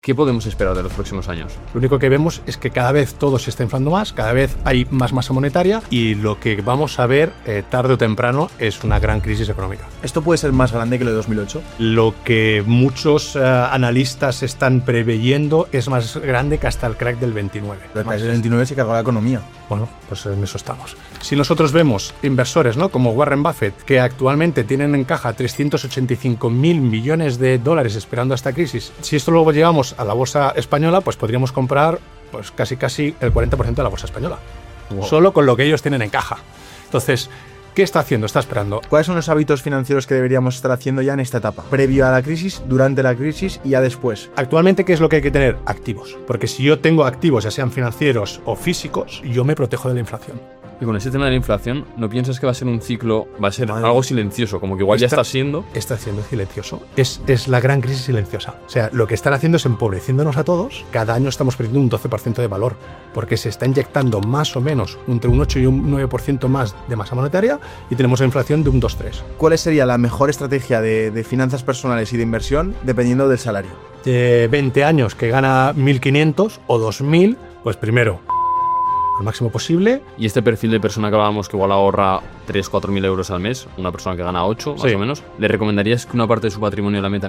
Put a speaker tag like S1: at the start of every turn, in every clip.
S1: ¿Qué podemos esperar de los próximos años?
S2: Lo único que vemos es que cada vez todo se está inflando más, cada vez hay más masa monetaria y lo que vamos a ver tarde o temprano es una gran crisis económica.
S3: ¿Esto puede ser más grande que lo de 2008?
S2: Lo que muchos analistas están preveyendo es más grande que hasta el crack del 29.
S3: El crack del 29 se cargó la economía.
S2: Bueno, pues en eso estamos. Si nosotros vemos inversores, ¿no?, como Warren Buffett, que actualmente tienen en caja 385.000 millones de dólares esperando a esta crisis, si esto luego llevamos a la bolsa española, pues podríamos comprar pues casi el 40% de la bolsa española. Wow. Solo con lo que ellos tienen en caja. Entonces, ¿qué está haciendo? Está esperando.
S3: ¿Cuáles son los hábitos financieros que deberíamos estar haciendo ya en esta etapa? Previo a la crisis, durante la crisis y ya después.
S2: Actualmente, ¿qué es lo que hay que tener? Activos. Porque si yo tengo activos, ya sean financieros o físicos, yo me protejo de la inflación.
S1: Y con ese tema de la inflación, ¿no piensas que va a ser un ciclo, va a ser algo silencioso, como que igual ya está siendo?
S2: Está siendo silencioso. Es la gran crisis silenciosa. O sea, lo que están haciendo es empobreciéndonos a todos. Cada año estamos perdiendo un 12% de valor, porque se está inyectando más o menos entre un 8 y un 9% más de masa monetaria y tenemos una inflación de un 2-3.
S3: ¿Cuál sería la mejor estrategia de finanzas personales y de inversión dependiendo del salario?
S2: De 20 años que gana 1.500 o 2.000, pues primero, lo máximo posible.
S1: Y este perfil de persona que hablábamos que igual ahorra 3-4.000 euros al mes, una persona que gana 8 más o menos, ¿le recomendarías que una parte de su patrimonio la meta?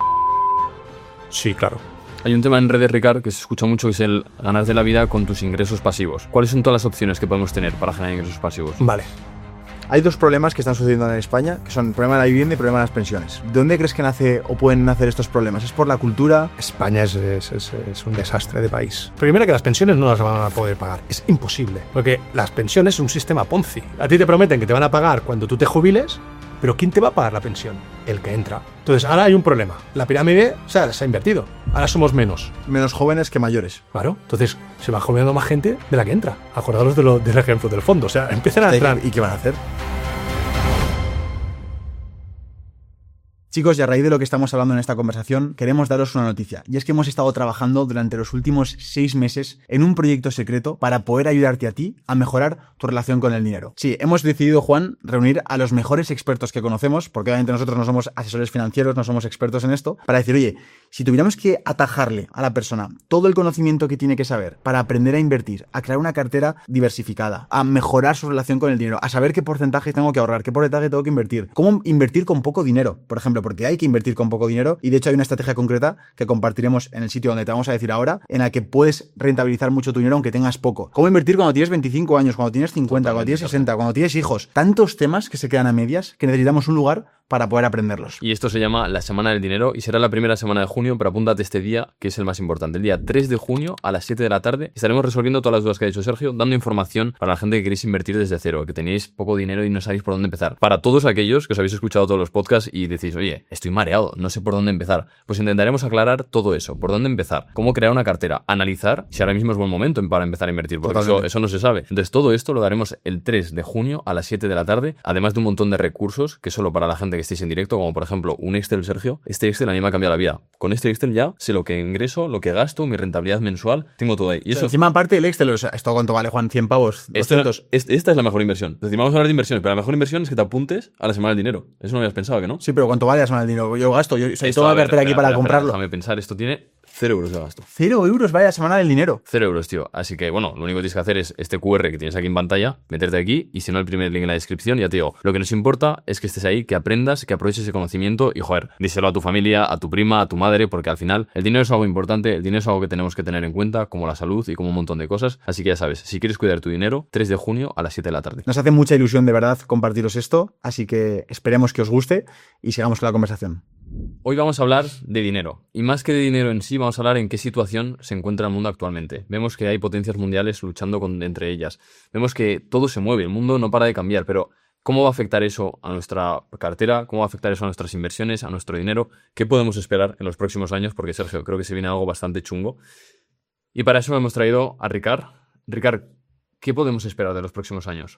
S2: Sí, claro.
S1: Hay un tema en redes, Ricard, que se escucha mucho, que es el ganar de la vida con tus ingresos pasivos. ¿Cuáles son todas las opciones que podemos tener para generar ingresos pasivos?
S2: Vale.
S3: Hay dos problemas que están sucediendo en España, que son el problema de la vivienda y el problema de las pensiones. ¿De dónde crees que nace o pueden nacer estos problemas? ¿Es por la cultura?
S2: España es un desastre de país. Primero, que las pensiones no las van a poder pagar. Es imposible. Porque las pensiones es un sistema Ponzi. A ti te prometen que te van a pagar cuando tú te jubiles, pero ¿quién te va a pagar la pensión? El que entra. Entonces, ahora hay un problema. La pirámide se ha invertido. Ahora somos menos.
S3: Menos jóvenes que mayores.
S2: Claro. Entonces, se va jubilando más gente de la que entra. Acordaros del ejemplo del fondo. O sea, empiezan a entrar.
S3: ¿Y qué van a hacer? Chicos, y a raíz de lo que estamos hablando en esta conversación, queremos daros una noticia. Y es que hemos estado trabajando durante los últimos 6 meses en un proyecto secreto para poder ayudarte a ti a mejorar tu relación con el dinero. Sí, hemos decidido, Juan, reunir a los mejores expertos que conocemos, porque obviamente nosotros no somos asesores financieros, no somos expertos en esto, para decir, oye, si tuviéramos que atajarle a la persona todo el conocimiento que tiene que saber para aprender a invertir, a crear una cartera diversificada, a mejorar su relación con el dinero, a saber qué porcentaje tengo que ahorrar, qué porcentaje tengo que invertir, cómo invertir con poco dinero, por ejemplo, porque hay que invertir con poco dinero y de hecho hay una estrategia concreta que compartiremos en el sitio donde te vamos a decir ahora, en la que puedes rentabilizar mucho tu dinero aunque tengas poco. Cómo invertir cuando tienes 25 años, cuando tienes 50, cuando tienes 60, cuando tienes hijos. Tantos temas que se quedan a medias que necesitamos un lugar para poder aprenderlos.
S1: Y esto se llama la Semana del Dinero y será la primera semana de junio, pero apúntate este día que es el más importante. El día 3 de junio a las 7 de la tarde estaremos resolviendo todas las dudas que ha dicho Sergio, dando información para la gente que queréis invertir desde cero, que tenéis poco dinero y no sabéis por dónde empezar. Para todos aquellos que os habéis escuchado todos los podcasts y decís, oye, estoy mareado, no sé por dónde empezar, pues intentaremos aclarar todo eso, por dónde empezar, cómo crear una cartera, analizar si ahora mismo es buen momento para empezar a invertir, porque eso no se sabe. Entonces todo esto lo daremos el 3 de junio a las 7 de la tarde, además de un montón de recursos que solo para la gente que estéis en directo, como por ejemplo un Excel, Sergio. Este Excel a mí me ha cambiado la vida. Con este Excel ya sé lo que ingreso, lo que gasto, mi rentabilidad mensual, tengo todo ahí. Y eso,
S3: encima aparte del Excel, o sea, ¿esto cuánto vale, Juan? 100 pavos, 200.
S1: Esta es la mejor inversión. Es decir, vamos a hablar de inversiones, pero la mejor inversión es que te apuntes a la Semana del Dinero. Eso no habías pensado, ¿que no?
S3: Sí, pero ¿cuánto vale la Semana del Dinero? Yo gasto, tengo una cartera aquí para comprarlo.
S1: Déjame pensar, esto tiene 0 euros de gasto.
S3: 0 euros vaya la Semana del Dinero.
S1: 0 euros, tío. Así que, bueno, lo único que tienes que hacer es este QR que tienes aquí en pantalla, meterte aquí y si no, el primer link en la descripción. Ya te digo, lo que nos importa es que estés ahí, que aprendas, que aproveches ese conocimiento y, joder, díselo a tu familia, a tu prima, a tu madre, porque al final el dinero es algo importante, el dinero es algo que tenemos que tener en cuenta, como la salud y como un montón de cosas. Así que ya sabes, si quieres cuidar tu dinero, 3 de junio a las 7 de la tarde.
S3: Nos hace mucha ilusión, de verdad, compartiros esto, así que esperemos que os guste y sigamos con la conversación.
S1: Hoy vamos a hablar de dinero. Y más que de dinero en sí, vamos a hablar en qué situación se encuentra el mundo actualmente. Vemos que hay potencias mundiales luchando entre ellas. Vemos que todo se mueve, el mundo no para de cambiar, pero ¿cómo va a afectar eso a nuestra cartera? ¿Cómo va a afectar eso a nuestras inversiones, a nuestro dinero? ¿Qué podemos esperar en los próximos años? Porque, Sergio, creo que se viene algo bastante chungo. Y para eso hemos traído a Ricard. Ricard, ¿qué podemos esperar de los próximos años?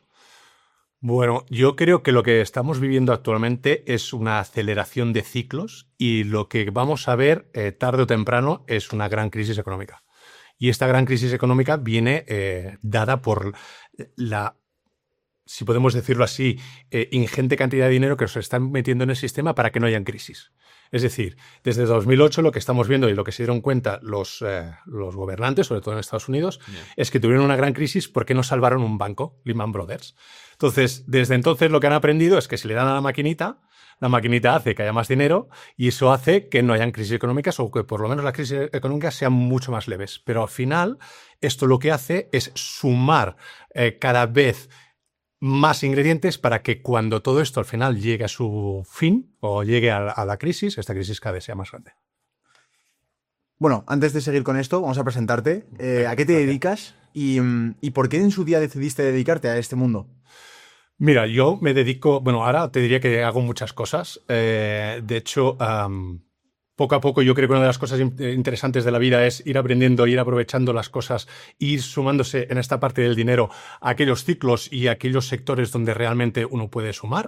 S2: Bueno, yo creo que lo que estamos viviendo actualmente es una aceleración de ciclos y lo que vamos a ver tarde o temprano es una gran crisis económica. Y esta gran crisis económica viene dada por la, si podemos decirlo así, ingente cantidad de dinero que se están metiendo en el sistema para que no haya crisis. Es decir, desde 2008 lo que estamos viendo y lo que se dieron cuenta los gobernantes, sobre todo en Estados Unidos, es que tuvieron una gran crisis porque no salvaron un banco, Lehman Brothers. Entonces, desde entonces lo que han aprendido es que si le dan a la maquinita hace que haya más dinero y eso hace que no hayan crisis económicas o que por lo menos las crisis económicas sean mucho más leves. Pero al final, esto lo que hace es sumar cada vez más ingredientes para que cuando todo esto al final llegue a su fin o llegue a la crisis, esta crisis cada vez sea más grande.
S3: Bueno, antes de seguir con esto, vamos a presentarte. ¿A qué te dedicas y por qué en su día decidiste dedicarte a este mundo?
S2: Mira, yo me dedico, bueno, ahora te diría que hago muchas cosas. De hecho, poco a poco yo creo que una de las cosas interesantes de la vida es ir aprendiendo, ir aprovechando las cosas, ir sumándose en esta parte del dinero a aquellos ciclos y a aquellos sectores donde realmente uno puede sumar.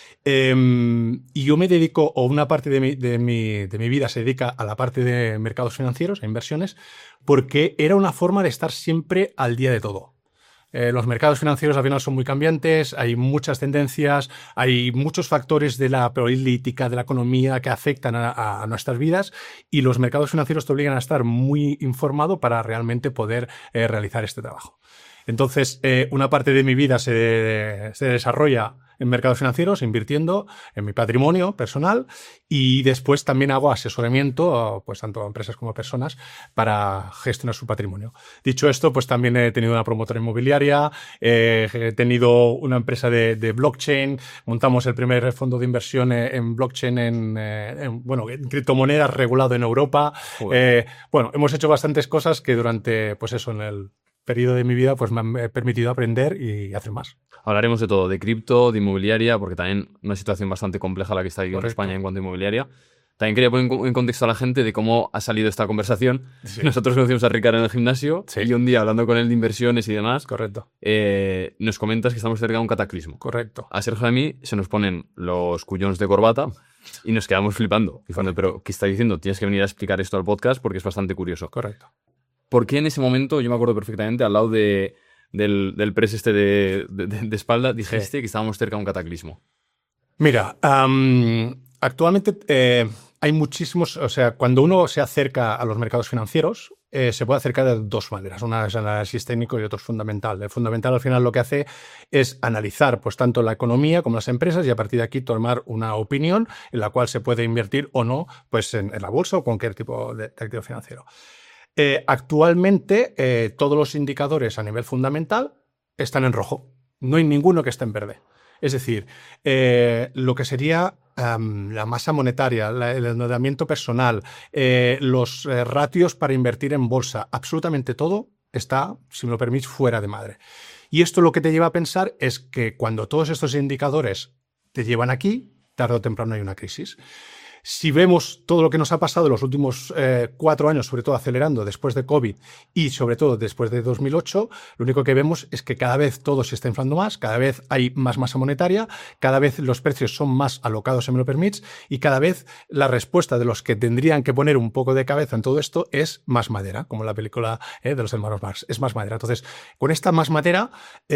S2: Y yo me dedico, o una parte de mi vida se dedica a la parte de mercados financieros, a inversiones, porque era una forma de estar siempre al día de todo. Los mercados financieros al final son muy cambiantes, hay muchas tendencias, hay muchos factores de la política, de la economía que afectan a nuestras vidas y los mercados financieros te obligan a estar muy informado para realmente poder realizar este trabajo. Entonces, una parte de mi vida se desarrolla en mercados financieros, invirtiendo en mi patrimonio personal y después también hago asesoramiento, pues tanto a empresas como a personas para gestionar su patrimonio. Dicho esto, pues también he tenido una promotora inmobiliaria, he tenido una empresa de blockchain, montamos el primer fondo de inversión en blockchain en criptomonedas regulado en Europa. Hemos hecho bastantes cosas que durante, pues eso, en el periodo de mi vida pues me han permitido aprender y hacer más.
S1: Hablaremos de todo, de cripto, de inmobiliaria, porque también una situación bastante compleja la que está aquí en España en cuanto a inmobiliaria. También quería poner en contexto a la gente de cómo ha salido esta conversación. Sí. Nosotros conocimos a Ricard en el gimnasio y un día hablando con él de inversiones y demás, nos comentas que estamos cerca de un cataclismo.
S2: Correcto.
S1: A Sergio y a mí se nos ponen los cuyones de corbata y nos quedamos flipando. Diciendo, pero ¿qué está diciendo? Tienes que venir a explicar esto al podcast porque es bastante curioso.
S2: Correcto.
S1: ¿Por qué en ese momento, yo me acuerdo perfectamente, al lado del press de espalda, dijiste que estábamos cerca de un cataclismo?
S2: Mira, actualmente hay muchísimos, o sea, cuando uno se acerca a los mercados financieros, se puede acercar de dos maneras. Una es análisis técnico y otra es fundamental. El fundamental al final lo que hace es analizar pues tanto la economía como las empresas y a partir de aquí tomar una opinión en la cual se puede invertir o no pues en la bolsa o cualquier tipo de activo financiero. Actualmente todos los indicadores a nivel fundamental están en rojo. No hay ninguno que esté en verde. Es decir, lo que sería la masa monetaria, el endeudamiento personal, los ratios para invertir en bolsa, absolutamente todo está, si me lo permitís, fuera de madre. Y esto lo que te lleva a pensar es que cuando todos estos indicadores te llevan aquí, tarde o temprano hay una crisis. Si vemos todo lo que nos ha pasado en los últimos 4 años, sobre todo acelerando después de COVID y sobre todo después de 2008, lo único que vemos es que cada vez todo se está inflando más, cada vez hay más masa monetaria, cada vez los precios son más alocados, si me lo permitís, y cada vez la respuesta de los que tendrían que poner un poco de cabeza en todo esto es más madera, como en la película de los hermanos Marx, es más madera. Entonces, con esta más madera,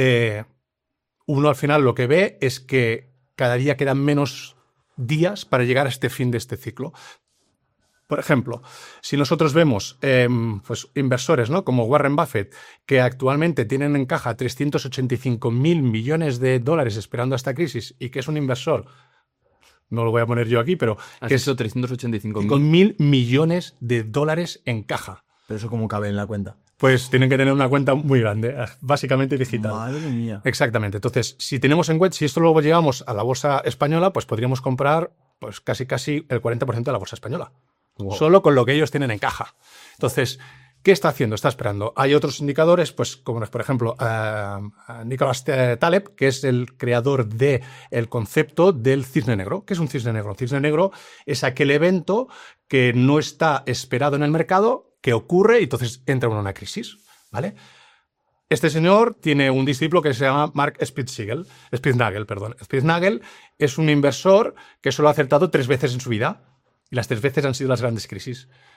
S2: uno al final lo que ve es que cada día quedan menos días para llegar a este fin de este ciclo. Por ejemplo, si nosotros vemos pues inversores, ¿no? Como Warren Buffett, que actualmente tienen en caja 385.000 millones de dólares esperando a esta crisis y que es un inversor, no lo voy a poner yo aquí, pero
S1: que es
S2: 385.000 millones de dólares en caja.
S3: ¿Pero eso cómo cabe en la cuenta?
S2: Pues tienen que tener una cuenta muy grande, básicamente digital.
S3: Madre mía.
S2: Exactamente. Entonces, si tenemos en cuenta, si esto luego llevamos a la bolsa española, pues podríamos comprar pues casi el 40% de la bolsa española. Wow. Solo con lo que ellos tienen en caja. Entonces, ¿qué está haciendo? Está esperando. Hay otros indicadores, pues como por ejemplo Nicholas Taleb, que es el creador del concepto del cisne negro. ¿Qué es un cisne negro? Un cisne negro es aquel evento que no está esperado en el mercado, que ocurre y entonces entra en una crisis, ¿vale? Este señor tiene un discípulo que se llama Mark Spitznagel. Spitznagel es un inversor que solo ha acertado 3 veces en su vida y las 3 veces han sido las grandes crisis.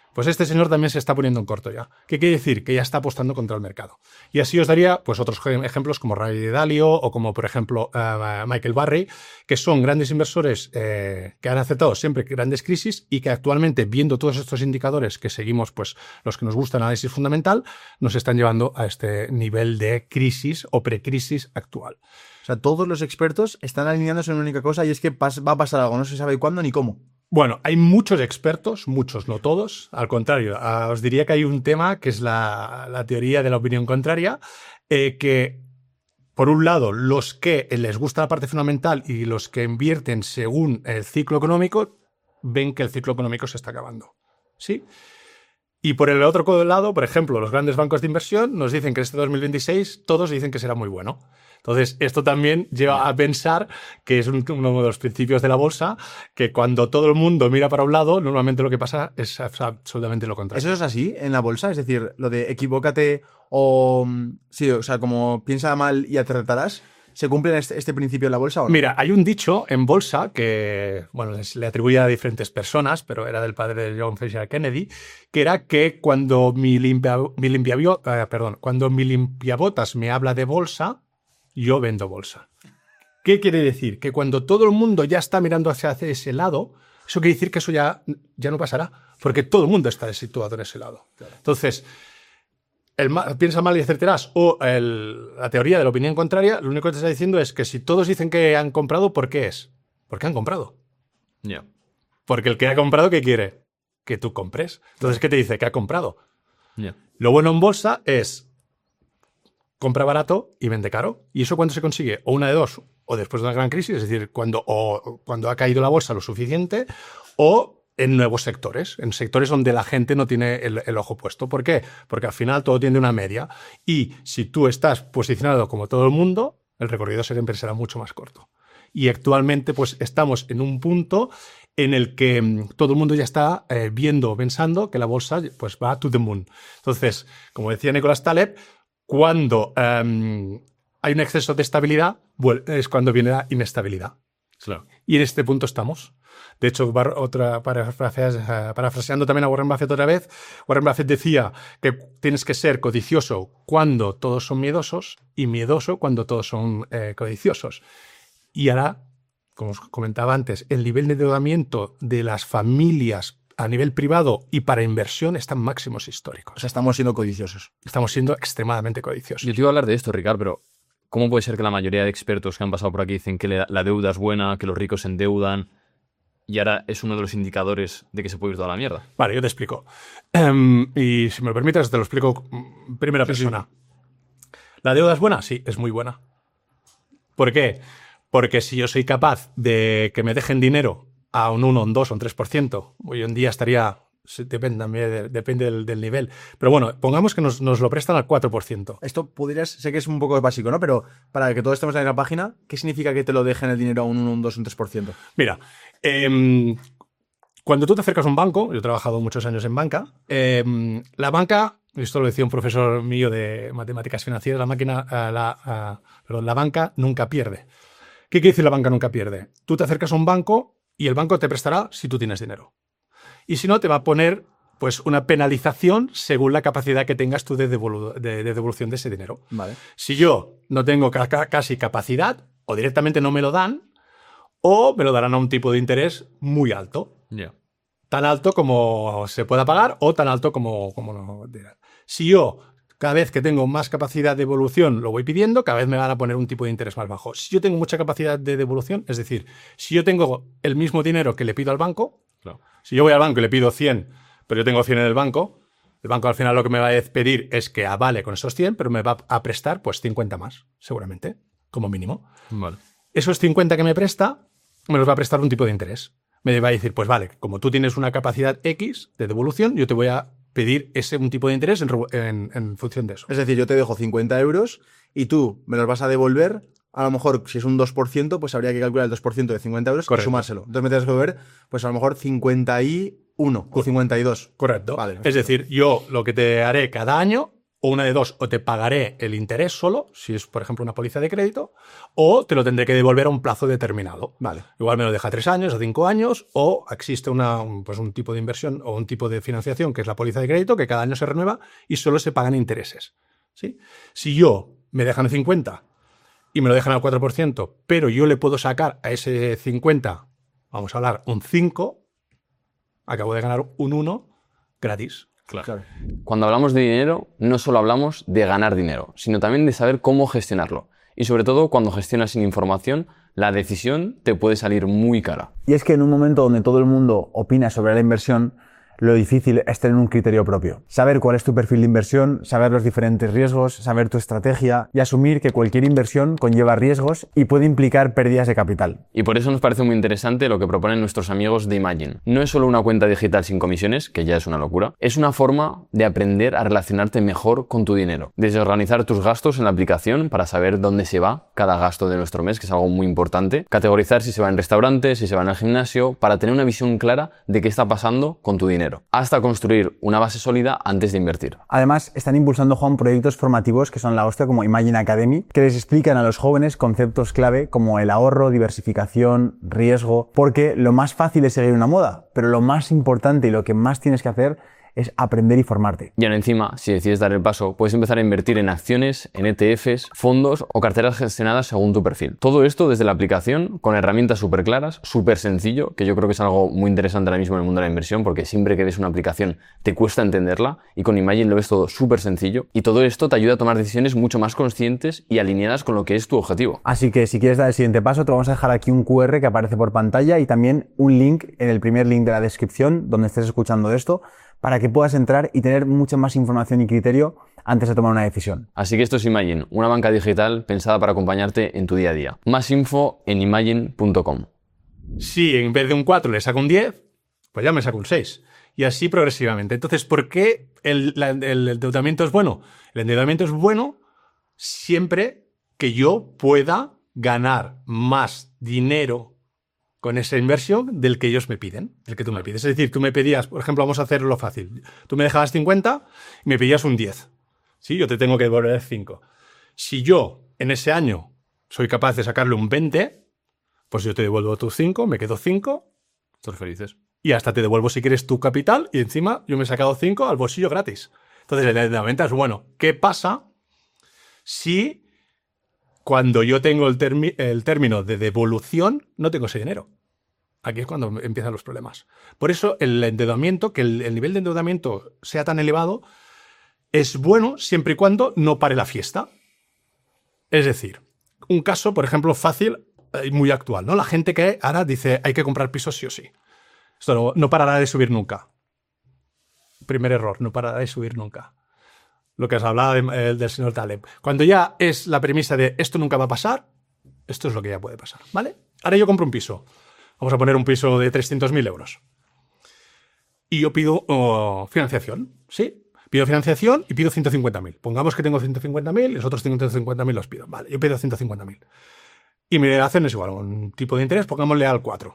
S2: Pues este señor también se está poniendo en corto ya. ¿Qué quiere decir? Que ya está apostando contra el mercado. Y así os daría pues otros ejemplos como Ray Dalio o como, por ejemplo, Michael Burry, que son grandes inversores que han aceptado siempre grandes crisis y que actualmente, viendo todos estos indicadores que seguimos, pues los que nos gusta el análisis fundamental, nos están llevando a este nivel de crisis o precrisis actual.
S3: O sea, todos los expertos están alineándose en una única cosa y es que va a pasar algo, no se sabe cuándo ni cómo.
S2: Bueno, hay muchos expertos, muchos, no todos. Al contrario, os diría que hay un tema que es la teoría de la opinión contraria, que, por un lado, los que les gusta la parte fundamental y los que invierten según el ciclo económico, ven que el ciclo económico se está acabando. ¿Sí? Y por el otro lado, por ejemplo, los grandes bancos de inversión nos dicen que este 2026 todos dicen que será muy bueno. Entonces, esto también lleva a pensar que es uno de los principios de la bolsa, que cuando todo el mundo mira para un lado, normalmente lo que pasa es absolutamente lo contrario.
S3: ¿Eso es así en la bolsa? Es decir, lo de equivócate o... Sí, o sea, como piensa mal y acertarás. ¿Se cumple este principio en la bolsa o no?
S2: Mira, hay un dicho en bolsa que, bueno, le atribuía a diferentes personas, pero era del padre de John Fisher Kennedy, que era que cuando mi limpiabotas me habla de bolsa, yo vendo bolsa. ¿Qué quiere decir? Que cuando todo el mundo ya está mirando hacia ese lado, eso quiere decir que eso ya no pasará, porque todo el mundo está situado en ese lado. Claro. Entonces, piensa mal y acertarás, o la teoría de la opinión contraria, lo único que te está diciendo es que si todos dicen que han comprado, ¿por qué es? Porque han comprado.
S1: Yeah.
S2: Porque el que ha comprado, ¿qué quiere? Que tú compres. Entonces, ¿qué te dice? Que ha comprado.
S1: Yeah.
S2: Lo bueno en bolsa es compra barato y vende caro. ¿Y eso cuándo se consigue? O una de dos, o después de una gran crisis, es decir, cuando ha caído la bolsa lo suficiente, o en nuevos sectores, en sectores donde la gente no tiene el ojo puesto. ¿Por qué? Porque al final todo tiene una media. Y si tú estás posicionado como todo el mundo, el recorrido siempre será mucho más corto. Y actualmente pues estamos en un punto en el que todo el mundo ya está pensando que la bolsa pues va to the moon. Entonces, como decía Nicolás Taleb, cuando hay un exceso de estabilidad, es cuando viene la inestabilidad.
S1: Claro.
S2: Y en este punto estamos. De hecho, parafraseando también a Warren Buffett otra vez, Warren Buffett decía que tienes que ser codicioso cuando todos son miedosos y miedoso cuando todos son codiciosos. Y ahora, como os comentaba antes, el nivel de endeudamiento de las familias a nivel privado y para inversión están máximos históricos.
S3: O sea, estamos siendo codiciosos.
S2: Estamos siendo extremadamente codiciosos.
S1: Yo te iba a hablar de esto, Ricard, pero ¿cómo puede ser que la mayoría de expertos que han pasado por aquí dicen que la deuda es buena, que los ricos se endeudan y ahora es uno de los indicadores de que se puede ir toda la mierda?
S2: Vale, yo te explico. Y si me lo permites, te lo explico en primera persona. ¿La deuda es buena? Sí, es muy buena. ¿Por qué? Porque si yo soy capaz de que me dejen dinero a un 1, un 2 o un 3%, hoy en día estaría... Depende del nivel. Pero bueno, pongamos que nos lo prestan al 4%.
S3: Esto sé que es un poco básico, ¿no? Pero para que todos estemos en la página, ¿qué significa que te lo dejen el dinero a un 1, un 2, un 3%?
S2: Mira, cuando tú te acercas a un banco, yo he trabajado muchos años en banca, la banca, esto lo decía un profesor mío de matemáticas financieras, la banca nunca pierde. ¿Qué quiere decir la banca nunca pierde? Tú te acercas a un banco y el banco te prestará si tú tienes dinero. Y si no, te va a poner pues, una penalización según la capacidad que tengas tú de devolución de ese dinero.
S3: Vale.
S2: Si yo no tengo casi capacidad, o directamente no me lo dan, o me lo darán a un tipo de interés muy alto.
S1: Yeah.
S2: Tan alto como se pueda pagar o tan alto como no. Si yo, cada vez que tengo más capacidad de devolución, lo voy pidiendo, cada vez me van a poner un tipo de interés más bajo. Si yo tengo mucha capacidad de devolución, es decir, si yo tengo el mismo dinero que le pido al banco,
S1: Claro.
S2: Si yo voy al banco y le pido 100, pero yo tengo 100 en el banco al final lo que me va a pedir es que avale con esos 100, pero me va a prestar pues 50 más, seguramente, como mínimo.
S1: Vale.
S2: Esos 50 que me presta, me los va a prestar un tipo de interés. Me va a decir, pues vale, como tú tienes una capacidad X de devolución, yo te voy a pedir un tipo de interés en función de eso.
S3: Es decir, yo te dejo 50 euros y tú me los vas a devolver. A lo mejor, si es un 2%, pues habría que calcular el 2% de 50 euros y sumárselo. Entonces me tienes que devolver, pues a lo mejor 51 o 52.
S2: Correcto.
S3: Vale,
S2: es decir, yo lo que te haré cada año o una de dos, o te pagaré el interés solo, si es, por ejemplo, una póliza de crédito, o te lo tendré que devolver a un plazo determinado.
S3: Vale.
S2: Igual me lo deja 3 años o 5 años, o existe un tipo de inversión o un tipo de financiación que es la póliza de crédito, que cada año se renueva y solo se pagan intereses. ¿Sí? Si yo me dejan 50 y me lo dejan al 4%, pero yo le puedo sacar a ese 50, vamos a hablar, un 5, acabo de ganar un 1 gratis.
S3: Claro.
S1: Cuando hablamos de dinero, no solo hablamos de ganar dinero, sino también de saber cómo gestionarlo. Y sobre todo, cuando gestionas sin información, la decisión te puede salir muy cara.
S3: Y es que en un momento donde todo el mundo opina sobre la inversión, lo difícil es tener un criterio propio. Saber cuál es tu perfil de inversión, saber los diferentes riesgos, saber tu estrategia y asumir que cualquier inversión conlleva riesgos y puede implicar pérdidas de capital.
S1: Y por eso nos parece muy interesante lo que proponen nuestros amigos de Imagine. No es solo una cuenta digital sin comisiones, que ya es una locura, es una forma de aprender a relacionarte mejor con tu dinero. Desde organizar tus gastos en la aplicación para saber dónde se va cada gasto de nuestro mes, que es algo muy importante, categorizar si se va en restaurantes, si se va en el gimnasio, para tener una visión clara de qué está pasando con tu dinero, hasta construir una base sólida antes de invertir.
S3: Además, están impulsando, Juan, proyectos formativos que son la hostia, como Imagine Academy, que les explican a los jóvenes conceptos clave como el ahorro, diversificación, riesgo, porque lo más fácil es seguir una moda, pero lo más importante y lo que más tienes que hacer es aprender y formarte.
S1: Y ahora encima, si decides dar el paso, puedes empezar a invertir en acciones, en ETFs, fondos o carteras gestionadas según tu perfil. Todo esto desde la aplicación, con herramientas súper claras, súper sencillo, que yo creo que es algo muy interesante ahora mismo en el mundo de la inversión, porque siempre que ves una aplicación te cuesta entenderla, y con Imagine lo ves todo súper sencillo, y todo esto te ayuda a tomar decisiones mucho más conscientes y alineadas con lo que es tu objetivo.
S3: Así que si quieres dar el siguiente paso, te vamos a dejar aquí un QR que aparece por pantalla y también un link en el primer link de la descripción donde estés escuchando esto, para que puedas entrar y tener mucha más información y criterio antes de tomar una decisión.
S1: Así que esto es Imagine, una banca digital pensada para acompañarte en tu día a día. Más info en imagine.com.
S2: Si en vez de un 4 le saco un 10, pues ya me saco un 6. Y así progresivamente. Entonces, ¿por qué el endeudamiento es bueno? El endeudamiento es bueno siempre que yo pueda ganar más dinero con esa inversión del que ellos me piden, del que tú me pides. Es decir, tú me pedías, por ejemplo, vamos a hacerlo fácil. Tú me dejabas 50 y me pedías un 10. ¿Sí? Yo te tengo que devolver 5. Si yo en ese año soy capaz de sacarle un 20, pues yo te devuelvo tus 5, me quedo 5.
S1: Todos felices.
S2: Y hasta te devuelvo si quieres tu capital y encima yo me he sacado 5 al bolsillo gratis. Entonces el endeudamiento es bueno. ¿Qué pasa si cuando yo tengo el término de devolución no tengo ese dinero? Aquí es cuando empiezan los problemas. Por eso el endeudamiento, que el nivel de endeudamiento sea tan elevado, es bueno siempre y cuando no pare la fiesta. Es decir, un caso, por ejemplo, fácil y muy actual, ¿no? La gente que ahora dice hay que comprar pisos sí o sí. Esto no parará de subir nunca. Primer error, no parará de subir nunca. Lo que os hablaba del señor Taleb. Cuando ya es la premisa de esto nunca va a pasar, esto es lo que ya puede pasar, ¿vale? Ahora yo compro un piso. Vamos a poner un piso de 300.000 euros. Y yo pido financiación, ¿sí? Pido financiación y pido 150.000. Pongamos que tengo 150.000 y los otros 150.000 los pido. Vale, yo pido 150.000. Y mi hacen es igual, un tipo de interés, pongámosle al 4.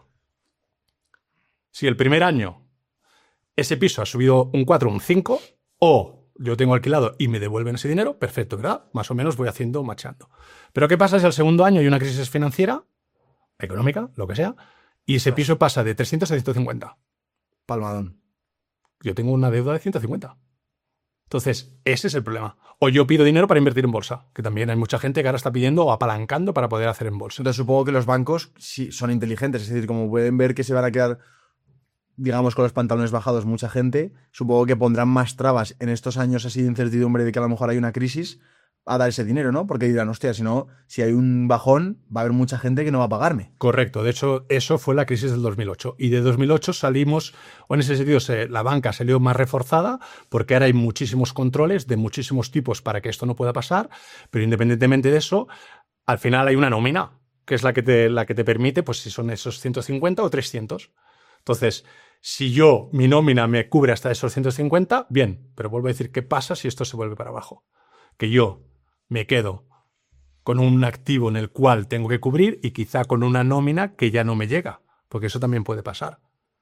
S2: Si el primer año ese piso ha subido un 4, un 5, o yo tengo alquilado y me devuelven ese dinero, perfecto, ¿verdad? Más o menos voy haciendo, machando. Pero ¿qué pasa si al segundo año hay una crisis financiera, económica, lo que sea, y ese piso pasa de 300 a 150?
S3: Palmadón.
S2: Yo tengo una deuda de 150. Entonces, ese es el problema. O yo pido dinero para invertir en bolsa, que también hay mucha gente que ahora está pidiendo o apalancando para poder hacer en bolsa.
S3: Entonces supongo que los bancos sí son inteligentes, es decir, como pueden ver que se van a quedar, digamos, con los pantalones bajados mucha gente, supongo que pondrán más trabas en estos años así de incertidumbre de que a lo mejor hay una crisis a dar ese dinero, ¿no? Porque dirán, hostia, si hay un bajón, va a haber mucha gente que no va a pagarme.
S2: Correcto. De hecho, eso fue la crisis del 2008. Y de 2008 salimos, o en ese sentido, la banca salió más reforzada porque ahora hay muchísimos controles de muchísimos tipos para que esto no pueda pasar. Pero independientemente de eso, al final hay una nómina, que es la que te permite, pues si son esos 150 o 300. Entonces, si mi nómina me cubre hasta esos 150, bien. Pero vuelvo a decir, ¿qué pasa si esto se vuelve para abajo? Que yo me quedo con un activo en el cual tengo que cubrir y quizá con una nómina que ya no me llega, porque eso también puede pasar.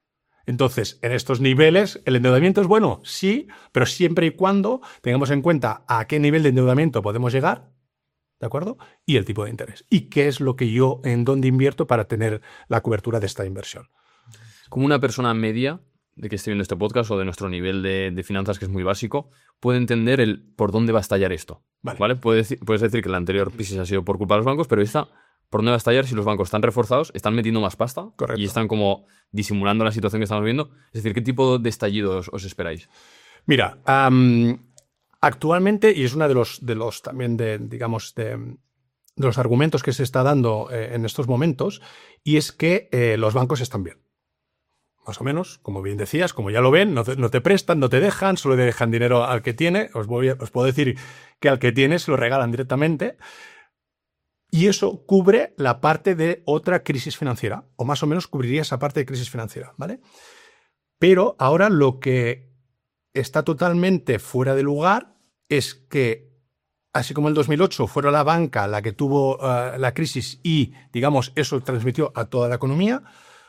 S2: Entonces, en estos niveles, ¿el endeudamiento es bueno? Sí, pero siempre y cuando tengamos en cuenta a qué nivel de endeudamiento podemos llegar, ¿de acuerdo? Y el tipo de interés. Y qué es lo que yo, en dónde invierto para tener la cobertura de esta inversión.
S1: Como una persona media de que esté viendo este podcast o de nuestro nivel de finanzas, que es muy básico, puede entender el por dónde va a estallar esto. ¿Vale? Puedes decir que la anterior crisis ha sido por culpa de los bancos, pero esta, ¿por dónde va a estallar si los bancos están reforzados, están metiendo más pasta?
S2: Correcto.
S1: Y están como disimulando la situación que estamos viendo? Es decir, ¿qué tipo de estallido os esperáis?
S2: Mira, actualmente, y es uno de los también de los argumentos que se está dando en estos momentos, y es que los bancos están bien. Más o menos, como bien decías, como ya lo ven, no te prestan, no te dejan, solo le dejan dinero al que tiene. Os puedo decir que al que tiene se lo regalan directamente. Y eso cubre la parte de otra crisis financiera, o más o menos cubriría esa parte de crisis financiera, ¿vale? Pero ahora lo que está totalmente fuera de lugar es que, así como el 2008 fue la banca la que tuvo la crisis y, digamos, eso transmitió a toda la economía,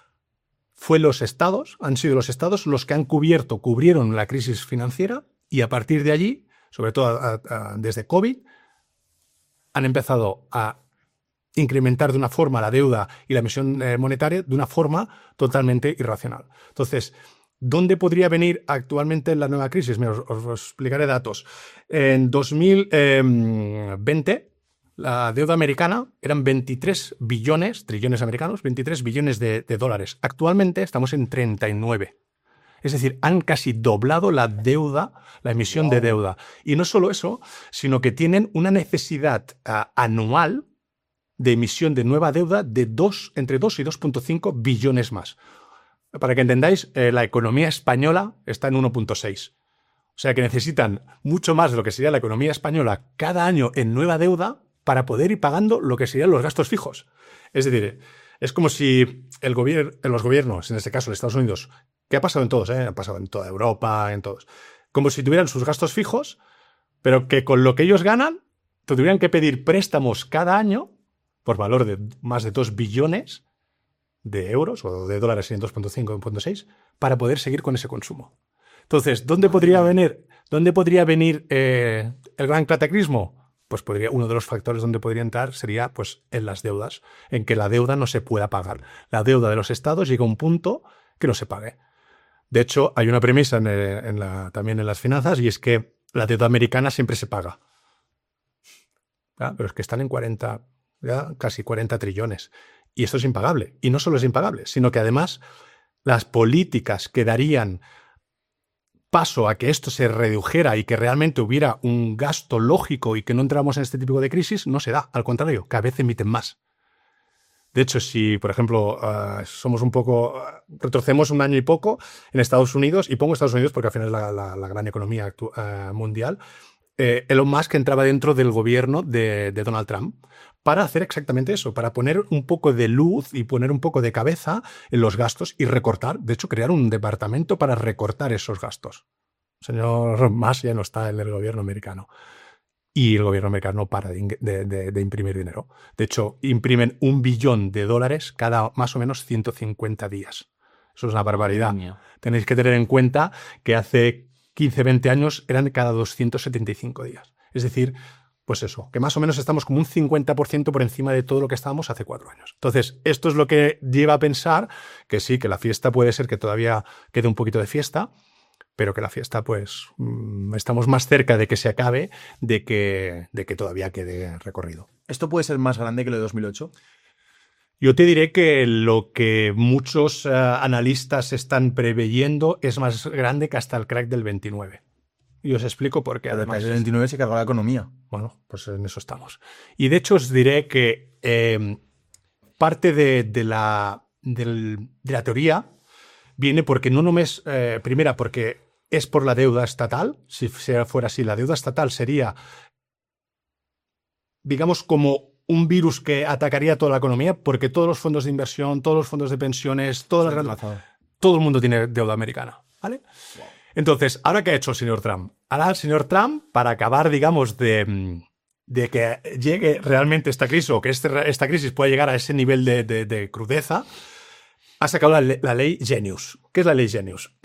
S2: han sido los estados los que cubrieron la crisis financiera, y a partir de allí, sobre todo desde COVID, han empezado a incrementar de una forma la deuda y la emisión monetaria de una forma totalmente irracional. Entonces, ¿dónde podría venir actualmente la nueva crisis? Mira, os explicaré datos. En 2020, la deuda americana eran 23 billones, trillones americanos, 23 billones de dólares. Actualmente estamos en 39. Es decir, han casi doblado la deuda, la emisión de deuda. Y no solo eso, sino que tienen una necesidad anual de emisión de nueva deuda de entre 2 y 2,5 billones más. Para que entendáis, la economía española está en 1,6. O sea que necesitan mucho más de lo que sería la economía española cada año en nueva deuda para poder ir pagando lo que serían los gastos fijos. Es decir, es como si los gobiernos, en este caso en Estados Unidos, que ha pasado en todos, ha pasado en toda Europa, en todos, como si tuvieran sus gastos fijos, pero que con lo que ellos ganan, tendrían que pedir préstamos cada año por valor de más de 2 billones de euros o de dólares en 2,5, 2,6, para poder seguir con ese consumo. Entonces, ¿dónde podría venir el gran cataclismo? Pues uno de los factores donde podría entrar sería pues, en las deudas, en que la deuda no se pueda pagar. La deuda de los estados llega a un punto que no se pague. De hecho, hay una premisa también en las finanzas, y es que la deuda americana siempre se paga. ¿Ya? Pero es que están en casi 40 trillones. Y esto es impagable. Y no solo es impagable, sino que además las políticas que darían paso a que esto se redujera y que realmente hubiera un gasto lógico y que no entramos en este tipo de crisis, no se da. Al contrario, cada vez emiten más. De hecho, si, por ejemplo, retrocedemos un año y poco en Estados Unidos, y pongo Estados Unidos porque al final es la gran economía mundial, Elon Musk entraba dentro del gobierno de Donald Trump para hacer exactamente eso, para poner un poco de luz y poner un poco de cabeza en los gastos y recortar, de hecho, crear un departamento para recortar esos gastos. El señor Musk ya no está en el gobierno americano. Y el gobierno americano no para de imprimir dinero. De hecho, imprimen $1 billón cada más o menos 150 días. Eso es una barbaridad. Tenéis que tener en cuenta que hace 15, 20 años eran cada 275 días. Es decir, pues eso, que más o menos estamos como un 50% por encima de todo lo que estábamos hace 4 años. Entonces, esto es lo que lleva a pensar que sí, que la fiesta puede ser que todavía quede un poquito de fiesta, pero que la fiesta, pues, estamos más cerca de que se acabe de que todavía quede recorrido.
S3: ¿Esto puede ser más grande que lo de 2008?
S2: Yo te diré que lo que muchos analistas están preveyendo es más grande que hasta el crack del 29. Y os explico por qué.
S3: Pero además, el 29 se cargó la economía.
S2: Bueno, pues en eso estamos. Y de hecho os diré que parte de la teoría viene porque primera, porque es por la deuda estatal. Si fuera así, la deuda estatal sería, digamos, como un virus que atacaría toda la economía, porque todos los fondos de inversión, todos los fondos de pensiones, todo el mundo tiene deuda americana, ¿vale? Wow. Entonces, ¿ahora qué ha hecho el señor Trump? Ahora el señor Trump, para acabar, digamos, de que llegue realmente esta crisis, o que esta crisis pueda llegar a ese nivel de crudeza, ha sacado la ley Genius. ¿Qué es la ley Genius?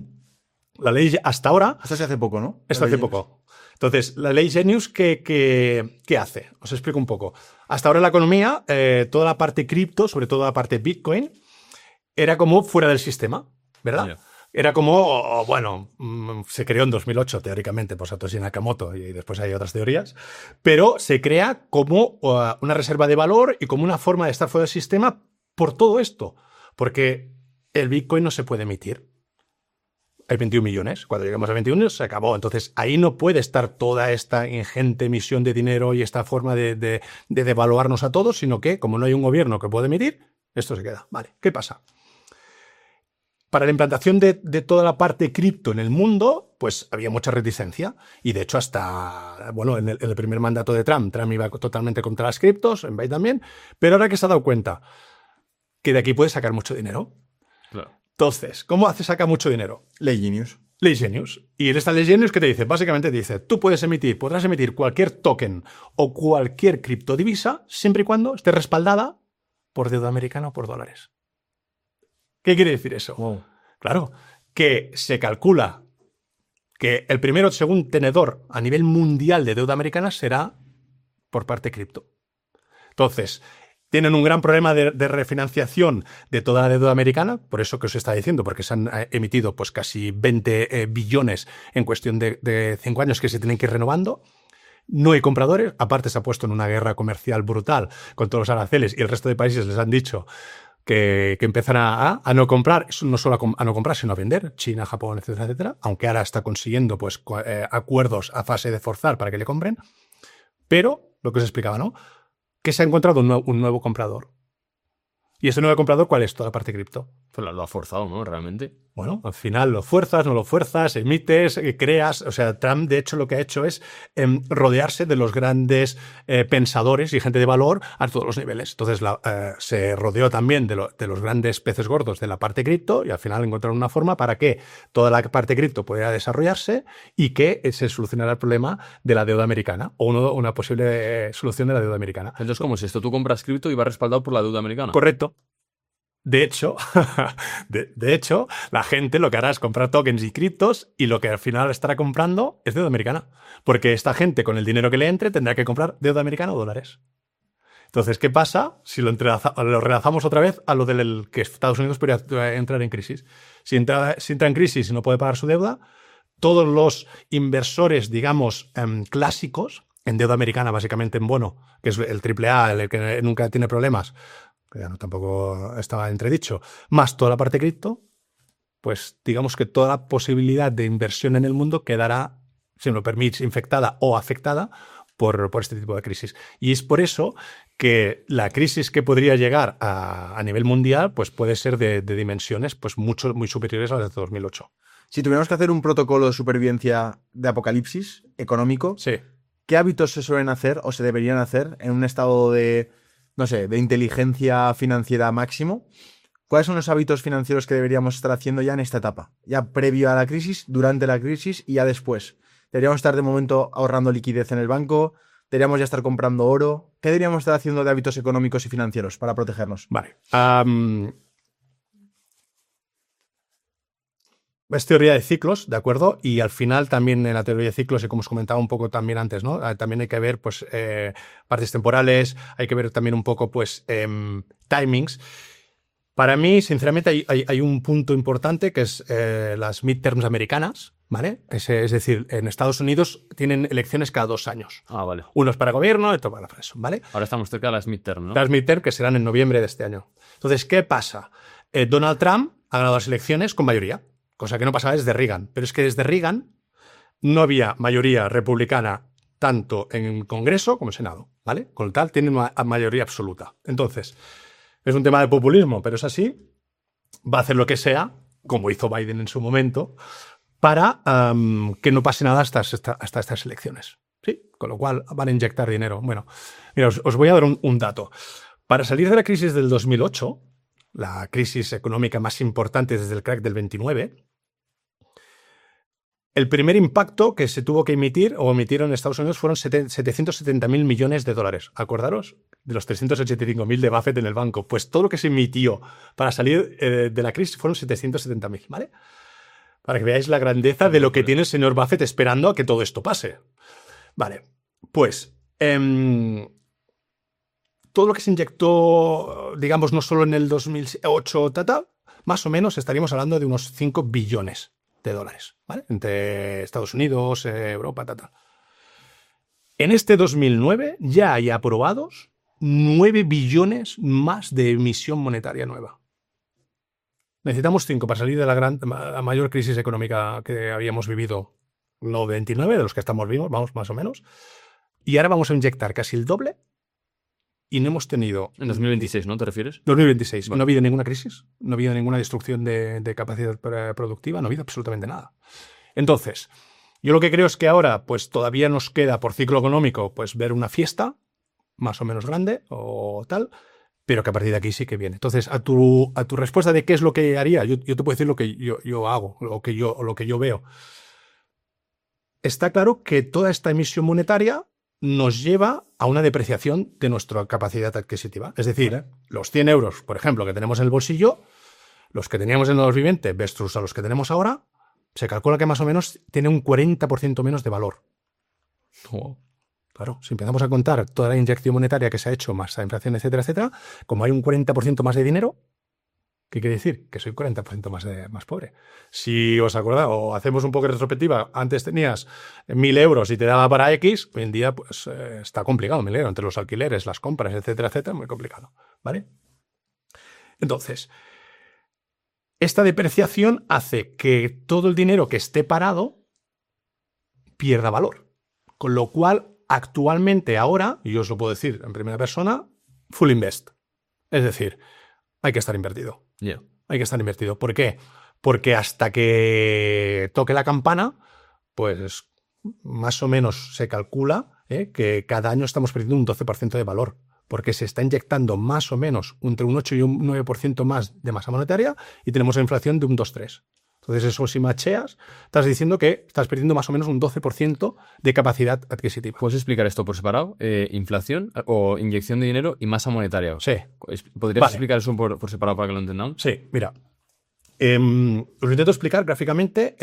S2: La ley hasta ahora...
S3: Esto se hace poco, ¿no?
S2: Esto hace poco. Entonces, la ley Genius, ¿qué hace? Os explico un poco. Hasta ahora en la economía, toda la parte cripto, sobre todo la parte Bitcoin, era como fuera del sistema, ¿verdad?
S1: Yeah.
S2: Era como, bueno, se creó en 2008, teóricamente, por Satoshi Nakamoto, y después hay otras teorías, pero se crea como una reserva de valor y como una forma de estar fuera del sistema por todo esto, porque el Bitcoin no se puede emitir. Hay 21 millones. Cuando lleguemos a 21 se acabó. Entonces, ahí no puede estar toda esta ingente emisión de dinero y esta forma de devaluarnos a todos, sino que, como no hay un gobierno que pueda emitir, esto se queda. Vale, ¿qué pasa? Para la implantación de toda la parte cripto en el mundo, pues había mucha reticencia. Y de hecho, hasta, bueno, en el primer mandato de Trump iba totalmente contra las criptos, en Biden también. Pero ahora que se ha dado cuenta que de aquí puede sacar mucho dinero.
S1: Claro.
S2: Entonces, ¿cómo saca mucho dinero?
S3: Ley Genius.
S2: Ley Genius. Y en esta Ley Genius, ¿qué te dice? Básicamente te dice, tú podrás emitir cualquier token o cualquier criptodivisa siempre y cuando esté respaldada por deuda americana o por dólares. ¿Qué quiere decir eso?
S3: Wow.
S2: Claro, que se calcula que el primero o segundo tenedor a nivel mundial de deuda americana será por parte cripto. Entonces, tienen un gran problema de refinanciación de toda la deuda americana, por eso que os está diciendo, porque se han emitido pues casi 20 billones en cuestión de 5 años que se tienen que ir renovando. No hay compradores, aparte se ha puesto en una guerra comercial brutal con todos los aranceles y el resto de países les han dicho que empiezan a no comprar, no solo a no comprar, sino a vender, China, Japón, etcétera, etcétera, aunque ahora está consiguiendo pues acuerdos a fase de forzar para que le compren, pero lo que os explicaba, ¿no? Que se ha encontrado un nuevo comprador. ¿Y ese nuevo comprador cuál es? Toda la parte cripto.
S1: Pues lo ha forzado, ¿no? Realmente.
S2: Bueno, al final lo fuerzas, no lo fuerzas, emites, creas. O sea, Trump, de hecho, lo que ha hecho es rodearse de los grandes pensadores y gente de valor a todos los niveles. Entonces, se rodeó también de los grandes peces gordos de la parte cripto y al final encontraron una forma para que toda la parte cripto pudiera desarrollarse y que se solucionara el problema de la deuda americana o una posible solución de la deuda americana.
S1: Entonces, ¿cómo es esto? Tú compras cripto y va respaldado por la deuda americana.
S2: Correcto. De hecho, la gente lo que hará es comprar tokens y criptos y lo que al final estará comprando es deuda americana. Porque esta gente con el dinero que le entre tendrá que comprar deuda americana o dólares. Entonces, ¿qué pasa si lo relazamos otra vez a lo del que Estados Unidos podría entrar en crisis? Si entra en crisis y no puede pagar su deuda, todos los inversores, digamos, clásicos, en deuda americana, básicamente en bono, que es el AAA, el que nunca tiene problemas, que ya no tampoco estaba entredicho, más toda la parte cripto, pues digamos que toda la posibilidad de inversión en el mundo quedará, si me lo permites, infectada o afectada por este tipo de crisis. Y es por eso que la crisis que podría llegar a nivel mundial pues puede ser de dimensiones pues muy superiores a las de 2008.
S3: Si tuviéramos que hacer un protocolo de supervivencia de apocalipsis económico,
S2: Sí.
S3: ¿qué hábitos se suelen hacer o se deberían hacer en un estado de, no sé, de inteligencia financiera máximo? ¿Cuáles son los hábitos financieros que deberíamos estar haciendo ya en esta etapa? Ya previo a la crisis, durante la crisis y ya después. ¿Deberíamos estar de momento ahorrando liquidez en el banco? ¿Deberíamos ya estar comprando oro? ¿Qué deberíamos estar haciendo de hábitos económicos y financieros para protegernos?
S2: Vale. Es teoría de ciclos, ¿de acuerdo? Y al final también en la teoría de ciclos, y como os comentaba un poco también antes, ¿no? También hay que ver pues partes temporales, hay que ver también un poco pues timings. Para mí, sinceramente, hay un punto importante que es las midterms americanas, ¿vale? Es decir, en Estados Unidos tienen elecciones cada 2 años.
S1: Ah, vale.
S2: Unos para gobierno, otros para eso, ¿vale?
S1: Ahora estamos cerca de las midterm, ¿no?
S2: Las midterm que serán en noviembre de este año. Entonces, ¿qué pasa? Donald Trump ha ganado las elecciones con mayoría, cosa que no pasaba desde Reagan. Pero es que desde Reagan no había mayoría republicana tanto en Congreso como en Senado, ¿vale? Con lo tal, tiene una mayoría absoluta. Entonces, es un tema de populismo, pero es así. Va a hacer lo que sea, como hizo Biden en su momento, para que no pase nada hasta estas elecciones. ¿Sí? Con lo cual van a inyectar dinero. Bueno, mira, os voy a dar un dato. Para salir de la crisis del 2008, la crisis económica más importante desde el crack del 29, el primer impacto que se tuvo que emitir o emitieron en Estados Unidos fueron 770.000 millones de dólares. Acordaros de los 385.000 de Buffett en el banco. Pues todo lo que se emitió para salir de la crisis fueron 770.000, ¿vale? Para que veáis la grandeza de lo que tiene el señor Buffett esperando a que todo esto pase. Vale, pues todo lo que se inyectó, digamos, no solo en el 2008, más o menos estaríamos hablando de unos 5 billones de dólares, ¿vale? Entre Estados Unidos, Europa, En este 2009 ya hay aprobados 9 billones más de emisión monetaria nueva. Necesitamos 5 para salir de la mayor crisis económica que habíamos vivido, no 29, de los que estamos vivos, vamos más o menos. Y ahora vamos a inyectar casi el doble y no hemos tenido...
S1: En 2026, ¿no te refieres?
S2: 2026.
S1: Vale.
S2: No ha habido ninguna crisis, no ha habido ninguna destrucción de capacidad productiva, no ha habido absolutamente nada. Entonces, yo lo que creo es que ahora pues todavía nos queda por ciclo económico pues ver una fiesta más o menos grande o tal, pero que a partir de aquí sí que viene. Entonces, a tu respuesta de qué es lo que haría, yo te puedo decir lo que yo hago, lo que yo veo. Está claro que toda esta emisión monetaria nos lleva a una depreciación de nuestra capacidad adquisitiva. Es decir, los 100 euros, por ejemplo, que tenemos en el bolsillo, los que teníamos en el 2020 versus a los que tenemos ahora, se calcula que más o menos tiene un 40% menos de valor.
S1: Oh.
S2: Claro, si empezamos a contar toda la inyección monetaria que se ha hecho, más la inflación, etcétera, etcétera, como hay un 40% más de dinero, ¿qué quiere decir? Que soy 40% más pobre. Si os acordáis, o hacemos un poco de retrospectiva, antes tenías 1.000 euros y te daba para X, hoy en día pues está complicado, 1.000 euros, entre los alquileres, las compras, etcétera, etcétera, muy complicado, ¿vale? Entonces, esta depreciación hace que todo el dinero que esté parado pierda valor, con lo cual actualmente ahora, y yo os lo puedo decir en primera persona, full invest. Es decir, hay que estar invertido.
S1: Yeah.
S2: Hay que estar invertido. ¿Por qué? Porque hasta que toque la campana, pues más o menos se calcula que cada año estamos perdiendo un 12% de valor, porque se está inyectando más o menos entre un 8 y un 9% más de masa monetaria y tenemos una inflación de un 2-3%. Entonces, eso si macheas, estás diciendo que estás perdiendo más o menos un 12% de capacidad adquisitiva.
S1: ¿Puedes explicar esto por separado? Inflación o inyección de dinero y masa monetaria.
S2: Sí.
S1: ¿Podrías explicar eso por separado para que lo entendamos?
S2: Sí, mira. Os intento explicar gráficamente.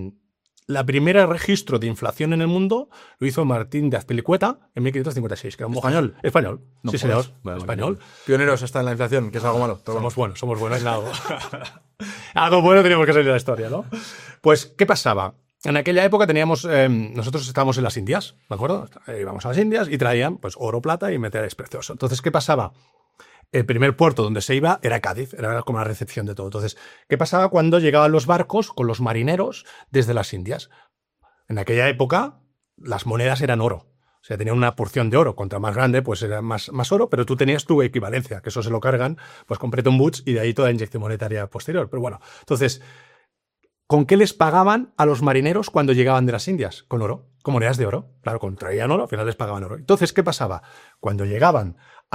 S2: La primera registro de inflación en el mundo lo hizo Martín de Azpilicueta en 1556, que era un
S4: ¿Español?
S2: Español.
S1: No,
S2: sí, señor.
S1: bueno,
S2: Español.
S4: Pioneros está en la inflación, que es algo malo.
S2: Somos buenos en algo. Algo bueno tenemos que salir de la historia, ¿no? Pues, ¿qué pasaba? En aquella época teníamos, nosotros estábamos en las Indias, ¿de acuerdo? Íbamos a las Indias y traían pues oro, plata y metales preciosos. Entonces, ¿qué pasaba? El primer puerto donde se iba era Cádiz, era como la recepción de todo. Entonces, ¿qué pasaba cuando llegaban los barcos con los marineros desde las Indias? En aquella época, las monedas eran oro. O sea, tenían una porción de oro. Contra más grande, pues era más oro, pero tú tenías tu equivalencia, que eso se lo cargan pues con Bretton Woods y de ahí toda la inyección monetaria posterior. Pero bueno, entonces, ¿con qué les pagaban a los marineros cuando llegaban de las Indias? Con oro, con monedas de oro. Claro, contraían oro, al final les pagaban oro. Entonces, ¿qué pasaba? Cuando llegaban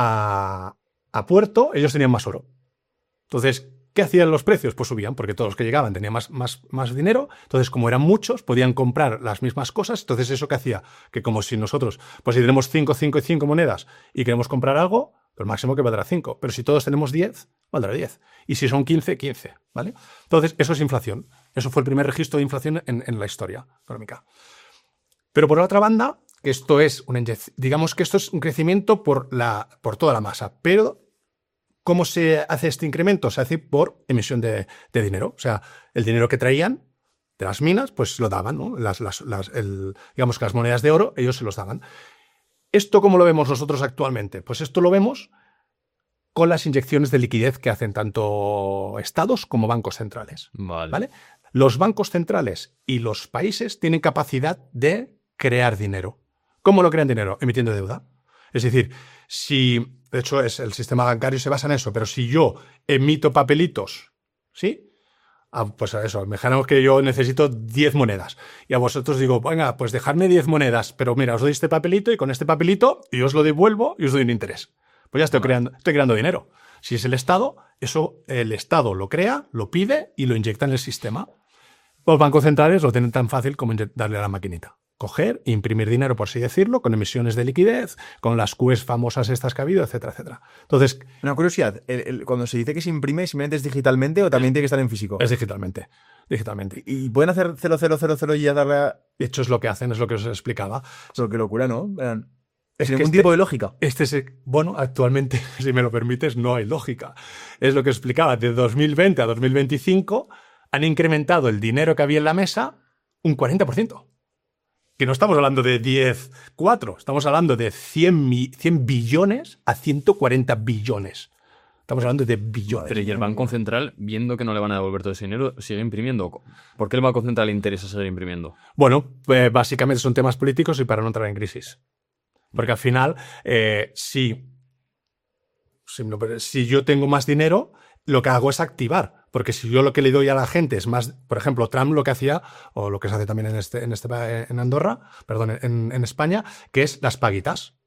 S2: a puerto, ellos tenían más oro. Entonces, ¿qué hacían los precios? Pues subían, porque todos los que llegaban tenían más dinero. Entonces, como eran muchos, podían comprar las mismas cosas. Entonces, ¿eso qué hacía? Que como si nosotros, pues si tenemos 5 y 5 monedas y queremos comprar algo, el máximo que valdrá 5. Pero si todos tenemos 10, valdrá 10. Y si son 15, 15, ¿vale? Entonces, eso es inflación. Eso fue el primer registro de inflación en la historia económica. Pero por otra banda, que esto es digamos que esto es un crecimiento por toda la masa, pero ¿cómo se hace este incremento? Se hace por emisión de dinero. O sea, el dinero que traían de las minas, pues lo daban, ¿no? Digamos que las monedas de oro, ellos se los daban. ¿Esto cómo lo vemos nosotros actualmente? Pues esto lo vemos con las inyecciones de liquidez que hacen tanto estados como bancos centrales. ¿Vale? Los bancos centrales y los países tienen capacidad de crear dinero. ¿Cómo lo crean dinero? Emitiendo deuda. Es decir, de hecho, el sistema bancario se basa en eso, pero si yo emito papelitos, ¿sí? Pues a eso, imaginamos que yo necesito 10 monedas y a vosotros digo, venga, pues dejadme 10 monedas, pero mira, os doy este papelito y con este papelito y os lo devuelvo y os doy un interés. Pues ya estoy creando dinero. Si es el Estado, eso el Estado lo crea, lo pide y lo inyecta en el sistema. Los bancos centrales lo tienen tan fácil como darle a la maquinita. Coger e imprimir dinero, por así decirlo, con emisiones de liquidez, con las QEs famosas estas que ha habido, etcétera, etcétera. Entonces,
S3: Una curiosidad, cuando se dice que se imprime, ¿simplemente es digitalmente o también tiene que estar en físico?
S2: es digitalmente. Digitalmente.
S3: ¿Y pueden hacer 0000 y ya darle a...
S2: De hecho, es lo que hacen, es lo que os explicaba.
S3: Pero qué locura, ¿no?
S2: Es
S3: Sin
S2: que
S3: ningún tipo de lógica.
S2: Bueno, actualmente, si me lo permites, no hay lógica. Es lo que os explicaba. De 2020 a 2025 han incrementado el dinero que había en la mesa un 40%. Que no estamos hablando de 10,4, estamos hablando de 100 billones a 140 billones. Estamos hablando de billones.
S1: Pero y el Banco Central, viendo que no le van a devolver todo ese dinero, sigue imprimiendo. ¿Por qué el Banco Central le interesa seguir imprimiendo?
S2: Bueno, básicamente son temas políticos y para no entrar en crisis. Porque al final, si yo tengo más dinero, lo que hago es activar. Porque si yo lo que le doy a la gente es más, por ejemplo, Trump lo que hacía, o lo que se hace también en Andorra, perdón, en España, que es las paguitas.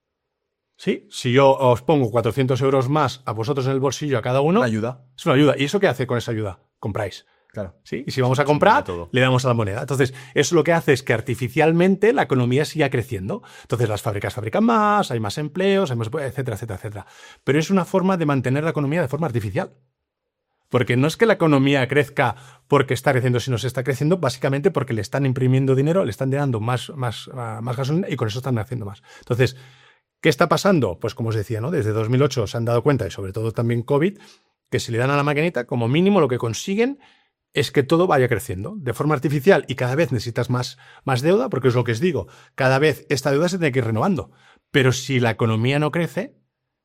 S2: ¿Sí? Si yo os pongo 400 euros más a vosotros en el bolsillo a cada uno,
S3: Ayuda.
S2: es una ayuda. ¿Y eso qué hace con esa ayuda? Compráis.
S3: Claro.
S2: ¿Sí? Y si vamos a comprar,
S1: todo.
S2: le damos a la moneda. Entonces, eso lo que hace es que artificialmente la economía siga creciendo. Entonces, las fábricas fabrican más, hay más empleos, hay más, etcétera, etcétera, etcétera. Pero es una forma de mantener la economía de forma artificial. Porque no es que la economía crezca porque está creciendo, sino se está creciendo básicamente porque le están imprimiendo dinero, le están dando más gasolina y con eso están haciendo más. Entonces, ¿qué está pasando? Pues como os decía, ¿no? Desde 2008 se han dado cuenta, y sobre todo también COVID, que si le dan a la maquinita, como mínimo lo que consiguen es que todo vaya creciendo de forma artificial y cada vez necesitas más deuda, porque es lo que os digo, cada vez esta deuda se tiene que ir renovando. Pero si la economía no crece,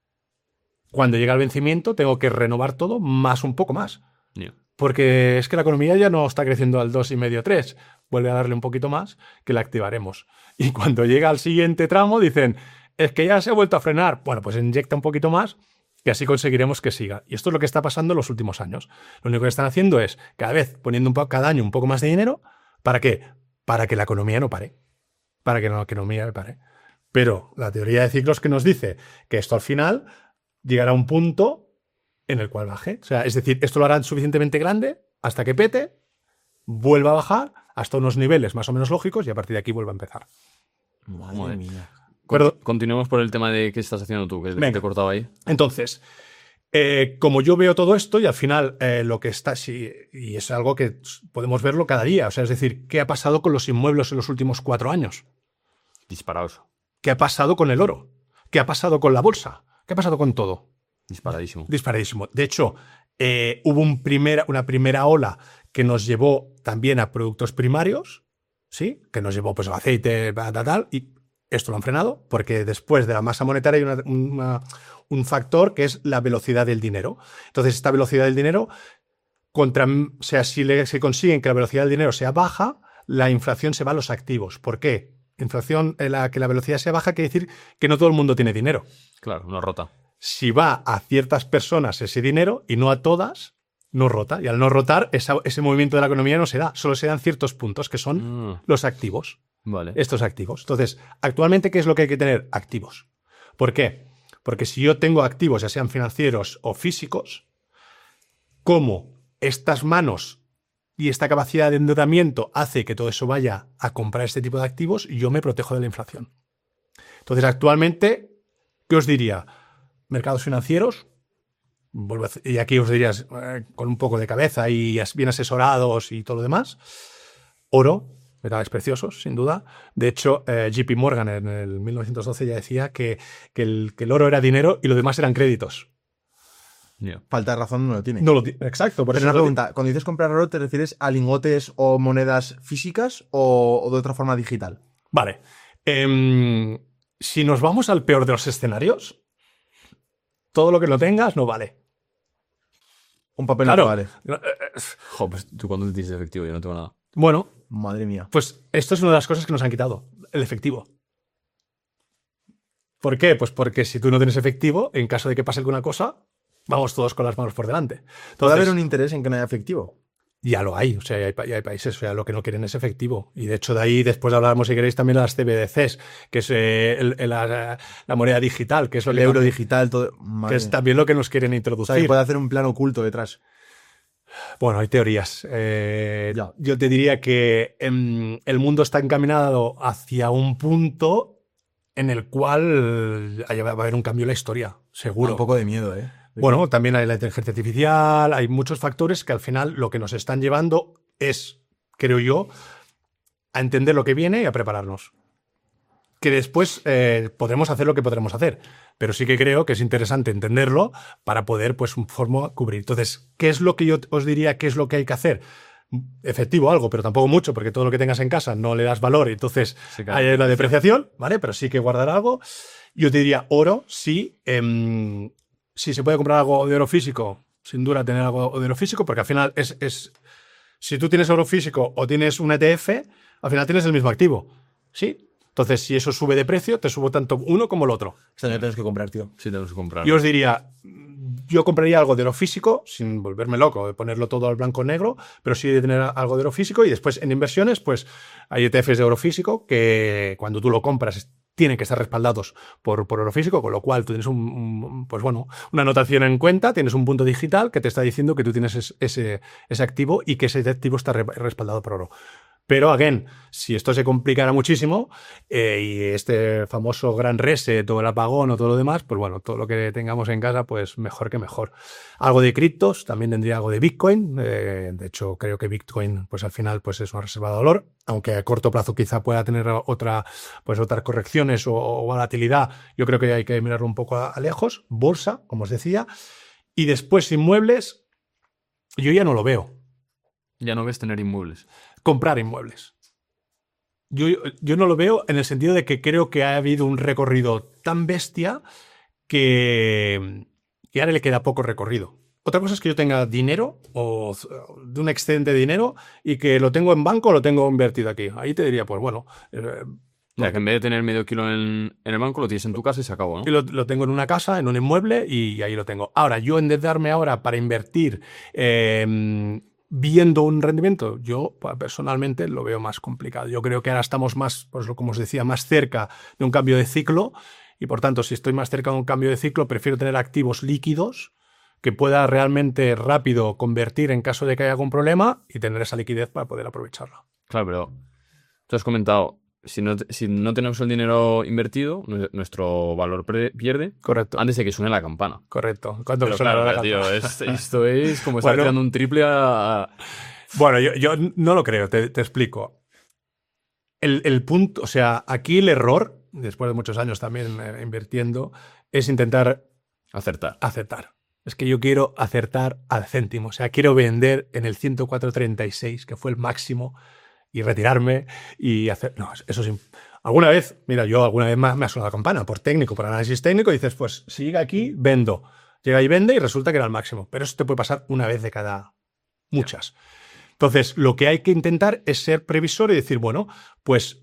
S2: cuando llega el vencimiento tengo que renovar todo más un poco más.
S1: Yeah.
S2: Porque es que la economía ya no está creciendo al 2,5, 3. Vuelve a darle un poquito más que la activaremos. Y cuando llega al siguiente tramo dicen, es que ya se ha vuelto a frenar. Bueno, pues inyecta un poquito más que así conseguiremos que siga. Y esto es lo que está pasando en los últimos años. Lo único que están haciendo es cada vez poniendo cada año un poco más de dinero. ¿Para qué? Para que la economía no pare. Para que la economía no pare. Pero la teoría de ciclos que nos dice que esto al final llegará a un punto en el cual baje. O sea, es decir, esto lo harán suficientemente grande hasta que pete, vuelva a bajar hasta unos niveles más o menos lógicos y a partir de aquí vuelva a empezar.
S3: Madre mía.
S1: Continuemos por el tema de qué estás haciendo tú, que
S2: Venga.
S1: te he cortado ahí.
S2: Entonces, como yo veo todo esto y al final lo que está, sí, y es algo que podemos verlo cada día, o sea, es decir, ¿qué ha pasado con los inmuebles en los últimos 4 años?
S1: Disparados.
S2: ¿Qué ha pasado con el oro? ¿Qué ha pasado con la bolsa? ¿Qué ha pasado con todo?
S1: Disparadísimo.
S2: Disparadísimo. De hecho, hubo una primera ola que nos llevó también a productos primarios, ¿sí? Que nos llevó pues al aceite, tal, y esto lo han frenado porque después de la masa monetaria hay un factor que es la velocidad del dinero. Entonces, esta velocidad del dinero, o sea, si se consiguen que la velocidad del dinero sea baja, la inflación se va a los activos. ¿Por qué? Inflación, que la velocidad sea baja quiere decir que no todo el mundo tiene dinero.
S1: Claro, una rota.
S2: Si va a ciertas personas ese dinero y no a todas, no rota. Y al no rotar, ese movimiento de la economía no se da. Solo se dan ciertos puntos, que son los activos.
S1: Vale.
S2: Estos activos. Entonces, actualmente, ¿qué es lo que hay que tener? Activos. ¿Por qué? Porque si yo tengo activos, ya sean financieros o físicos, como estas manos y esta capacidad de endeudamiento hace que todo eso vaya a comprar este tipo de activos, yo me protejo de la inflación. Entonces, actualmente, ¿qué os diría? Mercados financieros, y aquí os diría con un poco de cabeza y bien asesorados y todo lo demás. Oro, metales preciosos, sin duda. De hecho, JP Morgan en el 1912 ya decía que el oro era dinero y lo demás eran créditos.
S1: Yeah.
S3: Falta de razón no lo tiene.
S2: Exacto. Por
S3: Pero
S2: eso
S3: una pregunta, cuando dices comprar oro, ¿te refieres a lingotes o monedas físicas o de otra forma digital?
S2: Vale. Si nos vamos al peor de los escenarios, todo lo que no tengas no vale.
S3: Un papel
S2: Claro.
S3: no vale.
S1: Jo, pues tú cuando dices efectivo, yo no tengo nada.
S2: Bueno,
S3: Madre mía.
S2: pues esto es una de las cosas que nos han quitado, el efectivo. ¿Por qué? Pues porque si tú no tienes efectivo, en caso de que pase alguna cosa, vamos todos con las manos por delante.
S3: ¿Puede
S2: Entonces,
S3: haber un interés en que no haya efectivo?
S2: ya lo hay, o sea, ya hay países, o sea, lo que no quieren es efectivo. Y de hecho, de ahí después hablamos, si queréis, también de las CBDCs, que es la moneda digital, que es lo
S3: El
S2: que
S3: euro
S2: también,
S3: digital, todo.
S2: que
S3: Madre
S2: es
S3: mía.
S2: también lo que nos quieren
S3: O sea, que
S2: introducir.
S3: puede hacer un plan oculto detrás.
S2: Bueno, hay teorías. Yo te diría que el mundo está encaminado hacia un punto en el cual va a haber un cambio en la historia, seguro.
S3: Un poco de miedo, ¿eh?
S2: Bueno, también hay la inteligencia artificial, hay muchos factores que al final lo que nos están llevando es, creo yo, a entender lo que viene y a prepararnos. Que después podremos hacer lo que podremos hacer, pero sí que creo que es interesante entenderlo para poder, pues, un forma cubrir. Entonces, ¿qué es lo que yo os diría? ¿Qué es lo que hay que hacer? Efectivo algo, pero tampoco mucho, porque todo lo que tengas en casa no le das valor y entonces
S1: Sí, claro.
S2: hay una depreciación, ¿vale? Pero sí que guardar algo. Yo te diría oro, sí. Si se puede comprar algo de oro físico, sin duda tener algo de oro físico, porque al final si tú tienes oro físico o tienes un ETF, al final tienes el mismo activo, ¿sí? Entonces, si eso sube de precio, te subo tanto uno como el otro.
S3: Este año tienes que comprar, tío.
S1: Sí, tenemos que comprar.
S2: Yo os diría, yo compraría algo de oro físico, sin volverme loco, de ponerlo todo al blanco o negro, pero sí de tener algo de oro físico. Y después en inversiones, pues hay ETFs de oro físico que cuando tú lo compras tienen que estar respaldados por oro físico, con lo cual tú tienes pues bueno, una anotación en cuenta, tienes un punto digital que te está diciendo que tú tienes ese activo y que ese activo está respaldado por oro. Pero, again, si esto se complicara muchísimo y este famoso gran reset o el apagón o todo lo demás, pues bueno, todo lo que tengamos en casa, pues mejor que mejor. Algo de criptos, también tendría algo de Bitcoin. De hecho, creo que Bitcoin, pues al final, pues es una reserva de valor, aunque a corto plazo quizá pueda tener otras correcciones o volatilidad. Yo creo que hay que mirarlo un poco a lejos. Bolsa, como os decía. Y después inmuebles, yo ya no lo veo.
S1: Ya no ves tener inmuebles.
S2: Comprar inmuebles. Yo no lo veo en el sentido de que creo que ha habido un recorrido tan bestia que ahora le queda poco recorrido. Otra cosa es que yo tenga dinero o de un excedente de dinero y que lo tengo en banco o lo tengo invertido aquí. Ahí te diría, pues bueno...
S1: O sea, que en vez de tener medio kilo en el banco, lo tienes en tu casa y se acabó, ¿no?
S2: Y lo tengo en una casa, en un inmueble y ahí lo tengo. Ahora, yo endeudarme ahora para invertir... viendo un rendimiento, yo personalmente lo veo más complicado. Yo creo que ahora estamos más, pues como os decía, más cerca de un cambio de ciclo y por tanto, si estoy más cerca de un cambio de ciclo, prefiero tener activos líquidos que pueda realmente rápido convertir en caso de que haya algún problema y tener esa liquidez para poder aprovecharla.
S1: Claro, pero tú has comentado, si no tenemos el dinero invertido, nuestro valor pierde.
S2: Correcto.
S1: Antes de que suene la campana.
S2: Correcto. ¿Cuánto
S1: Pero
S2: suena
S1: claro,
S2: la
S1: tío,
S2: campana?
S1: esto es como estar tirando un triple a...
S2: Bueno, yo no lo creo, te explico. El punto, o sea, aquí el error, después de muchos años también invirtiendo, es intentar
S1: acertar.
S2: Es que yo quiero acertar al céntimo. O sea, quiero vender en el 104.36, que fue el máximo, y retirarme y hacer... No, eso sí. Alguna vez me ha sonado la campana por técnico, por análisis técnico, y dices, pues si llega aquí, vendo. Llega y vende y resulta que era el máximo. Pero eso te puede pasar una vez de cada muchas. Entonces, lo que hay que intentar es ser previsor y decir, bueno, pues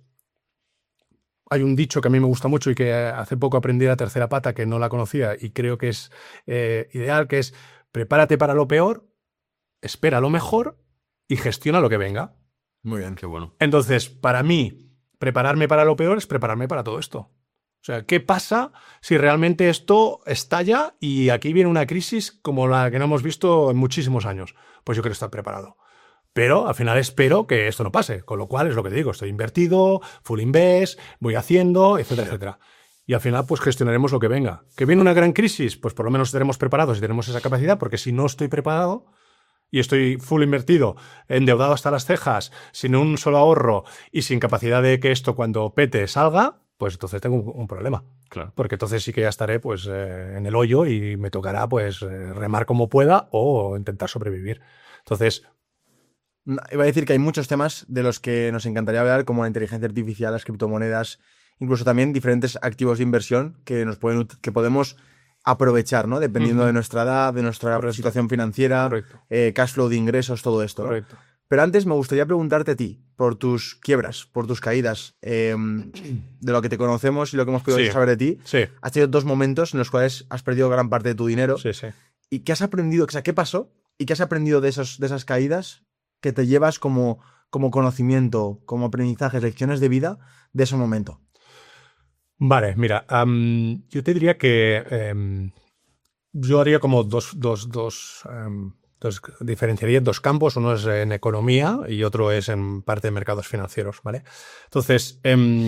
S2: hay un dicho que a mí me gusta mucho y que hace poco aprendí la tercera pata, que no la conocía y creo que es ideal, que es prepárate para lo peor, espera lo mejor y gestiona lo que venga.
S3: Muy bien.
S1: Qué bueno.
S2: Entonces, para mí, prepararme para lo peor es prepararme para todo esto. O sea, ¿qué pasa si realmente esto estalla y aquí viene una crisis como la que no hemos visto en muchísimos años? Pues yo quiero estar preparado. Pero al final espero que esto no pase. Con lo cual es lo que te digo, estoy invertido, full invest, voy haciendo, etcétera, etcétera. Y al final pues gestionaremos lo que venga. ¿Que viene una gran crisis? Pues por lo menos estaremos preparados y tenemos esa capacidad, porque si no estoy preparado y estoy full invertido, endeudado hasta las cejas, sin un solo ahorro y sin capacidad de que esto cuando pete salga, pues entonces tengo un problema.
S1: Claro.
S2: Porque entonces sí que ya estaré pues en el hoyo y me tocará pues remar como pueda o intentar sobrevivir. Entonces...
S3: Iba a decir que hay muchos temas de los que nos encantaría hablar, como la inteligencia artificial, las criptomonedas, incluso también diferentes activos de inversión que podemos aprovechar, ¿no? Dependiendo de nuestra edad, de nuestra situación financiera, cash flow de ingresos, todo esto, ¿no?
S2: Correcto.
S3: Pero antes me gustaría preguntarte a ti, por tus quiebras, por tus caídas, de lo que te conocemos y lo que hemos podido saber de ti.
S2: Sí.
S3: Has tenido 2 momentos en los cuales has perdido gran parte de tu dinero.
S2: Sí, sí.
S3: ¿Y qué has aprendido? O sea, ¿qué pasó? ¿Y qué has aprendido de esas caídas que te llevas como conocimiento, como aprendizaje, lecciones de vida de ese momento?
S2: Vale, mira, yo te diría que yo haría como dos Entonces, diferenciaría dos campos, uno es en economía y otro es en parte de mercados financieros, ¿vale? Entonces,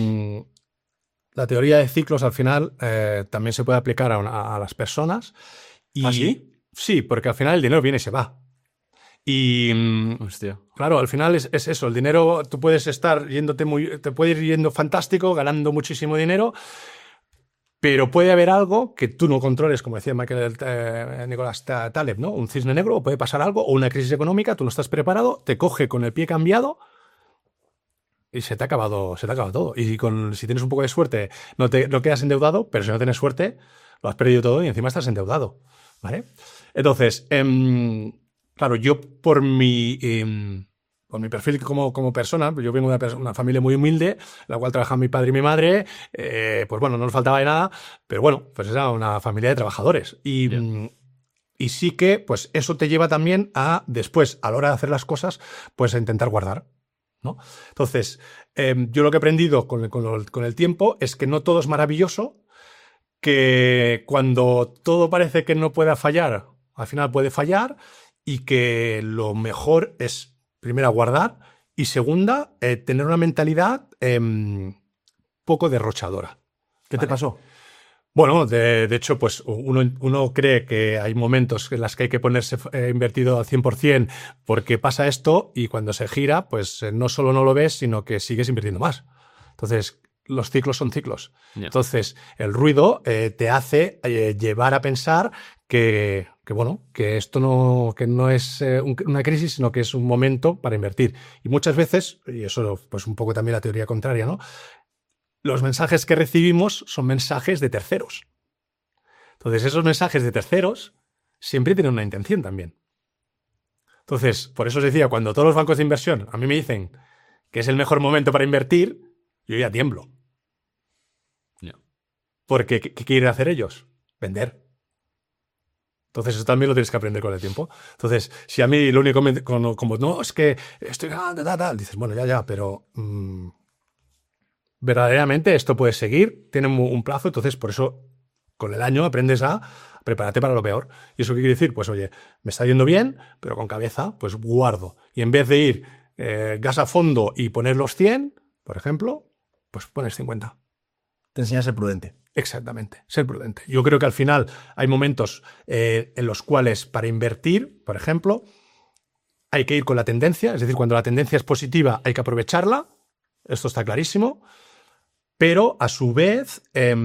S2: la teoría de ciclos al final también se puede aplicar a las personas. Y,
S3: ¿Ah, sí?
S2: Sí, porque al final el dinero viene y se va. Y
S1: Hostia.
S2: claro, al final es eso, el dinero, tú puedes estar te puede ir yendo fantástico, ganando muchísimo dinero, pero puede haber algo que tú no controles, como decía Nicolás Taleb, ¿no? Un cisne negro, o puede pasar algo, o una crisis económica, tú no estás preparado, te coge con el pie cambiado y se te ha acabado todo. Y si tienes un poco de suerte, no quedas endeudado, pero si no tienes suerte, lo has perdido todo y encima estás endeudado, ¿vale? Entonces, claro, yo por mi perfil como persona, yo vengo de una familia muy humilde, en la cual trabajan mi padre y mi madre, pues bueno, no nos faltaba de nada, pero bueno, pues era una familia de trabajadores. Y sí que, pues eso te lleva también a, después, a la hora de hacer las cosas, pues a intentar guardar, ¿no? Entonces, yo lo que he aprendido con el tiempo es que no todo es maravilloso, que cuando todo parece que no pueda fallar, al final puede fallar, y que lo mejor es, primera, guardar, y segunda, tener una mentalidad poco derrochadora.
S3: ¿Qué te pasó?
S2: Bueno, de hecho, pues uno cree que hay momentos en los que hay que ponerse invertido al 100% porque pasa esto, y cuando se gira, pues no solo no lo ves, sino que sigues invirtiendo más. Entonces, los ciclos son ciclos.
S1: Yeah.
S2: Entonces, el ruido te hace llevar a pensar que esto no es una crisis, sino que es un momento para invertir. Y muchas veces, y eso pues un poco también la teoría contraria, ¿no? Los mensajes que recibimos son mensajes de terceros. Entonces, esos mensajes de terceros siempre tienen una intención también. Entonces, por eso os decía, cuando todos los bancos de inversión a mí me dicen que es el mejor momento para invertir, yo ya tiemblo.
S1: Yeah.
S2: Porque, ¿qué quieren hacer ellos? Vender. Entonces, eso también lo tienes que aprender con el tiempo. Entonces, si a mí lo único, como no, es que estoy ganando, tal, dices, bueno, ya, pero verdaderamente esto puede seguir, tiene un plazo, entonces por eso con el año aprendes a prepararte para lo peor. ¿Y eso qué quiere decir? Pues oye, me está yendo bien, pero con cabeza, pues guardo. Y en vez de ir gas a fondo y poner los 100, por ejemplo, pues pones 50.
S3: Te enseña a ser prudente.
S2: Exactamente, ser prudente. Yo creo que al final hay momentos en los cuales para invertir, por ejemplo, hay que ir con la tendencia, es decir, cuando la tendencia es positiva hay que aprovecharla, esto está clarísimo, pero a su vez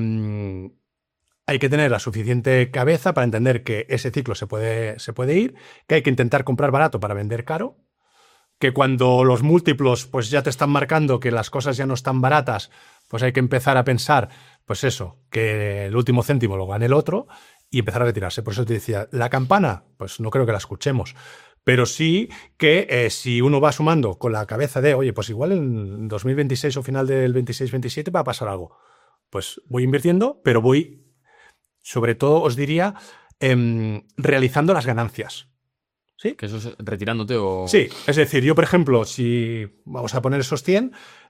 S2: hay que tener la suficiente cabeza para entender que ese ciclo se puede ir, que hay que intentar comprar barato para vender caro, que cuando los múltiplos pues ya te están marcando que las cosas ya no están baratas, pues hay que empezar a pensar, pues eso, que el último céntimo lo gane el otro y empezar a retirarse. Por eso te decía, la campana, pues no creo que la escuchemos, pero sí que si uno va sumando con la cabeza de, oye, pues igual en 2026 o final del 26-27 va a pasar algo, pues voy invirtiendo, pero voy, sobre todo os diría, realizando las ganancias. ¿Sí?
S1: ¿Que eso es retirándote o...?
S2: Sí, es decir, yo, por ejemplo, si vamos a poner esos 100,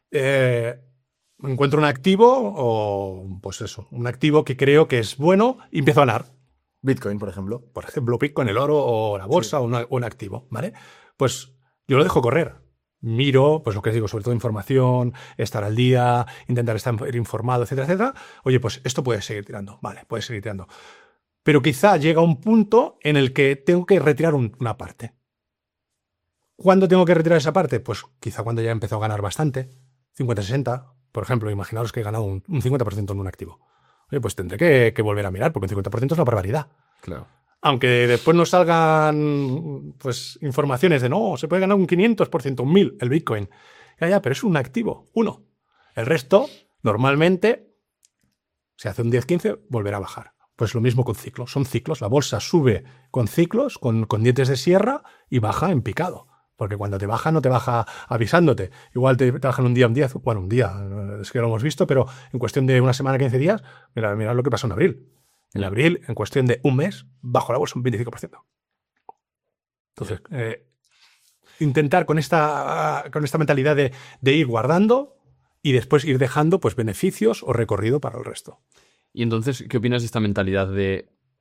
S2: encuentro un activo o, pues eso, un activo que creo que es bueno y empiezo a ganar.
S3: Bitcoin, por ejemplo.
S2: Por ejemplo, Bitcoin, el oro o la bolsa, sí, o un activo, ¿vale? Pues yo lo dejo correr. Miro, pues lo que os digo, sobre todo información, estar al día, intentar estar informado, etcétera, etcétera. Oye, pues esto puede seguir tirando. Vale, puede seguir tirando. Pero quizá llega un punto en el que tengo que retirar una parte. ¿Cuándo tengo que retirar esa parte? Pues quizá cuando ya empezó a ganar bastante, 50-60. Por ejemplo, imaginaros que he ganado un 50% en un activo. Oye, pues tendré que volver a mirar, porque un 50% es una barbaridad.
S1: Claro.
S2: Aunque después nos salgan pues informaciones de no, se puede ganar un 500%, un 1000% el Bitcoin. Ya, pero es un activo, uno. El resto, normalmente, si hace un 10-15, volverá a bajar. Pues lo mismo con ciclos. Son ciclos. La bolsa sube con ciclos, con dientes de sierra, y baja en picado. Porque cuando te baja, no te baja avisándote. Igual te bajan un día, bueno, un día, es que lo hemos visto, pero en cuestión de una semana, 15 días, mira lo que pasó en abril. En abril, en cuestión de un mes, bajó la bolsa un 25%. Entonces, intentar con esta mentalidad de ir guardando y después ir dejando pues beneficios o recorrido para el resto.
S1: Y entonces, ¿qué opinas de esta mentalidad de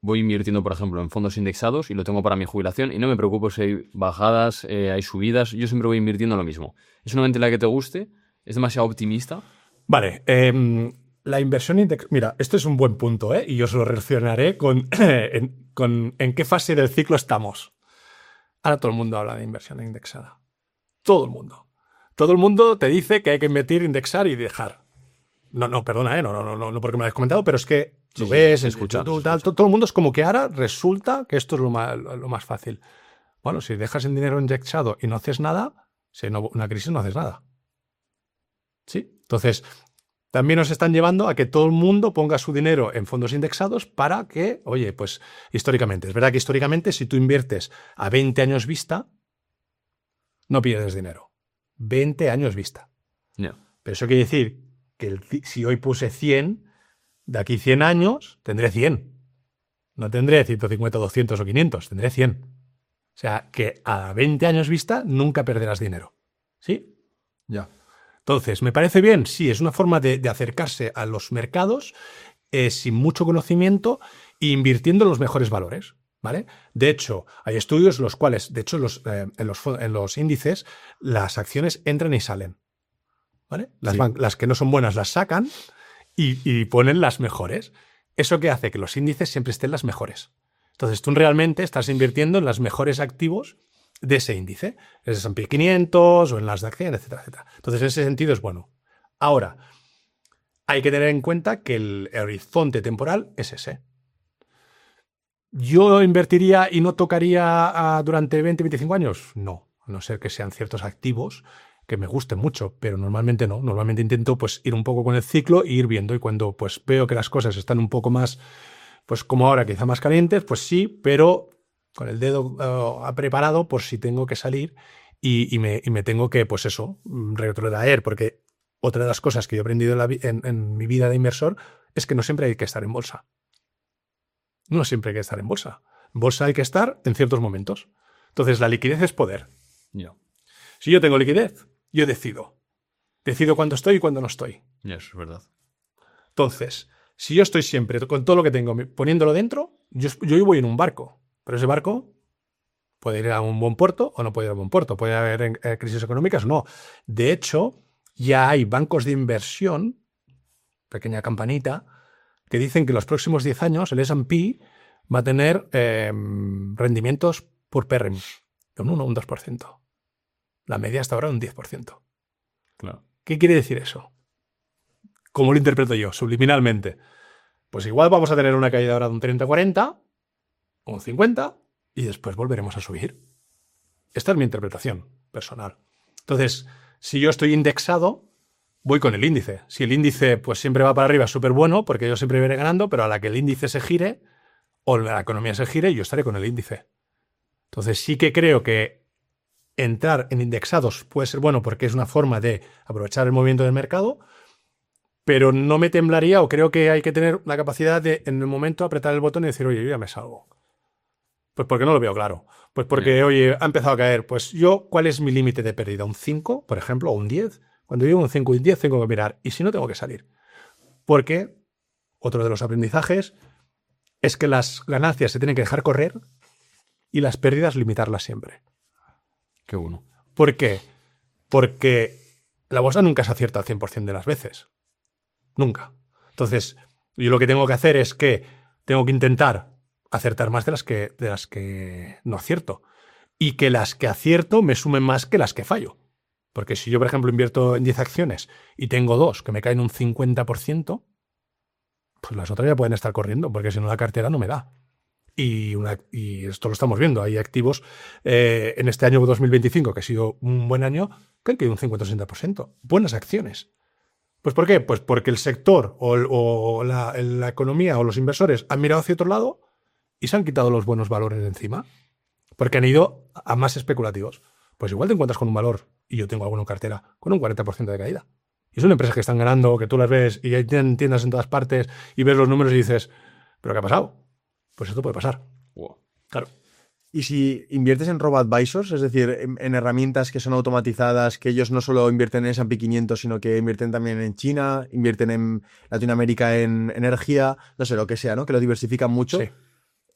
S1: voy invirtiendo, por ejemplo, en fondos indexados y lo tengo para mi jubilación y no me preocupo si hay bajadas, hay subidas, yo siempre voy invirtiendo en lo mismo. ¿Es una mentalidad que te guste? ¿Es demasiado optimista?
S2: Vale, la inversión mira, esto es un buen punto, y yo se lo relacionaré con en qué fase del ciclo estamos. Ahora todo el mundo habla de inversión indexada. Todo el mundo. Todo el mundo te dice que hay que invertir, indexar y dejar. No, perdona, no porque me lo hayas comentado, pero es que lo ves,
S1: escuchas.
S2: Todo el mundo es como que ahora resulta que esto es lo más fácil. Bueno, si dejas el dinero indexado y no haces nada, si hay una crisis no haces nada. ¿Sí? Entonces, también nos están llevando a que todo el mundo ponga su dinero en fondos indexados para que, oye, pues históricamente, es verdad que históricamente si tú inviertes a 20 años vista, no pierdes dinero. 20 años vista.
S1: No.
S2: Pero eso quiere decir que si hoy puse 100, de aquí 100 años tendré 100. No tendré 150, 200 o 500, tendré 100. O sea, que a 20 años vista nunca perderás dinero. ¿Sí?
S4: Ya.
S2: Entonces, ¿me parece bien? Sí, es una forma de acercarse a los mercados sin mucho conocimiento e invirtiendo en los mejores valores, ¿vale? De hecho, hay estudios los cuales, de hecho, en los índices, las acciones entran y salen, ¿vale? Las que no son buenas las sacan y ponen las mejores. ¿Eso qué hace? Que los índices siempre estén las mejores. Entonces, tú realmente estás invirtiendo en los mejores activos de ese índice, es S&P 500 o en las de acciones, etcétera, etcétera. Entonces, en ese sentido es bueno. Ahora, hay que tener en cuenta que el horizonte temporal es ese. ¿Yo invertiría y no tocaría durante 20, 25 años? No, a no ser que sean ciertos activos que me gusten mucho, pero normalmente no. Normalmente intento pues ir un poco con el ciclo e ir viendo, y cuando pues veo que las cosas están un poco más, pues como ahora, quizá más calientes, pues sí, pero con el dedo preparado por si tengo que salir y me tengo que, pues eso, retrotraer, porque otra de las cosas que yo he aprendido en mi vida de inversor es que no siempre hay que estar en bolsa. No siempre hay que estar en bolsa. En bolsa hay que estar en ciertos momentos. Entonces, la liquidez es poder.
S1: Ya.
S2: Si yo tengo liquidez, yo decido. Decido cuándo estoy y cuándo no estoy.
S1: Ya, eso es verdad.
S2: Entonces, si yo estoy siempre con todo lo que tengo poniéndolo dentro, yo voy en un barco. Pero ese barco puede ir a un buen puerto o no puede ir a un buen puerto. Puede haber crisis económicas o no. De hecho, ya hay bancos de inversión, pequeña campanita, que dicen que en los próximos 10 años el S&P va a tener rendimientos por PERM de un 1 o un 2%. La media hasta ahora un 10%.
S1: Claro.
S2: ¿Qué quiere decir eso? ¿Cómo lo interpreto yo? Subliminalmente. Pues igual vamos a tener una caída ahora de un 30-40, o un 50, y después volveremos a subir. Esta es mi interpretación personal. Entonces, si yo estoy indexado, voy con el índice. Si el índice pues siempre va para arriba, es súper bueno, porque yo siempre iré ganando, pero a la que el índice se gire, o la economía se gire, yo estaré con el índice. Entonces sí que creo que entrar en indexados puede ser bueno porque es una forma de aprovechar el movimiento del mercado, pero no me temblaría, o creo que hay que tener la capacidad de, en el momento, apretar el botón y decir, oye, yo ya me salgo. Pues porque no lo veo claro. Pues porque, oye, ha empezado a caer. Pues yo, ¿cuál es mi límite de pérdida? ¿Un 5, por ejemplo, o un 10? Cuando digo un 5 y un 10 tengo que mirar. Y si no, tengo que salir. Porque otro de los aprendizajes es que las ganancias se tienen que dejar correr y las pérdidas limitarlas siempre.
S1: Qué bueno.
S2: ¿Por qué? Porque la bolsa nunca se acierta al 100% de las veces. Nunca. Entonces, yo lo que tengo que hacer es que tengo que intentar acertar más de las que no acierto. Y que las que acierto me sumen más que las que fallo. Porque si yo, por ejemplo, invierto en 10 acciones y tengo 2 que me caen un 50%, pues las otras ya pueden estar corriendo, porque si no la cartera no me da. Y esto lo estamos viendo. Hay activos en este año 2025, que ha sido un buen año, que han caído un 50-60%. Buenas acciones. ¿Pues por qué? Pues porque el sector o la economía o los inversores han mirado hacia otro lado y se han quitado los buenos valores de encima. Porque han ido a más especulativos. Pues igual te encuentras con un valor, y yo tengo alguno en cartera, con un 40% de caída. Y son empresas que están ganando, que tú las ves y hay tiendas en todas partes y ves los números y dices, ¿pero qué ha pasado? Pues esto puede pasar.
S1: Wow.
S2: Claro.
S3: Y si inviertes en robo-advisors, es decir, en herramientas que son automatizadas, que ellos no solo invierten en S&P 500, sino que invierten también en China, invierten en Latinoamérica en energía, no sé, lo que sea, ¿no? Que lo diversifican mucho.
S2: Sí.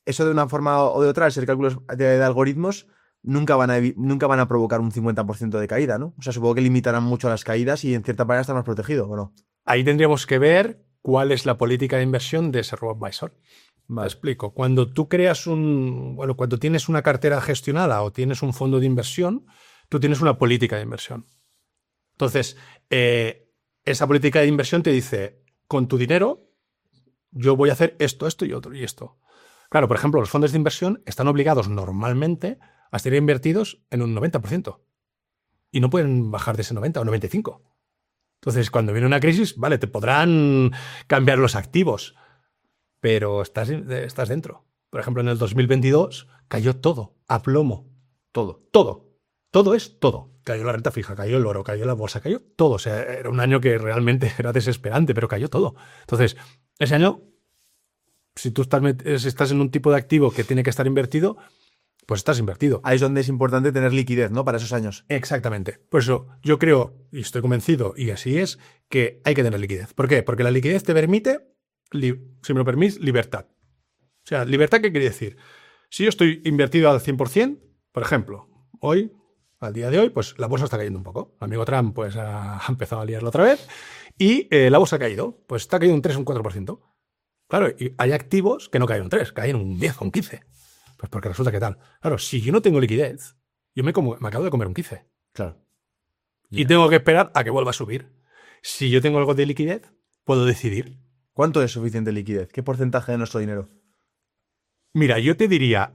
S3: eso de una forma o de otra, al ser cálculos de algoritmos, nunca van a provocar un 50% de caída, ¿no? O sea, supongo que limitarán mucho las caídas y en cierta manera está más protegido, ¿o no?
S2: Ahí tendríamos que ver cuál es la política de inversión de ese robo-advisor. Te explico. Cuando tú cuando tienes una cartera gestionada o tienes un fondo de inversión, tú tienes una política de inversión. Entonces, esa política de inversión te dice, con tu dinero, yo voy a hacer esto, esto y otro y esto. Claro, por ejemplo, los fondos de inversión están obligados normalmente a estar invertidos en un 90%. Y no pueden bajar de ese 90 o 95%. Entonces, cuando viene una crisis, vale, te podrán cambiar los activos, pero estás dentro. Por ejemplo, en el 2022 cayó todo, a plomo. Todo. Todo es todo. Cayó la renta fija, cayó el oro, cayó la bolsa, cayó todo. O sea, era un año que realmente era desesperante, pero cayó todo. Entonces, ese año, si tú estás en un tipo de activo que tiene que estar invertido, pues estás invertido.
S3: Ahí es donde es importante tener liquidez, ¿no? Para esos años.
S2: Exactamente. Por eso yo creo, y estoy convencido, y así es, que hay que tener liquidez. ¿Por qué? Porque la liquidez te permite, si me lo permitís, libertad. O sea, libertad, ¿qué quiere decir? Si yo estoy invertido al 100%, por ejemplo, hoy, al día de hoy, pues la bolsa está cayendo un poco. El amigo Trump pues ha empezado a liarlo otra vez y la bolsa ha caído. Pues está cayendo un 3 o un 4%. Claro, y hay activos que no caen un 3, caen un 10 o un 15. Pues porque resulta que tal. Claro, si yo no tengo liquidez, yo me acabo de comer un 15.
S3: Claro.
S2: Y tengo que esperar a que vuelva a subir. Si yo tengo algo de liquidez, puedo decidir.
S3: ¿Cuánto es suficiente liquidez? ¿Qué porcentaje de nuestro dinero?
S2: Mira, yo te diría,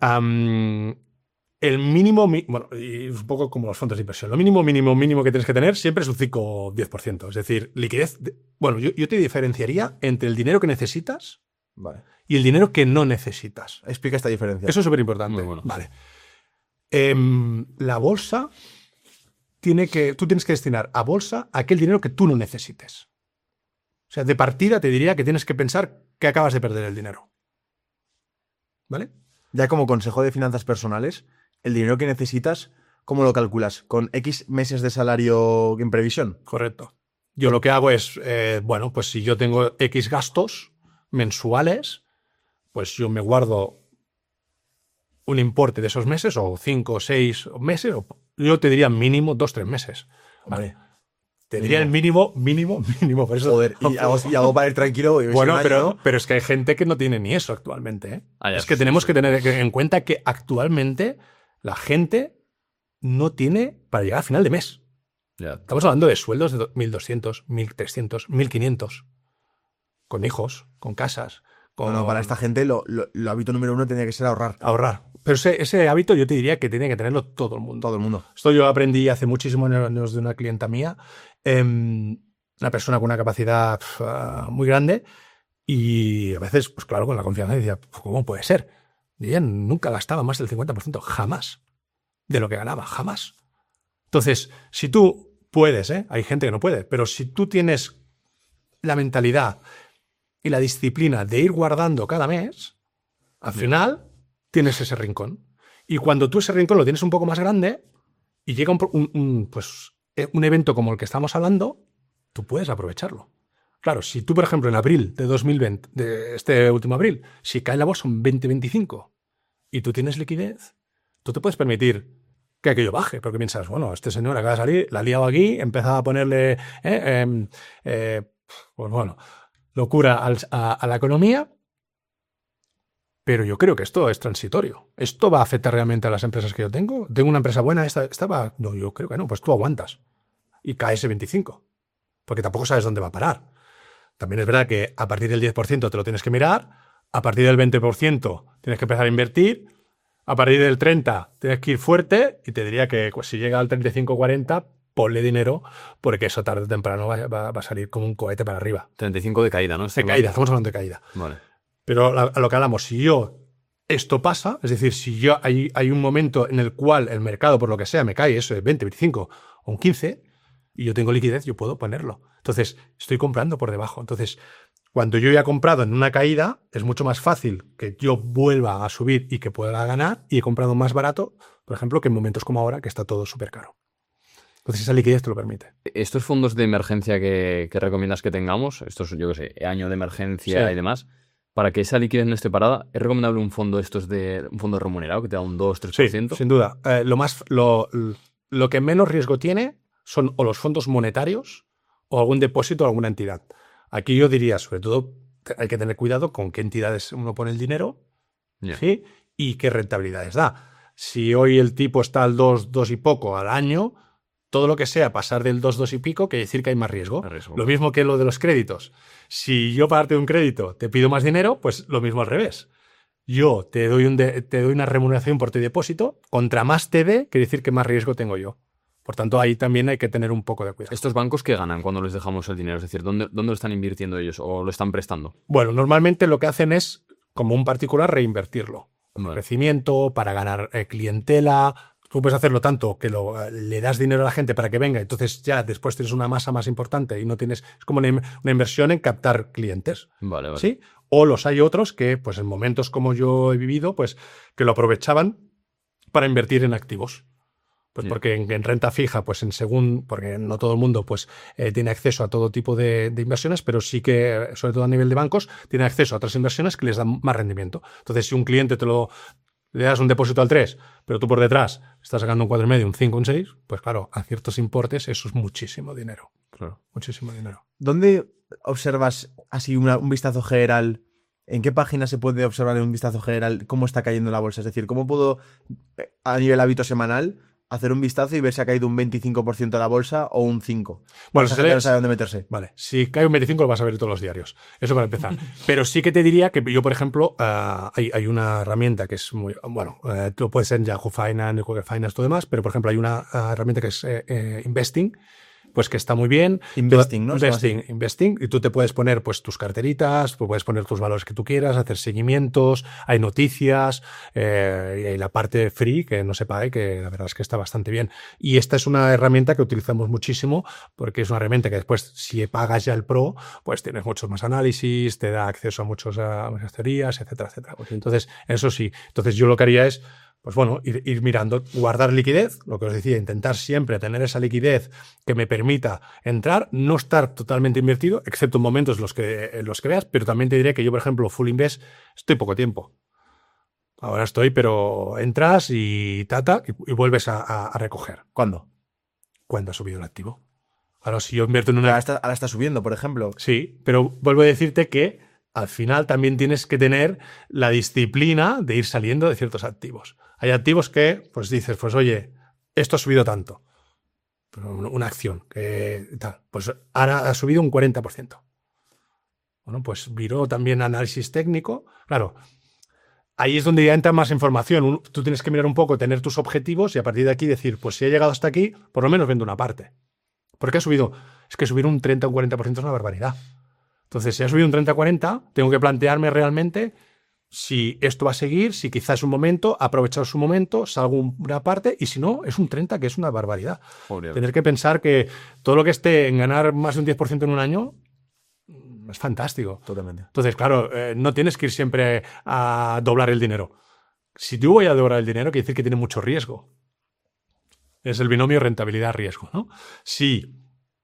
S2: el mínimo, bueno, y un poco como los fondos de inversión, lo mínimo que tienes que tener siempre es un 5 o 10%. Es decir, liquidez, bueno, yo te diferenciaría entre el dinero que necesitas y el dinero que no necesitas.
S3: Explica esta diferencia.
S2: Eso es súper importante.
S1: Muy bueno.
S2: Vale. La bolsa tú tienes que destinar a bolsa aquel dinero que tú no necesites. O sea, de partida te diría que tienes que pensar que acabas de perder el dinero. ¿Vale?
S3: Ya como consejo de finanzas personales, el dinero que necesitas, ¿cómo lo calculas? ¿Con X meses de salario en previsión?
S2: Correcto. Yo lo que hago es, bueno, pues si yo tengo X gastos mensuales, pues yo me guardo un importe de esos meses, o 5 o 6 meses, o yo te diría mínimo 2 o 3 meses. Vale. Te diría el mínimo. Por eso,
S3: joder, y hago para ir tranquilo.
S2: Bueno, pero es que hay gente que no tiene ni eso actualmente, ¿eh?
S1: Es
S2: que tenemos que tener en cuenta que actualmente la gente no tiene para llegar a final de mes.
S1: Ya.
S2: Estamos hablando de sueldos de 1.200, 1.300, 1.500. Con hijos, con casas.
S3: Bueno, para esta gente lo hábito número 1 tendría que ser ahorrar.
S2: Ahorrar. Pero ese hábito yo te diría que tiene que tenerlo todo el mundo.
S3: Todo el mundo.
S2: Esto yo aprendí hace muchísimos años de una clienta mía, una persona con una capacidad muy grande, y a veces, pues claro, con la confianza decía, ¿cómo puede ser? Y ella nunca gastaba más del 50%, jamás, de lo que ganaba, jamás. Entonces, si tú puedes, hay gente que no puede, pero si tú tienes la mentalidad y la disciplina de ir guardando cada mes, al final tienes ese rincón. Y cuando tú ese rincón lo tienes un poco más grande y llega un evento como el que estamos hablando, tú puedes aprovecharlo. Claro, si tú, por ejemplo, en abril de 2020, de este último abril, si cae la bolsa un 20-25 y tú tienes liquidez, tú te puedes permitir que aquello baje, porque piensas, bueno, este señor acaba de salir, la ha liado aquí, empieza a ponerle pues bueno, locura a la economía, pero yo creo que esto es transitorio. ¿Esto va a afectar realmente a las empresas que yo tengo? ¿Tengo una empresa buena? ¿Esta va? No, yo creo que no, pues tú aguantas y cae ese 25%, porque tampoco sabes dónde va a parar. También es verdad que a partir del 10% te lo tienes que mirar, a partir del 20% tienes que empezar a invertir, a partir del 30% tienes que ir fuerte, y te diría que pues, si llega al 35-40%, ponle dinero, porque eso tarde o temprano va a salir como un cohete para arriba.
S1: 35 de caída, ¿no?
S2: De caída, estamos hablando de caída.
S1: Vale.
S2: Pero a lo que hablamos, si esto pasa, es decir, si hay un momento en el cual el mercado, por lo que sea, me cae eso de 20, 25 o un 15, y yo tengo liquidez, yo puedo ponerlo. Entonces, estoy comprando por debajo. Entonces, cuando yo ya he comprado en una caída, es mucho más fácil que yo vuelva a subir y que pueda ganar, y he comprado más barato, por ejemplo, que en momentos como ahora, que está todo súper caro. Entonces, esa liquidez te lo permite.
S1: Estos fondos de emergencia que recomiendas que tengamos, estos, yo qué sé, año de emergencia y demás, Para que esa liquidez no esté parada, ¿es recomendable un fondo un fondo remunerado que te da un 2-3%?
S2: Sí, sin duda. Lo que menos riesgo tiene son o los fondos monetarios o algún depósito o alguna entidad. Aquí yo diría, sobre todo, hay que tener cuidado con qué entidades uno pone el dinero,
S1: Ya.
S2: ¿sí? Y qué rentabilidades da. Si hoy el tipo está al 2 y poco al año, todo lo que sea pasar del 2 y pico quiere decir que hay más riesgo.
S1: Más riesgo.
S2: Lo mismo que lo de los créditos. Si yo para darte un crédito te pido más dinero, pues lo mismo al revés. Yo te doy una remuneración por tu depósito, contra más te dé, quiere decir que más riesgo tengo yo. Por tanto, ahí también hay que tener un poco de cuidado.
S1: ¿Estos bancos qué ganan cuando les dejamos el dinero? Es decir, ¿dónde lo están invirtiendo ellos o lo están prestando?
S2: Bueno, normalmente lo que hacen es, como un particular, reinvertirlo.
S1: Vale.
S2: Crecimiento, para ganar clientela. Tú puedes hacerlo tanto que le das dinero a la gente para que venga, entonces ya después tienes una masa más importante y no tienes. Es como una inversión en captar clientes.
S1: Vale.
S2: ¿Sí? O los hay otros que, pues en momentos como yo he vivido, pues que lo aprovechaban para invertir en activos. Pues porque en renta fija, pues porque no todo el mundo pues tiene acceso a todo tipo de inversiones, pero sí que, sobre todo a nivel de bancos, tiene acceso a otras inversiones que les dan más rendimiento. Entonces, si un cliente le das un depósito al 3, pero tú por detrás estás sacando un 4,5, un 5, un 6, pues claro, a ciertos importes eso es muchísimo dinero.
S1: Claro.
S2: Muchísimo dinero.
S3: ¿Dónde observas así un vistazo general? ¿En qué página se puede observar en un vistazo general cómo está cayendo la bolsa? Es decir, ¿cómo puedo, a nivel hábito semanal, hacer un vistazo y ver si ha caído un 25% la bolsa o un 5%?
S2: Bueno,
S3: si no sabe dónde meterse.
S2: Vale, si cae un 25 lo vas a ver en todos los diarios. Eso para empezar. Pero sí que te diría que yo, por ejemplo, hay una herramienta que es muy... Bueno, tú puedes ser en Yahoo Finance, Google Finance, todo demás, pero por ejemplo hay una herramienta que es Investing, pues que está muy bien.
S3: Investing, ¿no?
S2: Investing. Y tú te puedes poner pues tus carteritas, puedes poner tus valores que tú quieras, hacer seguimientos, hay noticias, y hay la parte free que no se pague, que la verdad es que está bastante bien. Y esta es una herramienta que utilizamos muchísimo porque es una herramienta que después, si pagas ya el Pro, pues tienes muchos más análisis, te da acceso a muchas teorías, etcétera, etcétera. Entonces, eso sí. Entonces, yo lo que haría es pues bueno, ir mirando, guardar liquidez, lo que os decía, intentar siempre tener esa liquidez que me permita entrar, no estar totalmente invertido, excepto en momentos en los que veas, pero también te diré que yo, por ejemplo, full invest, estoy poco tiempo. Ahora estoy, pero entras y vuelves a recoger.
S3: ¿Cuándo?
S2: Cuando ha subido el activo. Ahora, si yo invierto en una...
S3: Ahora está subiendo, por ejemplo.
S2: Sí, pero vuelvo a decirte que al final también tienes que tener la disciplina de ir saliendo de ciertos activos. Hay activos que, pues dices, pues oye, esto ha subido tanto. Una acción que tal. Pues ahora ha subido un 40%. Bueno, pues miró también análisis técnico. Claro, ahí es donde ya entra más información. Tú tienes que mirar un poco, tener tus objetivos y a partir de aquí decir, pues si he llegado hasta aquí, por lo menos vendo una parte. ¿Por qué ha subido? Es que subir un 30 o un 40% es una barbaridad. Entonces, si ha subido un 30-40, tengo que plantearme realmente si esto va a seguir, si quizás es un momento, aprovechar su momento, salgo una parte, y si no, es un 30, que es una barbaridad.
S1: Joder.
S2: Tener que pensar que todo lo que esté en ganar más de un 10% en un año es fantástico.
S3: Totalmente.
S2: Entonces, claro, no tienes que ir siempre a doblar el dinero. Si yo voy a doblar el dinero, quiere decir que tiene mucho riesgo. Es el binomio rentabilidad-riesgo, ¿no? Si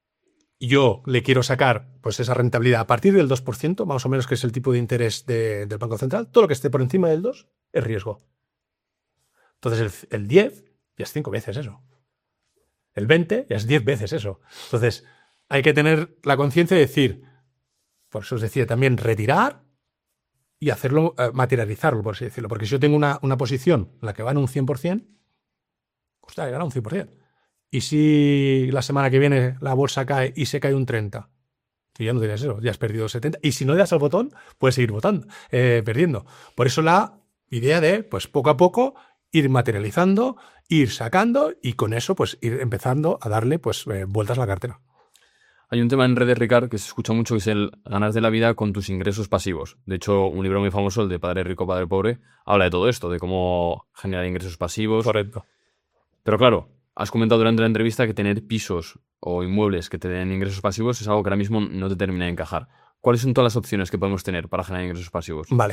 S2: yo le quiero sacar pues esa rentabilidad a partir del 2%, más o menos, que es el tipo de interés del Banco Central, todo lo que esté por encima del 2 es riesgo. Entonces el 10 ya es 5 veces eso. El 20 ya es 10 veces eso. Entonces hay que tener la conciencia de decir, por eso os decía también, retirar y hacerlo, materializarlo, por así decirlo. Porque si yo tengo una posición en la que va en un 100%, ostras, gana un 100%. Y si la semana que viene la bolsa cae y se cae un 30%, y ya no tienes eso, ya has perdido 70%. Y si no le das al botón, puedes seguir perdiendo. Por eso la idea de, pues poco a poco, ir materializando, ir sacando y con eso, pues ir empezando a darle pues vueltas a la cartera.
S1: Hay un tema en redes, Ricard, que se escucha mucho, que es el ganar de la vida con tus ingresos pasivos. De hecho, un libro muy famoso, el de Padre Rico, Padre Pobre, habla de todo esto, de cómo generar ingresos pasivos.
S2: Correcto.
S1: Pero claro, has comentado durante la entrevista que tener pisos o inmuebles que te den ingresos pasivos es algo que ahora mismo no te termina de encajar. ¿Cuáles son todas las opciones que podemos tener para generar ingresos pasivos?
S2: Vale.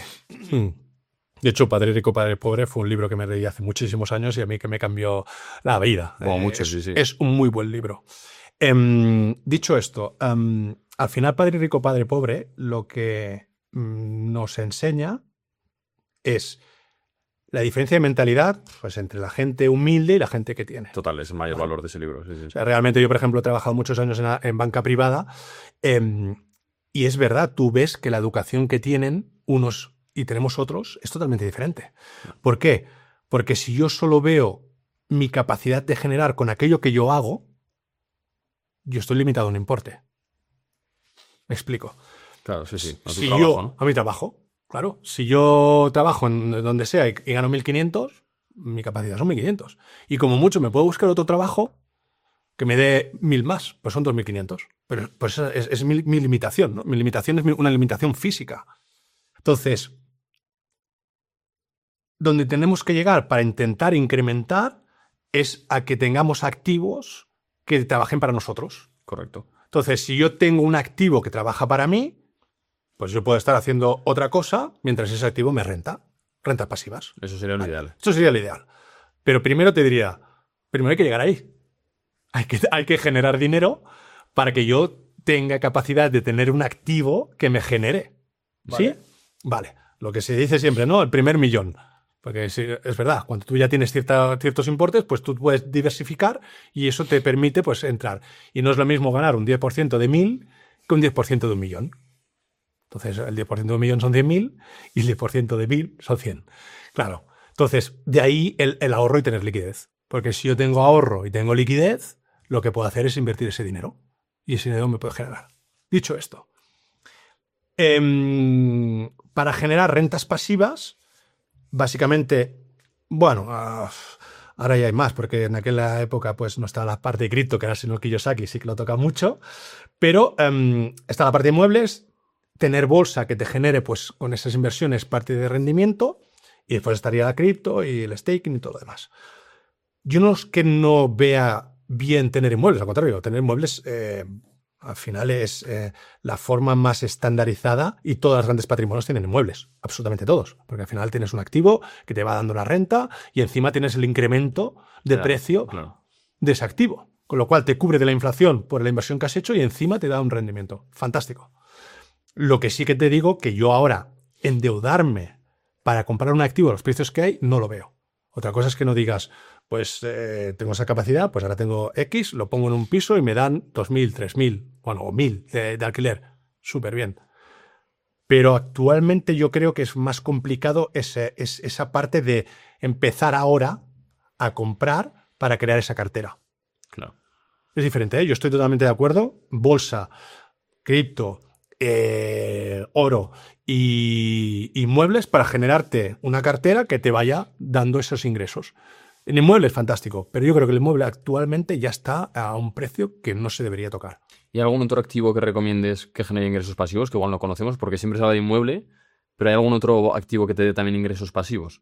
S2: De hecho, Padre Rico, Padre Pobre fue un libro que me leí hace muchísimos años y a mí que me cambió la vida.
S1: Como muchos, sí.
S2: Es un muy buen libro. Dicho esto, al final Padre Rico, Padre Pobre, lo que nos enseña es la diferencia de mentalidad pues, entre la gente humilde y la gente que tiene.
S1: Total, es el mayor valor de ese libro. Sí, sí.
S2: O sea, realmente yo, por ejemplo, he trabajado muchos años en banca privada y es verdad, tú ves que la educación que tienen unos y tenemos otros es totalmente diferente. ¿Por qué? Porque si yo solo veo mi capacidad de generar con aquello que yo hago, yo estoy limitado a un importe. Me explico.
S1: Claro, sí, sí. A tu
S2: Si
S1: trabajo,
S2: yo,
S1: ¿no?
S2: a mi trabajo, claro, si yo trabajo en donde sea y gano 1.500, mi capacidad son 1.500. Y como mucho me puedo buscar otro trabajo que me dé 1.000 más, pues son 2.500. Pero pues es mi limitación, ¿no? Mi limitación es una limitación física. Entonces, donde tenemos que llegar para intentar incrementar es a que tengamos activos que trabajen para nosotros.
S1: Correcto.
S2: Entonces, si yo tengo un activo que trabaja para mí, pues yo puedo estar haciendo otra cosa mientras ese activo me renta. Rentas pasivas.
S1: Eso sería lo ideal.
S2: Eso sería lo ideal. Pero primero te diría, primero hay que llegar ahí. Hay que generar dinero para que yo tenga capacidad de tener un activo que me genere.
S1: Vale.
S2: ¿Sí? Vale. Lo que se dice siempre, ¿no? El primer millón. Porque sí, es verdad, cuando tú ya tienes ciertos importes, pues tú puedes diversificar y eso te permite pues entrar. Y no es lo mismo ganar un 10% de 1.000 que un 10% de 1.000.000. Entonces, el 10% de 1.000.000 son 100.000 y el 10% de 1.000 son 100. Claro. Entonces, de ahí el ahorro y tener liquidez. Porque si yo tengo ahorro y tengo liquidez, lo que puedo hacer es invertir ese dinero. Y ese dinero me puede generar. Dicho esto, para generar rentas pasivas, básicamente, bueno, ahora ya hay más, porque en aquella época pues no estaba la parte de cripto, que ahora Senoko Kiyosaki sí que lo toca mucho, pero está la parte de muebles, tener bolsa que te genere pues con esas inversiones parte de rendimiento, y después estaría la cripto y el staking y todo lo demás. Yo no es que no vea bien tener inmuebles, al contrario, tener inmuebles al final es la forma más estandarizada y todos los grandes patrimonios tienen inmuebles, absolutamente todos, porque al final tienes un activo que te va dando una renta y encima tienes el incremento de precio de ese activo, con lo cual te cubre de la inflación por la inversión que has hecho y encima te da un rendimiento. Fantástico. Lo que sí que te digo que yo ahora endeudarme para comprar un activo a los precios que hay, no lo veo. Otra cosa es que no digas, pues tengo esa capacidad, pues ahora tengo X, lo pongo en un piso y me dan 2.000, 3.000, bueno, o 1.000 de alquiler. Súper bien. Pero actualmente yo creo que es más complicado esa parte de empezar ahora a comprar para crear esa cartera.
S1: Claro.
S2: Es diferente, ¿eh? Yo estoy totalmente de acuerdo. Bolsa, cripto, oro y inmuebles para generarte una cartera que te vaya dando esos ingresos. En inmuebles, fantástico, pero yo creo que el inmueble actualmente ya está a un precio que no se debería tocar.
S1: ¿Y algún otro activo que recomiendes que genere ingresos pasivos? Que igual no conocemos porque siempre se habla de inmueble, pero ¿hay algún otro activo que te dé también ingresos pasivos?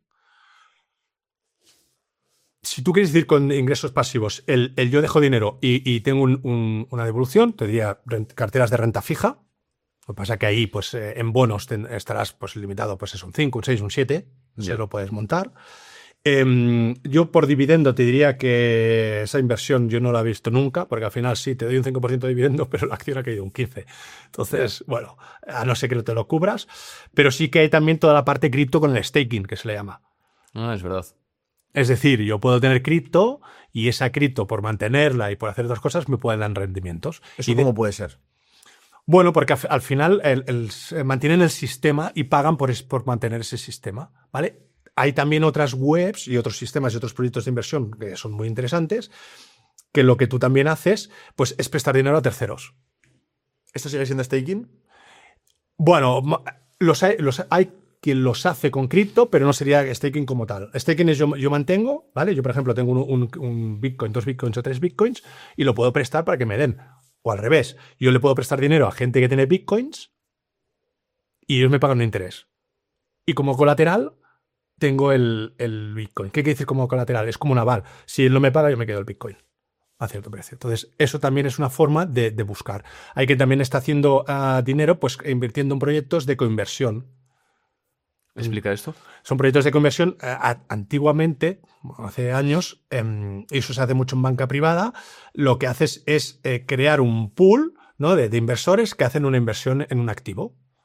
S2: Si tú quieres decir con ingresos pasivos, el yo dejo dinero y tengo una devolución, te diría carteras de renta fija. Lo que pasa es que ahí, pues, en bonos estarás pues, limitado, pues es un 5, un 6, un 7, se lo puedes montar. Yo por dividendo te diría que esa inversión yo no la he visto nunca, porque al final sí, te doy un 5% de dividendo, pero la acción ha caído un 15%. Entonces, bueno, a no ser que no te lo cubras, pero sí que hay también toda la parte cripto con el staking, que se le llama.
S1: Ah, es verdad.
S2: Es decir, yo puedo tener cripto y esa cripto por mantenerla y por hacer otras cosas me pueden dar rendimientos.
S3: ¿Eso cómo puede ser?
S2: Bueno, porque al final mantienen el sistema y pagan por mantener ese sistema, ¿vale? Hay también otras webs y otros sistemas y otros proyectos de inversión que son muy interesantes, que lo que tú también haces pues, es prestar dinero a terceros.
S3: ¿Esto sigue siendo staking?
S2: Bueno, hay quien los hace con cripto, pero no sería staking como tal. Staking es yo mantengo, ¿vale? Yo, por ejemplo, tengo un Bitcoin, 2 Bitcoins o 3 Bitcoins y lo puedo prestar para que me den. O al revés, yo le puedo prestar dinero a gente que tiene Bitcoins y ellos me pagan un interés. Y como colateral tengo el Bitcoin. ¿Qué quiere decir como colateral? Es como un aval. Si él no me paga, yo me quedo el Bitcoin a cierto precio. Entonces, eso también es una forma de buscar. Hay quien también está haciendo dinero pues invirtiendo en proyectos de coinversión.
S1: ¿Explica esto?
S2: Son proyectos de conversión. Antiguamente, hace años, y eso se hace mucho en banca privada, lo que haces es crear un pool, ¿no? de inversores que hacen una inversión en un activo.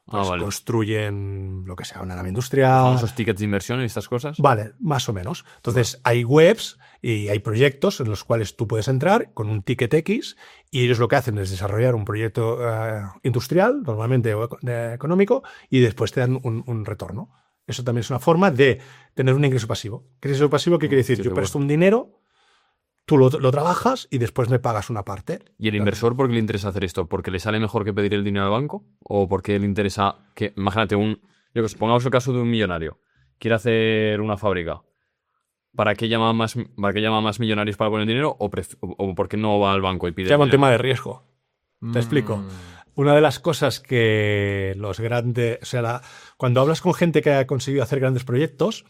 S2: Pues
S1: vale.
S2: construyen lo que sea, una nave industrial.
S1: ¿Esos tickets de inversión y estas cosas?
S2: Vale, más o menos. Entonces, hay webs y hay proyectos en los cuales tú puedes entrar con un ticket X y ellos lo que hacen es desarrollar un proyecto industrial, normalmente económico, y después te dan un retorno. Eso también es una forma de tener un ingreso pasivo. ¿Ingreso pasivo qué quiere decir?
S1: Sí,
S2: Yo
S1: qué
S2: presto un dinero, tú lo trabajas y después me pagas una parte.
S1: ¿Y el inversor por qué le interesa hacer esto? ¿Porque le sale mejor que pedir el dinero al banco? ¿O porque le interesa que, imagínate, pongamos el caso de un millonario, quiere hacer una fábrica? ¿Para qué llama más millonarios para poner dinero? ¿O por qué no va al banco y pide
S2: Se llama un
S1: dinero?
S2: tema de riesgo. Te explico. Una de las cosas que los grandes... O sea, cuando hablas con gente que ha conseguido hacer grandes proyectos,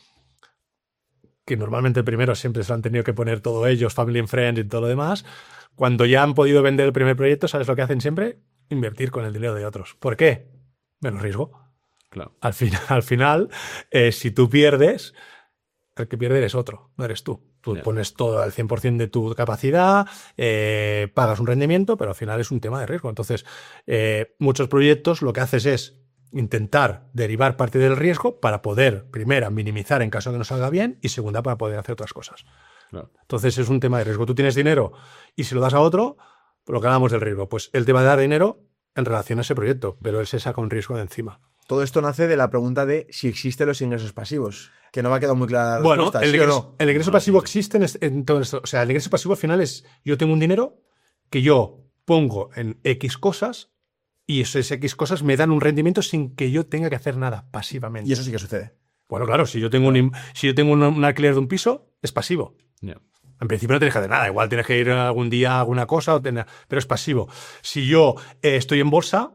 S2: que normalmente primero siempre se lo han tenido que poner todo ellos, family and friends y todo lo demás, cuando ya han podido vender el primer proyecto, ¿sabes lo que hacen siempre? Invertir con el dinero de otros. ¿Por qué? Menos riesgo.
S1: Claro.
S2: Al final, si tú pierdes, el que pierde eres otro, no eres tú. Tú
S1: Ya.
S2: pones todo al 100% de tu capacidad, pagas un rendimiento, pero al final es un tema de riesgo. Entonces, muchos proyectos lo que haces es intentar derivar parte del riesgo para poder, primera, minimizar en caso de que no salga bien y segunda, para poder hacer otras cosas.
S1: Claro.
S2: Entonces, es un tema de riesgo. Tú tienes dinero y si lo das a otro, lo que hablamos del riesgo. Pues él te va a dar dinero en relación a ese proyecto, pero él se saca un riesgo de encima.
S4: Todo esto nace de la pregunta de si existen los ingresos pasivos, que no me ha quedado muy clara la
S2: Bueno,
S4: respuesta,
S2: el
S4: ¿sí o
S2: ingreso,
S4: no?
S2: el ingreso pasivo existe en todo esto. O sea, el ingreso pasivo al final es, yo tengo un dinero que yo pongo en X cosas y esas X cosas me dan un rendimiento sin que yo tenga que hacer nada pasivamente.
S4: Y eso sí que sucede.
S2: Bueno, claro, si yo tengo un alquiler de un piso, es pasivo.
S1: Ya.
S2: En principio no tienes que hacer nada. Igual tienes que ir algún día a alguna cosa, pero es pasivo. Si yo estoy en bolsa,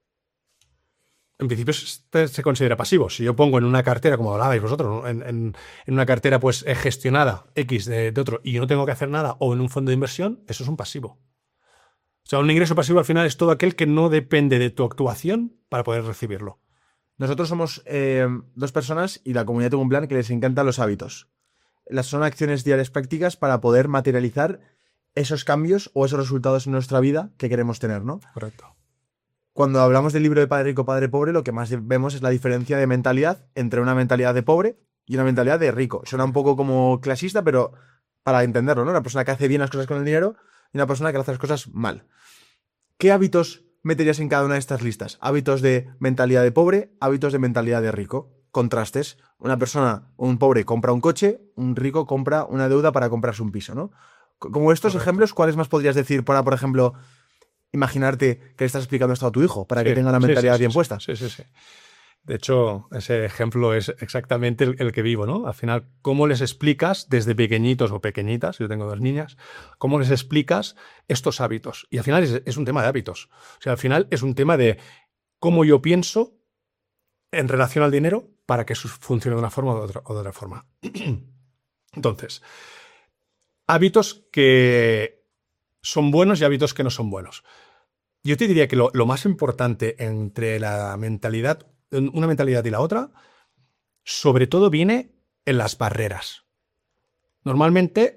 S2: en principio se considera pasivo. Si yo pongo en una cartera, como hablabais vosotros, ¿no? en una cartera pues gestionada X de otro y yo no tengo que hacer nada, o en un fondo de inversión, eso es un pasivo. O sea, un ingreso pasivo al final es todo aquel que no depende de tu actuación para poder recibirlo.
S4: Nosotros somos dos personas y la comunidad tuvo un plan que les encantan los hábitos. Son acciones diarias prácticas para poder materializar esos cambios o esos resultados en nuestra vida que queremos tener, ¿no?
S2: Correcto.
S4: Cuando hablamos del libro de Padre Rico, Padre Pobre, lo que más vemos es la diferencia de mentalidad entre una mentalidad de pobre y una mentalidad de rico. Suena un poco como clasista, pero para entenderlo, ¿no? Una persona que hace bien las cosas con el dinero y una persona que hace las cosas mal. ¿Qué hábitos meterías en cada una de estas listas? Hábitos de mentalidad de pobre, hábitos de mentalidad de rico. Contrastes. Una persona, un pobre, compra un coche, un rico compra una deuda para comprarse un piso, ¿no? Como estos
S2: Correcto.
S4: ejemplos, ¿cuáles más podrías decir para, por ejemplo, imaginarte que le estás explicando esto a tu hijo para que
S2: Sí,
S4: tenga la
S2: sí,
S4: mentalidad
S2: sí,
S4: bien
S2: sí,
S4: puesta?
S2: Sí. De hecho, ese ejemplo es exactamente el que vivo, ¿no? Al final, ¿cómo les explicas desde pequeñitos o pequeñitas, yo tengo 2 niñas, cómo les explicas estos hábitos? Y al final es un tema de hábitos. O sea, al final es un tema de cómo yo pienso en relación al dinero para que eso funcione de una forma o de otra forma. Entonces, hábitos que son buenos y hábitos que no son buenos. Yo te diría que lo más importante entre una mentalidad y la otra, sobre todo viene en las barreras. Normalmente,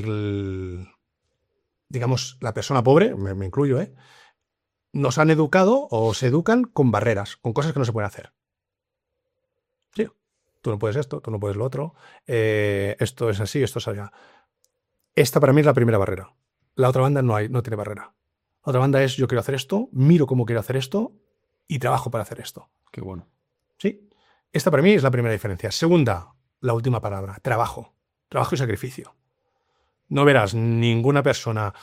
S2: digamos, la persona pobre, me incluyo, nos han educado o se educan con barreras, con cosas que no se pueden hacer. Sí, tú no puedes esto, tú no puedes lo otro, esto es así, esto es allá. Esta para mí es la primera barrera. La otra banda no tiene barrera. La otra banda es yo quiero hacer esto, miro cómo quiero hacer esto y trabajo para hacer esto.
S1: Qué bueno.
S2: ¿Sí? Esta para mí es la primera diferencia. Segunda, la última palabra, trabajo. Trabajo y sacrificio. No verás ninguna persona,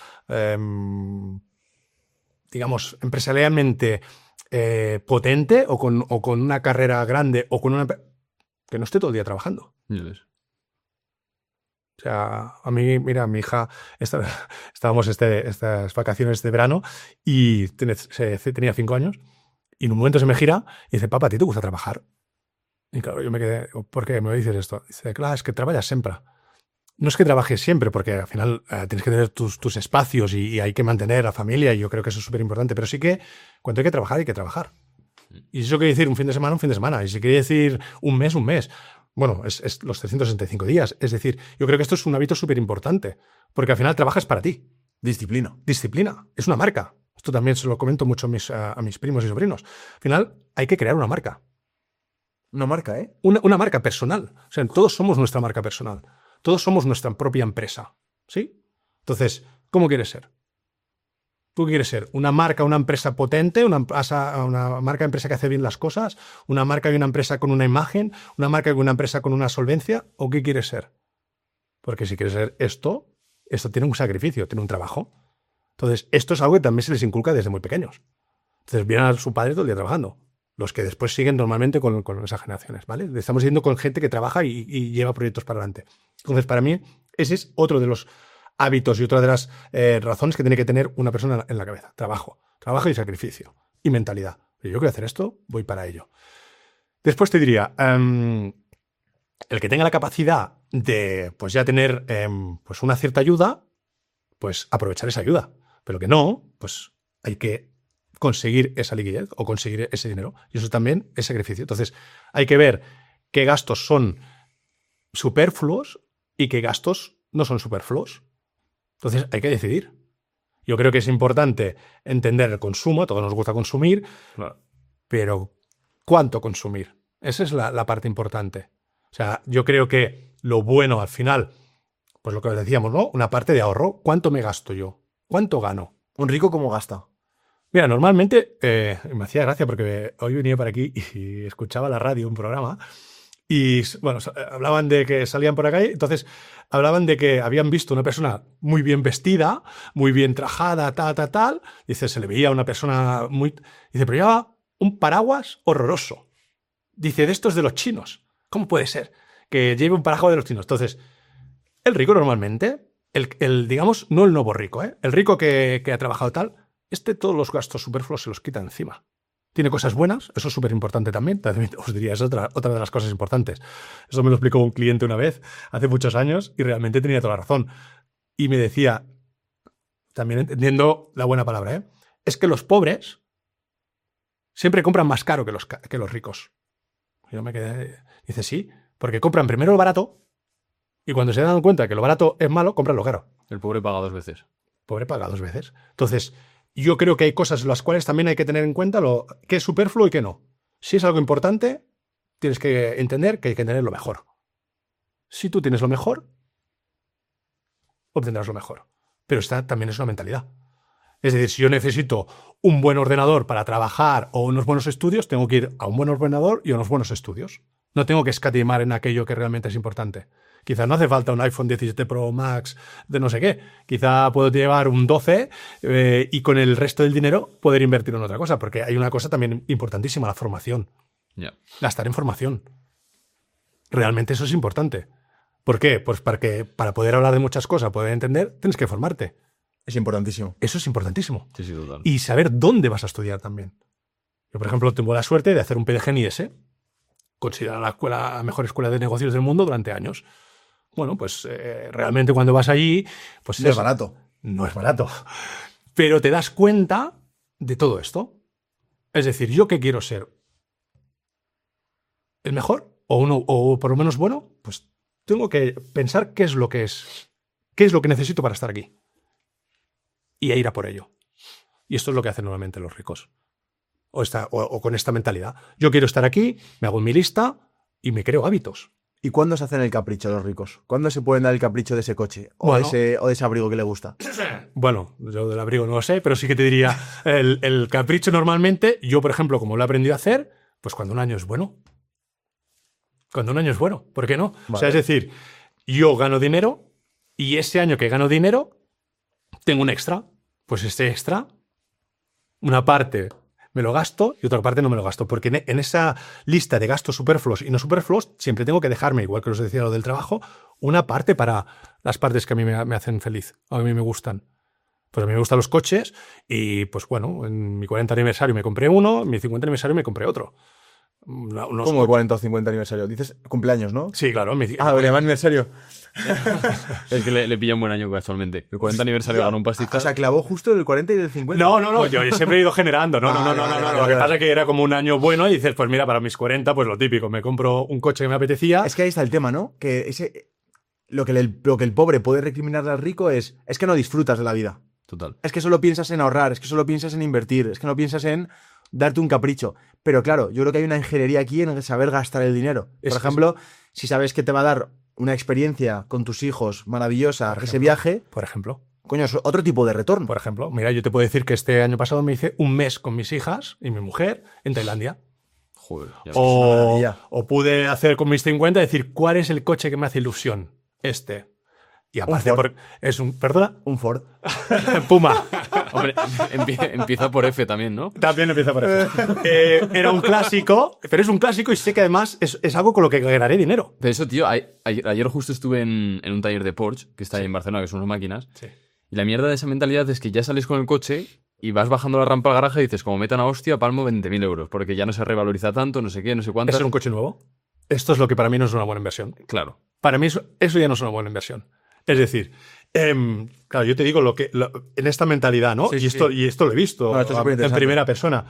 S2: digamos, empresarialmente potente o con una carrera grande o con una... que no esté todo el día trabajando.
S1: Ya ves.
S2: O sea, a mí, mira, mi hija, estábamos estas vacaciones de verano y tenía 5 años y en un momento se me gira y dice, papá, ¿a ti te gusta trabajar? Y claro, yo me quedé, ¿por qué me dices esto? Dice, claro, es que trabajas siempre. No es que trabajes siempre, porque al final tienes que tener tus espacios y hay que mantener a la familia y yo creo que eso es súper importante, pero sí que cuando hay que trabajar, hay que trabajar. Y si eso quiere decir un fin de semana, un fin de semana. Y si quiere decir un mes, un mes. Bueno, es los 365 días. Es decir, yo creo que esto es un hábito súper importante, porque al final trabajas para ti.
S4: Disciplina.
S2: Disciplina. Es una marca. Esto también se lo comento mucho a mis primos y sobrinos. Al final, hay que crear una marca.
S4: Una marca, ¿eh?
S2: Una marca personal. O sea, todos somos nuestra marca personal. Todos somos nuestra propia empresa. ¿Sí? Entonces, ¿cómo quieres ser? ¿Tú qué quieres ser? ¿Una marca, una empresa potente? ¿Una marca, empresa que hace bien las cosas? ¿Una marca y una empresa con una imagen? ¿Una marca y una empresa con una solvencia? ¿O qué quieres ser? Porque si quieres ser esto tiene un sacrificio, tiene un trabajo. Entonces, esto es algo que también se les inculca desde muy pequeños. Entonces, vienen a su padre todo el día trabajando. Los que después siguen normalmente con esas generaciones, ¿vale? Estamos yendo con gente que trabaja y lleva proyectos para adelante. Entonces, para mí, ese es otro de los hábitos y otra de las razones que tiene que tener una persona en la cabeza. Trabajo y sacrificio y mentalidad. Yo quiero hacer esto, voy para ello. Después te diría, el que tenga la capacidad de pues ya tener pues una cierta ayuda, pues aprovechar esa ayuda. Pero que no, pues hay que conseguir esa liquidez o conseguir ese dinero. Y eso también es sacrificio. Entonces, hay que ver qué gastos son superfluos y qué gastos no son superfluos. Entonces, hay que decidir. Yo creo que es importante entender el consumo. A todos nos gusta consumir,
S1: Claro.
S2: pero ¿cuánto consumir? Esa es la parte importante. O sea, yo creo que lo bueno al final, pues lo que decíamos, ¿no? Una parte de ahorro. ¿Cuánto me gasto yo? ¿Cuánto gano?
S4: ¿Un rico cómo gasta?
S2: Mira, normalmente me hacía gracia porque hoy venía por aquí y escuchaba la radio, un programa, y bueno, hablaban de que salían por acá, entonces hablaban de que habían visto una persona muy bien vestida, muy bien trajada, tal. Dice, se le veía una persona muy... Dice, pero llevaba un paraguas horroroso. Dice, de estos de los chinos. ¿Cómo puede ser que lleve un paraguas de los chinos? Entonces, el rico normalmente, digamos, no el nuevo rico, el rico que ha trabajado tal, todos los gastos superfluos se los quita encima. Tiene cosas buenas, eso es súper importante también os diría, es otra de las cosas importantes. Eso me lo explicó un cliente una vez, hace muchos años, y realmente tenía toda la razón. Y me decía, también entendiendo la buena palabra, es que los pobres siempre compran más caro que los ricos. Y yo me quedé, dice, sí, porque compran primero lo barato, y cuando se dan cuenta que lo barato es malo, compran lo caro.
S1: El pobre paga 2 veces.
S2: Pobre paga 2 veces. Entonces, yo creo que hay cosas en las cuales también hay que tener en cuenta qué es superfluo y qué no. Si es algo importante, tienes que entender que hay que tener lo mejor. Si tú tienes lo mejor, obtendrás lo mejor. Pero esta también es una mentalidad. Es decir, si yo necesito un buen ordenador para trabajar o unos buenos estudios, tengo que ir a un buen ordenador y a unos buenos estudios. No tengo que escatimar en aquello que realmente es importante. Quizá no hace falta un iPhone 17 Pro Max de no sé qué. Quizá puedo llevar un 12 y con el resto del dinero poder invertir en otra cosa. Porque hay una cosa también importantísima, la formación.
S1: Yeah.
S2: Gastar en formación. Realmente eso es importante. ¿Por qué? Pues para poder hablar de muchas cosas, poder entender, tienes que formarte.
S4: Es importantísimo.
S2: Eso es importantísimo.
S1: Sí, total.
S2: Y saber dónde vas a estudiar también. Yo, por ejemplo, tengo la suerte de hacer un PDG en IS, considerada la mejor escuela de negocios del mundo durante años. Bueno, pues realmente cuando vas allí... pues
S4: No es barato.
S2: No es barato. Pero te das cuenta de todo esto. Es decir, ¿yo qué quiero ser? ¿El mejor? ¿O por lo menos bueno? Pues tengo que pensar qué es lo que necesito para estar aquí. Y a ir a por ello. Y esto es lo que hacen normalmente los ricos. O con esta mentalidad. Yo quiero estar aquí, me hago mi lista y me creo hábitos.
S4: ¿Y cuándo se hacen el capricho los ricos? ¿Cuándo se pueden dar el capricho de ese coche? O de ese abrigo que le gusta.
S2: Bueno, yo del abrigo no lo sé, pero sí que te diría, el capricho normalmente, yo por ejemplo, como lo he aprendido a hacer, pues cuando un año es bueno. Cuando un año es bueno, ¿por qué no? Vale. O sea, es decir, yo gano dinero y ese año que gano dinero, tengo un extra. Pues este extra, una parte me lo gasto y otra parte no me lo gasto. Porque en esa lista de gastos superfluos y no superfluos, siempre tengo que dejarme, igual que os decía lo del trabajo, una parte para las partes que a mí me hacen feliz, a mí me gustan. Pues a mí me gustan los coches y, pues bueno, en mi 40 aniversario me compré uno, en mi 50 aniversario me compré otro.
S4: ¿Cómo el 40 o 50 aniversario? Dices cumpleaños, ¿no?
S2: Sí, claro.
S4: ¿le llama aniversario?
S1: Es que le pilla un buen año casualmente. El 40 aniversario ganó un pastizal.
S4: O sea, clavó justo el 40 y el 50.
S2: No. Yo siempre he ido generando. No. Lo que pasa es que era como un año bueno y dices, pues mira, para mis 40, pues lo típico. Me compro un coche que me apetecía.
S4: Es que ahí está el tema, ¿no? Que lo que el pobre puede recriminarle al rico es que no disfrutas de la vida.
S1: Total.
S4: Es que solo piensas en ahorrar, es que solo piensas en invertir, es que no piensas en darte un capricho. Pero claro, yo creo que hay una ingeniería aquí en saber gastar el dinero. Por ejemplo, si sabes que te va a dar una experiencia con tus hijos maravillosa ese viaje,
S2: Por ejemplo.
S4: coño, es otro tipo de retorno.
S2: Por ejemplo, mira, yo te puedo decir que este año pasado me hice un mes con mis hijas y mi mujer en Tailandia.
S1: Joder. Ya ves.
S4: maravilla.
S2: O pude hacer con mis 50 decir, ¿cuál es el coche que me hace ilusión? Este. Y aparte,
S4: Ford.
S2: es un. ¿Perdona?
S4: Un Ford.
S2: Puma.
S1: Hombre, empieza por F también, ¿no?
S2: También empieza por eso. Era un clásico, pero es un clásico y sé que además es algo con lo que ganaré dinero.
S1: Pero eso, tío, ayer justo estuve en un taller de Porsche, que está ahí en Barcelona, que son unas máquinas.
S2: Sí.
S1: Y la mierda de esa mentalidad es que ya sales con el coche y vas bajando la rampa al garaje y dices, como metan a hostia, palmo 20.000 euros, porque ya no se revaloriza tanto, no sé qué, no sé cuánto.
S2: ¿Es un coche nuevo? Esto es lo que para mí no es una buena inversión.
S1: Claro.
S2: Para mí eso ya no es una buena inversión. Es decir, claro, yo te digo en esta mentalidad, ¿no?
S4: Sí,
S2: y esto lo he visto
S4: No, esto es
S2: en
S4: superinteresante.
S2: primera persona.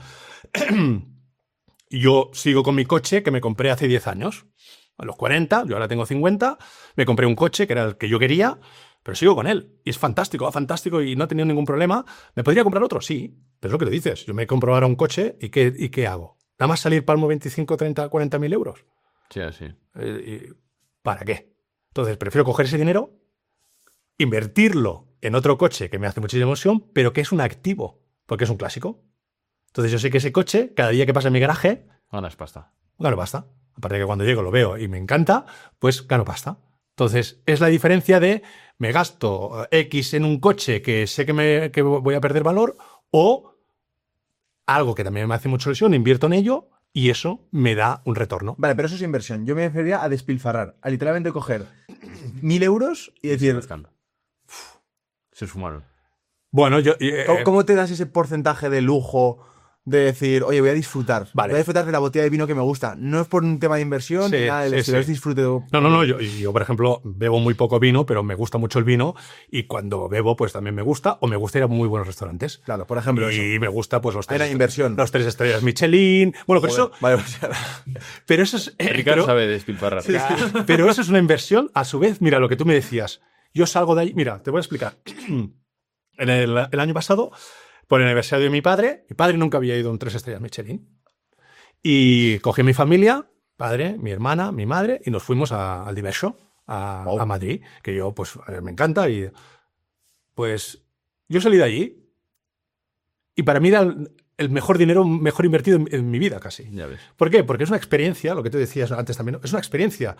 S2: Yo sigo con mi coche que me compré hace 10 años. A los 40, yo ahora tengo 50, me compré un coche que era el que yo quería, pero sigo con él. Y es fantástico, va fantástico y no he tenido ningún problema. ¿Me podría comprar otro? Sí, pero es lo que le dices. Yo me compro ahora un coche y ¿qué hago? ¿Nada más salir palmo 25, 30, 40.000 euros?
S1: Sí, así.
S2: ¿Para qué? Entonces, prefiero coger ese dinero, invertirlo en otro coche que me hace muchísima emoción, pero que es un activo, porque es un clásico. Entonces, yo sé que ese coche, cada día que pasa en mi garaje,
S1: Ganas pasta.
S2: gano pasta. Aparte de que cuando llego lo veo y me encanta, pues gano pasta. Entonces, es la diferencia de me gasto X en un coche que sé que voy a perder valor o algo que también me hace mucha ilusión, invierto en ello y eso me da un retorno.
S4: Vale, pero eso es inversión. Yo me refería a despilfarrar, a literalmente coger 1.000 euros y decir,
S1: Se esfumaron.
S2: Bueno, yo...
S4: ¿cómo te das ese porcentaje de lujo de decir, oye, voy a disfrutar?
S2: Vale.
S4: Voy a disfrutar de la botella de vino que me gusta. No es por un tema de inversión,
S2: Sí,
S4: ni nada del
S2: sí,
S4: estilo,
S2: sí.
S4: es disfrute.
S2: No, yo, por ejemplo, bebo muy poco vino, pero me gusta mucho el vino y cuando bebo, pues también me gusta o me gusta ir a muy buenos restaurantes.
S4: Claro, por ejemplo,
S2: Y
S4: eso.
S2: me gusta, pues, los
S4: Era
S2: tres,
S4: inversión.
S2: los 3 estrellas Michelin. Bueno, por
S4: Joder,
S2: eso...
S4: vale, o sea,
S2: Pero eso es...
S1: Ricardo
S2: pero-
S1: sabe despilfarrar.
S2: Pero eso es una inversión, a su vez, mira lo que tú me decías. Yo salgo de ahí, mira, te voy a explicar. En el año pasado, por el aniversario de mi padre nunca había ido a un 3 estrellas Michelin. Y cogí a mi familia, padre, mi hermana, mi madre, y nos fuimos al Diverso, a Madrid, que yo, pues, me encanta. Y pues, yo salí de allí y para mí era el mejor dinero, mejor invertido en mi vida casi.
S1: Ya ves.
S2: ¿Por qué? Porque es una experiencia, lo que tú decías antes también, ¿no? Es una experiencia.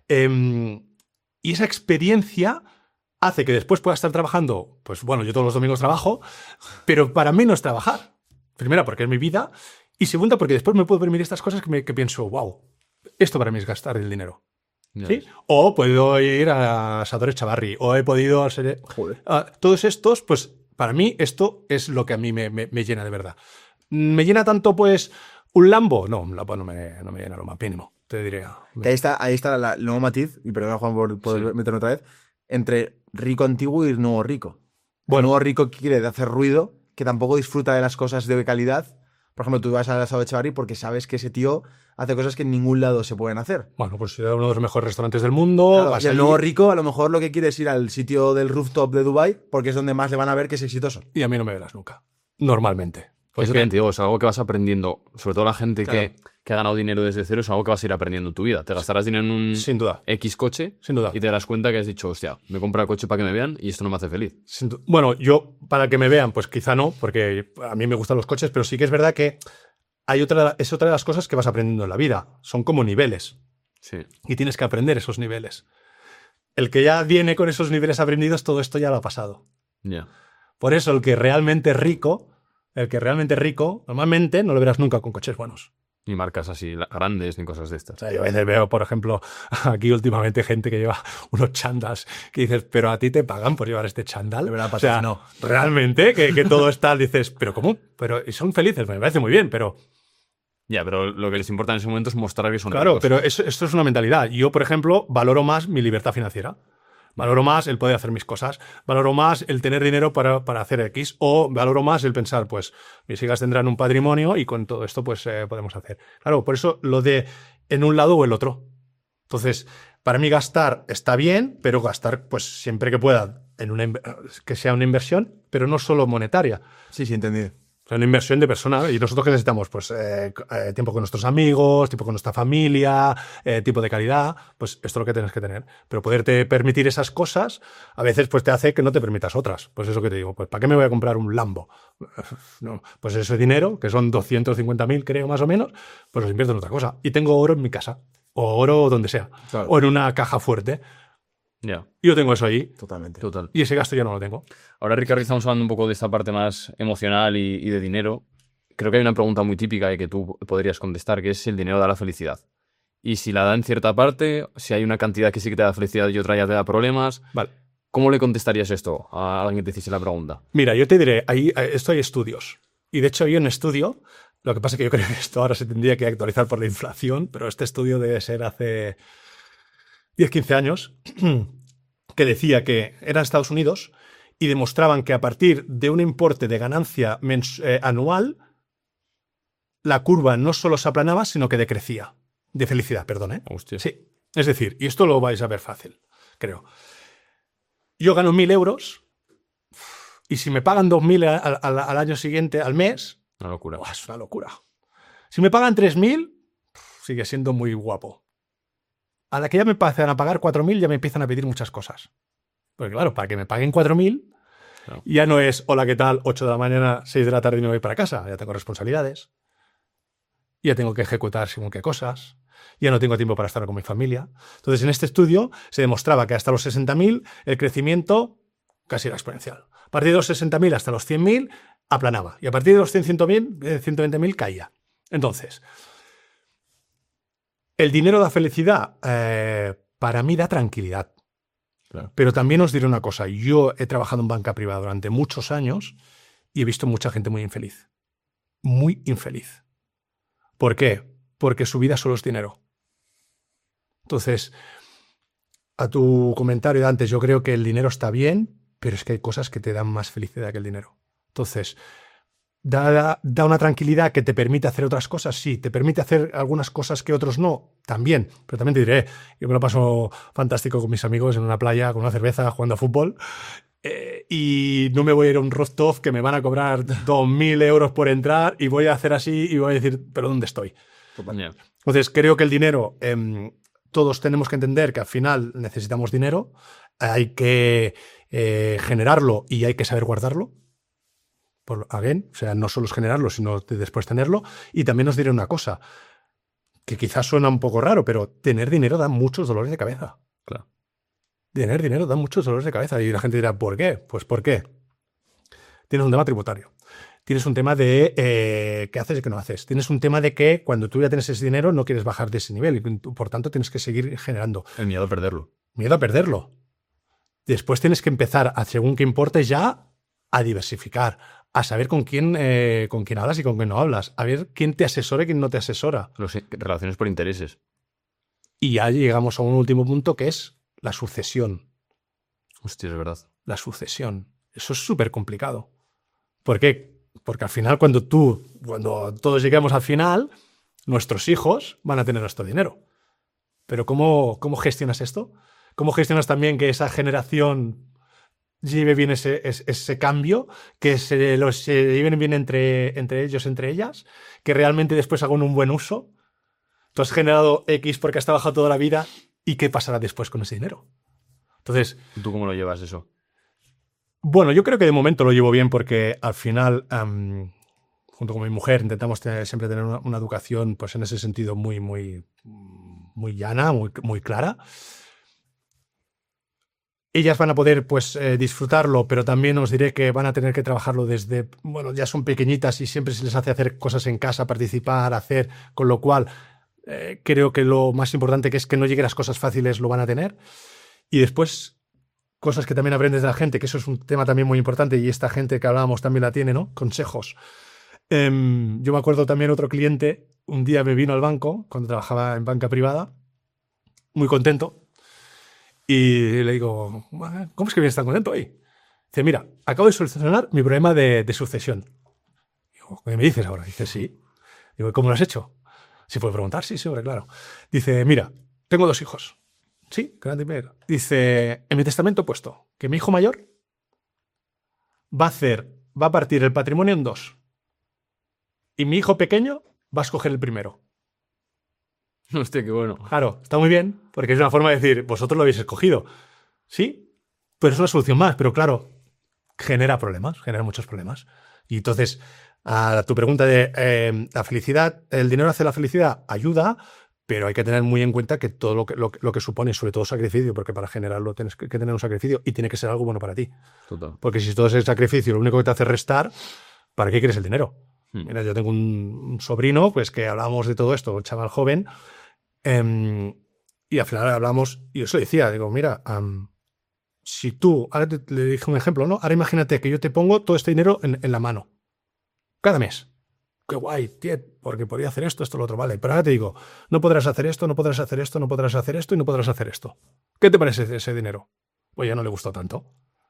S2: Y esa experiencia hace que después pueda estar trabajando, pues bueno, yo todos los domingos trabajo, pero para mí no es trabajar. Primera, porque es mi vida, y segunda, porque después me puedo permitir estas cosas que pienso, wow, esto para mí es gastar el dinero.
S1: Ya
S2: ¿Sí?
S1: ves.
S2: O puedo ir a Sadores Chavarri, o he podido hacer... todos estos, pues para mí esto es lo que a mí me llena de verdad. ¿Me llena tanto, pues, un Lambo? No, un Lambo no me llena lo más mínimo, te diría.
S4: que ahí está el nuevo matiz, y perdona Juan por meterme otra vez, entre rico antiguo y nuevo rico.
S2: Bueno.
S4: El nuevo rico quiere hacer ruido, que tampoco disfruta de las cosas de calidad. Por ejemplo, tú vas al asado de Chavarri porque sabes que ese tío hace cosas que en ningún lado se pueden hacer.
S2: Bueno, pues era uno de los mejores restaurantes del mundo.
S4: Claro,
S2: vas
S4: y el
S2: allí
S4: nuevo rico a lo mejor lo que quiere es ir al sitio del rooftop de Dubai porque es donde más le van a ver que es exitoso.
S2: y a mí no me verás nunca. Normalmente.
S1: Pues eso
S2: Porque-
S1: también te digo, es algo que vas aprendiendo, sobre todo la gente
S2: Claro.
S1: que ha ganado dinero desde cero, es algo que vas a ir aprendiendo en tu vida. Te gastarás dinero en un
S2: Sin duda.
S1: X coche
S2: Sin duda.
S1: y te darás cuenta que has dicho, hostia, me compro el coche para que me vean y esto no me hace feliz.
S2: Bueno, yo, para que me vean, pues quizá no, porque a mí me gustan los coches, pero sí que es verdad que es otra de las cosas que vas aprendiendo en la vida. Son como niveles.
S1: Sí.
S2: Y tienes que aprender esos niveles. El que ya viene con esos niveles aprendidos, todo esto ya lo ha pasado.
S1: Ya.
S2: Por eso el que realmente es rico, normalmente no lo verás nunca con coches buenos.
S1: Ni marcas así grandes ni cosas de estas.
S2: O sea, yo a veces veo, por ejemplo, aquí últimamente gente que lleva unos chandals que dices, pero a ti te pagan por llevar este chandal.
S4: De verdad,
S2: o sea,
S4: Patas, no.
S2: realmente, que todo está, dices, pero ¿cómo? Pero y son felices, me parece muy bien, pero
S1: Ya, pero lo que les importa en ese momento es mostrar que son
S2: claro,
S1: ricos.
S2: pero esto es una mentalidad. Yo, por ejemplo, valoro más mi libertad financiera. Valoro más el poder hacer mis cosas. Valoro más el tener dinero para hacer X. O valoro más el pensar, pues, mis hijas tendrán un patrimonio y con todo esto, pues, podemos hacer. Claro, por eso lo de en un lado o el otro. Entonces, para mí gastar está bien, pero gastar, pues, siempre que pueda, que sea una inversión, pero no solo monetaria.
S4: Sí, sí, entendido.
S2: O sea, una inversión de persona. ¿Y nosotros qué necesitamos? Pues tiempo con nuestros amigos, tiempo con nuestra familia, tiempo de calidad. Pues esto es lo que tienes que tener. Pero poderte permitir esas cosas, a veces pues te hace que no te permitas otras. Pues eso que te digo, pues ¿para qué me voy a comprar un Lambo? No, pues ese dinero, que son 250.000 creo más o menos, pues los invierto en otra cosa. Y tengo oro en mi casa, o oro donde sea,
S4: Claro.
S2: o en una caja fuerte.
S1: Ya,
S2: Y yo tengo eso ahí,
S4: Totalmente.
S1: total.
S2: y ese gasto ya no lo tengo.
S1: Ahora, Ricardo, estamos hablando un poco de esta parte más emocional y de dinero. Creo que hay una pregunta muy típica y que tú podrías contestar, que es si el dinero da la felicidad. Y si la da en cierta parte, si hay una cantidad que sí que te da felicidad y otra ya te da problemas,
S2: Vale.
S1: ¿cómo le contestarías esto a alguien que te hiciese la pregunta?
S2: Mira, yo te diré, esto hay estudios. Y de hecho hay un estudio, lo que pasa es que yo creo que esto ahora se tendría que actualizar por la inflación, pero este estudio debe ser hace 10, 15 años, que decía que era en Estados Unidos y demostraban que a partir de un importe de ganancia anual, la curva no solo se aplanaba, sino que decrecía. De felicidad, perdón, ¿eh?
S1: Hostia.
S2: Sí. Es decir, y esto lo vais a ver fácil, creo. Yo gano 1.000 euros y si me pagan 2.000 al año siguiente, al mes,
S1: Una locura.
S2: es una locura. Si me pagan 3.000, sigue siendo muy guapo. A la que ya me pasan a pagar 4.000, ya me empiezan a pedir muchas cosas. Porque claro, para que me paguen 4.000,
S1: Claro.
S2: ya no es, hola, ¿qué tal? 8 de la mañana, 6 de la tarde y me voy para casa. Ya tengo responsabilidades. Ya tengo que ejecutar según qué cosas. Ya no tengo tiempo para estar con mi familia. Entonces, en este estudio se demostraba que hasta los 60.000 el crecimiento casi era exponencial. A partir de los 60.000 hasta los 100.000 aplanaba. Y a partir de los 100.000, 120.000 caía. Entonces, el dinero da felicidad. Para mí da tranquilidad.
S1: Claro.
S2: Pero también os diré una cosa. Yo he trabajado en banca privada durante muchos años y he visto mucha gente muy infeliz. Muy infeliz. ¿Por qué? Porque su vida solo es dinero. Entonces, a tu comentario de antes, yo creo que el dinero está bien, pero es que hay cosas que te dan más felicidad que el dinero. Entonces, da una tranquilidad que te permite hacer otras cosas, sí. ¿Te permite hacer algunas cosas que otros no? También. Pero también te diré, yo me lo paso fantástico con mis amigos en una playa, con una cerveza, jugando a fútbol. Y no me voy a ir a un rooftop que me van a cobrar 2.000 euros por entrar y voy a hacer así y voy a decir, ¿pero dónde estoy?
S1: Ya.
S2: Entonces, creo que el dinero, todos tenemos que entender que al final necesitamos dinero, hay que generarlo y hay que saber guardarlo. O sea, no solo es generarlo, sino después tenerlo. Y también os diré una cosa, que quizás suena un poco raro, pero tener dinero da muchos dolores de cabeza.
S1: Claro.
S2: Tener dinero da muchos dolores de cabeza. Y la gente dirá, ¿por qué? Pues ¿por qué? Tienes un tema tributario. Tienes un tema de qué haces y qué no haces. Tienes un tema de que cuando tú ya tienes ese dinero no quieres bajar de ese nivel y por tanto tienes que seguir generando.
S1: El miedo a perderlo.
S2: Miedo a perderlo. Después tienes que empezar, según qué importe, ya a diversificar, a saber con quién hablas y con quién no hablas, a ver quién te asesora y quién no te asesora.
S1: Relaciones por intereses.
S2: Y ya llegamos a un último punto que es la sucesión.
S1: Hostia, es verdad.
S2: La sucesión. Eso es súper complicado. ¿Por qué? Porque al final, cuando todos lleguemos al final, nuestros hijos van a tener nuestro dinero. Pero ¿cómo gestionas esto? ¿Cómo gestionas también que esa generación lleve bien ese cambio, que se lleven bien entre ellos, entre ellas, que realmente después hagan un buen uso? Tú has generado X porque has trabajado toda la vida, ¿y qué pasará después con ese dinero? Entonces,
S1: ¿Tú cómo lo llevas eso?
S2: bueno, yo creo que de momento lo llevo bien porque al final, junto con mi mujer, intentamos siempre tener una educación, pues en ese sentido muy, muy, muy llana, muy, muy clara. Ellas van a poder pues disfrutarlo, pero también os diré que van a tener que trabajarlo desde, bueno, ya son pequeñitas y siempre se les hace hacer cosas en casa, participar, hacer, con lo cual creo que lo más importante que es que no lleguen las cosas fáciles lo van a tener. Y después, cosas que también aprendes de la gente, que eso es un tema también muy importante y esta gente que hablábamos también la tiene, ¿no? Consejos. Yo me acuerdo también otro cliente, un día me vino al banco, cuando trabajaba en banca privada, muy contento. Y le digo, ¿cómo es que vienes tan contento hoy? Dice, mira, acabo de solucionar mi problema de sucesión. Digo, ¿qué me dices ahora? Dice, sí. Digo, ¿cómo lo has hecho? ¿Se puede preguntar? Sí, hombre, claro. Dice, mira, tengo 2 hijos. Sí, grande y pequeño. Dice, en mi testamento he puesto que mi hijo mayor va a partir el patrimonio en dos. Y mi hijo pequeño va a escoger el primero.
S1: Hostia, qué bueno.
S2: Claro, está muy bien, porque es una forma de decir, vosotros lo habéis escogido. Sí, pero es una solución más, pero claro, genera muchos problemas. Y entonces, a tu pregunta de la felicidad, ¿el dinero hace la felicidad? Ayuda, pero hay que tener muy en cuenta que todo lo que supone, sobre todo sacrificio, porque para generarlo tienes que tener un sacrificio y tiene que ser algo bueno para ti.
S1: Total.
S2: Porque si todo ese sacrificio lo único que te hace restar, ¿para qué quieres el dinero?
S1: Hmm.
S2: Mira, yo tengo un sobrino, pues que hablábamos de todo esto, un chaval joven, y al final hablamos, y yo se lo decía, digo, mira, si tú, ahora le dije un ejemplo, ¿no? Ahora imagínate que yo te pongo todo este dinero en la mano, cada mes. Qué guay, tío, porque podría hacer esto, lo otro, vale. Pero ahora te digo, no podrás hacer esto, no podrás hacer esto, no podrás hacer esto y no podrás hacer esto. ¿Qué te parece ese dinero? Pues ya no le gustó tanto.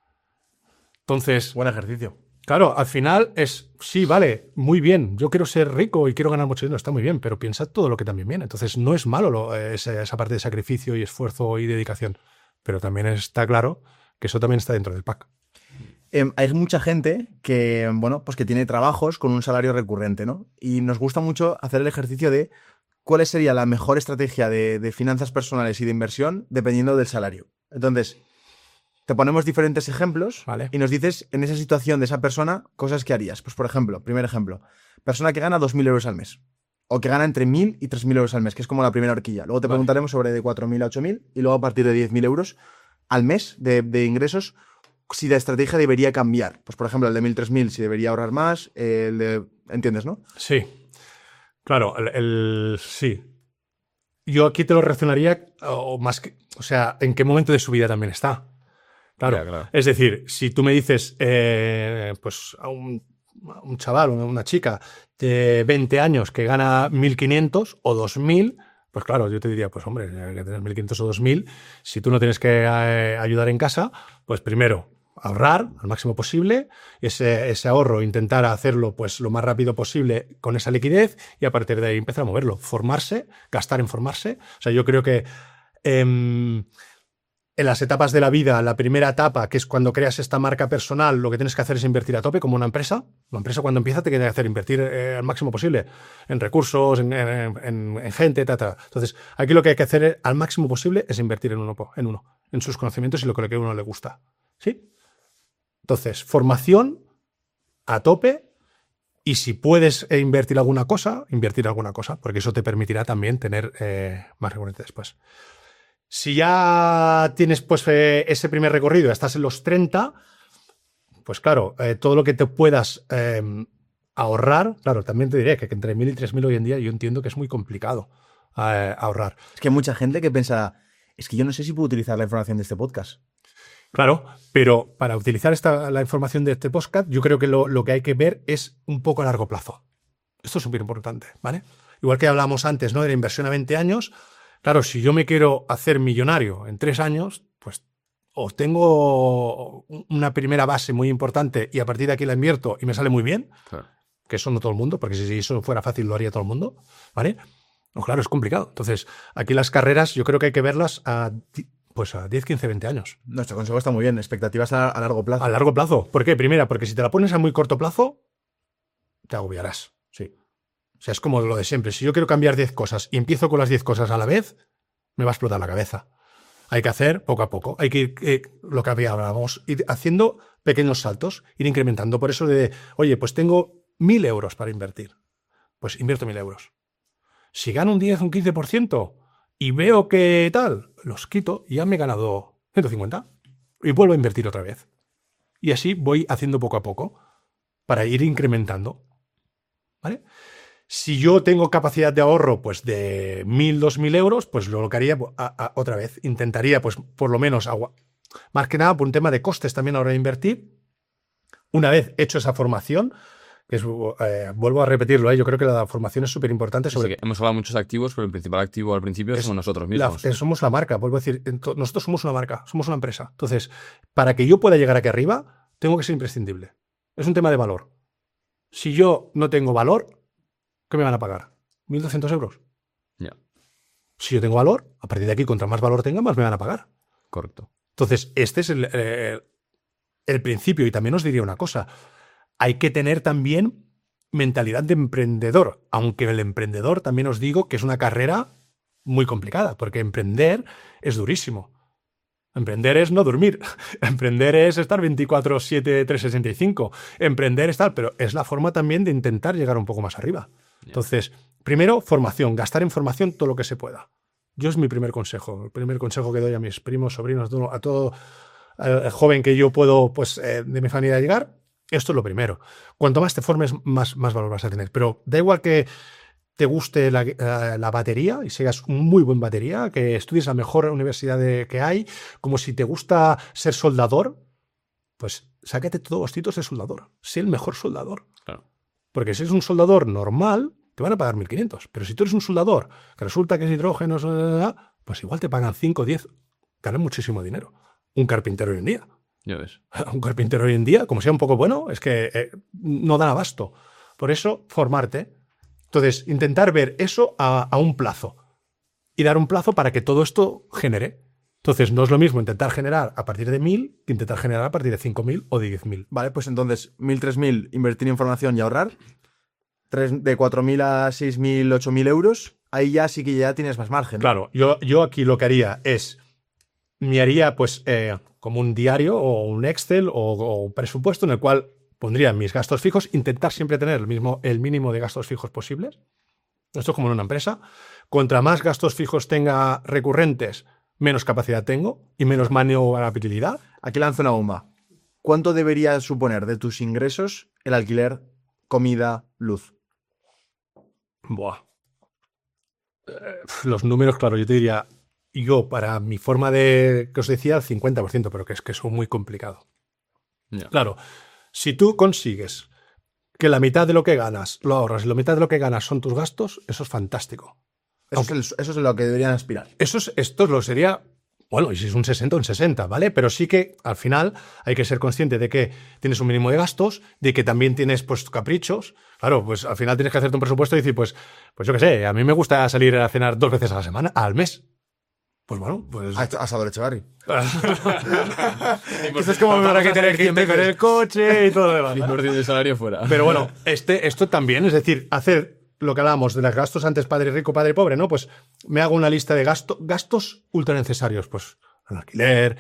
S2: Entonces,
S4: Buen ejercicio.
S2: claro, al final es, sí, vale, muy bien, yo quiero ser rico y quiero ganar mucho dinero, está muy bien, pero piensa todo lo que también viene. Entonces, no es malo esa parte de sacrificio y esfuerzo y dedicación, pero también está claro que eso también está dentro del pack.
S3: Hay mucha gente que, bueno, pues que tiene trabajos con un salario recurrente, ¿no? Y nos gusta mucho hacer el ejercicio de cuál sería la mejor estrategia de finanzas personales y de inversión dependiendo del salario. Entonces, te ponemos diferentes ejemplos,
S2: Vale.
S3: y nos dices en esa situación de esa persona cosas que harías. Pues, por ejemplo, primer ejemplo, persona que gana 2.000 euros al mes. O que gana entre 1.000 y 3.000 euros al mes, que es como la primera horquilla. Luego te preguntaremos sobre de 4.000 a 8.000 y luego a partir de 10.000 euros al mes de ingresos, si la estrategia debería cambiar. Pues, por ejemplo, el de 1.000, 3.000, si debería ahorrar más, el de... ¿Entiendes, no?
S2: Sí, claro, sí. Yo aquí te lo relacionaría, o sea, en qué momento de su vida también está. Claro.
S1: Ya, claro.
S2: Es decir, si tú me dices, pues a un chaval, una chica de 20 años que gana 1.500 o 2.000, pues claro, yo te diría, pues hombre, que tener 1.500 o 2.000, si tú no tienes que ayudar en casa, pues primero ahorrar al máximo posible, ese ahorro intentar hacerlo pues lo más rápido posible con esa liquidez y a partir de ahí empezar a moverlo, formarse, gastar en formarse. O sea, yo creo que en las etapas de la vida, la primera etapa, que es cuando creas esta marca personal, lo que tienes que hacer es invertir a tope como una empresa. La empresa cuando empieza te tiene que hacer invertir al máximo posible en recursos, en gente, etc. Entonces, aquí lo que hay que hacer al máximo posible es invertir en sus conocimientos y lo que a uno le gusta. ¿Sí? Entonces, formación a tope y si puedes invertir alguna cosa, porque eso te permitirá también tener más recurrente después. Si ya tienes pues ese primer recorrido, estás en los 30, pues claro, todo lo que te puedas ahorrar, claro, también te diré que entre 1.000 y 3.000 hoy en día yo entiendo que es muy complicado ahorrar.
S3: Es que hay mucha gente que piensa, es que yo no sé si puedo utilizar la información de este podcast.
S2: Claro, pero para utilizar la información de este podcast, yo creo que lo que hay que ver es un poco a largo plazo. Esto es súper importante, ¿vale? Igual que hablamos antes, ¿no? De la inversión a 20 años. Claro, si yo me quiero hacer millonario en 3 años, pues o tengo una primera base muy importante y a partir de aquí la invierto y me sale muy bien,
S1: Claro.
S2: que eso no todo el mundo, porque si eso fuera fácil lo haría todo el mundo, ¿vale? No, claro, es complicado. Entonces, aquí las carreras yo creo que hay que verlas a 10, 15, 20 años.
S3: Nuestro consejo está muy bien, expectativas a largo plazo.
S2: A largo plazo. ¿Por qué? Primera, porque si te la pones a muy corto plazo, te agobiarás. Sí. O sea, es como lo de siempre. Si yo quiero cambiar 10 cosas y empiezo con las 10 cosas a la vez, me va a explotar la cabeza. Hay que hacer poco a poco. Hay que ir, lo que hablábamos, ir haciendo pequeños saltos, ir incrementando. Por eso oye, pues tengo 1.000 euros para invertir. Pues invierto 1.000 euros. Si gano un 10, un 15% y veo que tal, los quito y ya me he ganado 150 y vuelvo a invertir otra vez. Y así voy haciendo poco a poco para ir incrementando. ¿Vale? Si yo tengo capacidad de ahorro pues de 1.000, 2.000 euros, pues lo que haría otra vez. Intentaría pues por lo menos, más que nada por un tema de costes también a la hora de invertir. Una vez hecho esa formación, que vuelvo a repetirlo, yo creo que la formación es súper importante.
S1: Sí, que hemos hablado de muchos activos, pero el principal activo al principio somos nosotros mismos.
S2: Somos la marca, vuelvo a decir, nosotros somos una marca, somos una empresa. Entonces, para que yo pueda llegar aquí arriba, tengo que ser imprescindible. Es un tema de valor. Si yo no tengo valor, ¿qué me van a pagar? ¿1.200 euros?
S1: Ya.
S2: Si yo tengo valor, a partir de aquí, contra más valor tenga, más me van a pagar.
S1: Correcto.
S2: Entonces, este es el principio. Y también os diría una cosa, hay que tener también mentalidad de emprendedor, aunque el emprendedor también os digo que es una carrera muy complicada, porque emprender es durísimo. Emprender es no dormir, emprender es estar 24/7, 365, emprender es tal, pero es la forma también de intentar llegar un poco más arriba. Entonces, primero, formación, gastar en formación todo lo que se pueda. Yo es mi primer consejo, el primer consejo que doy a mis primos, sobrinos, a todo joven que yo puedo, pues, de mi familia llegar, esto es lo primero. Cuanto más te formes, más valor vas a tener. Pero da igual que te guste la batería y seas un muy buen batería, que estudies la mejor universidad que hay, como si te gusta ser soldador, pues sácate todos los títulos de soldador. Sé el mejor soldador.
S1: Claro.
S2: Porque si eres un soldador normal, te van a pagar 1.500. Pero si tú eres un soldador que resulta que es hidrógeno, pues igual te pagan 5 o 10. Ganan muchísimo dinero. Un carpintero hoy en día.
S1: Ya ves.
S2: Un carpintero hoy en día, como sea un poco bueno, es que no dan abasto. Por eso, formarte. Entonces, intentar ver eso a un plazo y dar un plazo para que todo esto genere. Entonces, no es lo mismo intentar generar a partir de 1.000 que intentar generar a partir de 5.000 o de 10.000.
S4: Vale, pues entonces 1.000, 3.000, invertir en formación y ahorrar. De 4.000 a 6.000, 8.000 euros, ahí ya sí que ya tienes más margen, ¿no?
S2: Claro, yo aquí lo que haría es, me haría pues como un diario o un Excel o un presupuesto en el cual pondría mis gastos fijos, intentar siempre tener el mínimo de gastos fijos posibles. Esto es como en una empresa. Contra más gastos fijos tenga recurrentes, menos capacidad tengo y menos maniobrabilidad.
S4: Aquí lanzo una bomba. ¿Cuánto debería suponer de tus ingresos el alquiler, comida, luz?
S2: Buah. Los números, claro, yo te diría, yo para mi forma de, que os decía, el 50%, pero que es que es muy complicado.
S1: Ya.
S2: Claro, si tú consigues que la mitad de lo que ganas lo ahorras y la mitad de lo que ganas son tus gastos, eso es fantástico.
S4: Eso es lo que deberían aspirar.
S2: Esto lo sería, bueno, y si es un 60, un 60, ¿vale? Pero sí que al final hay que ser consciente de que tienes un mínimo de gastos, de que también tienes pues caprichos. Claro, pues al final tienes que hacerte un presupuesto y decir, pues yo qué sé, a mí me gusta salir a cenar 2 veces a la semana, al mes. Pues bueno, pues...
S4: Asador Echevarri.
S2: Esto es como para que tener que irte con el coche y todo lo demás.
S1: 100% del salario fuera.
S2: Pero bueno, esto también, es decir, hacer lo que hablábamos de los gastos antes, padre rico, padre pobre, ¿no? Pues me hago una lista de gastos ultra necesarios, pues el alquiler,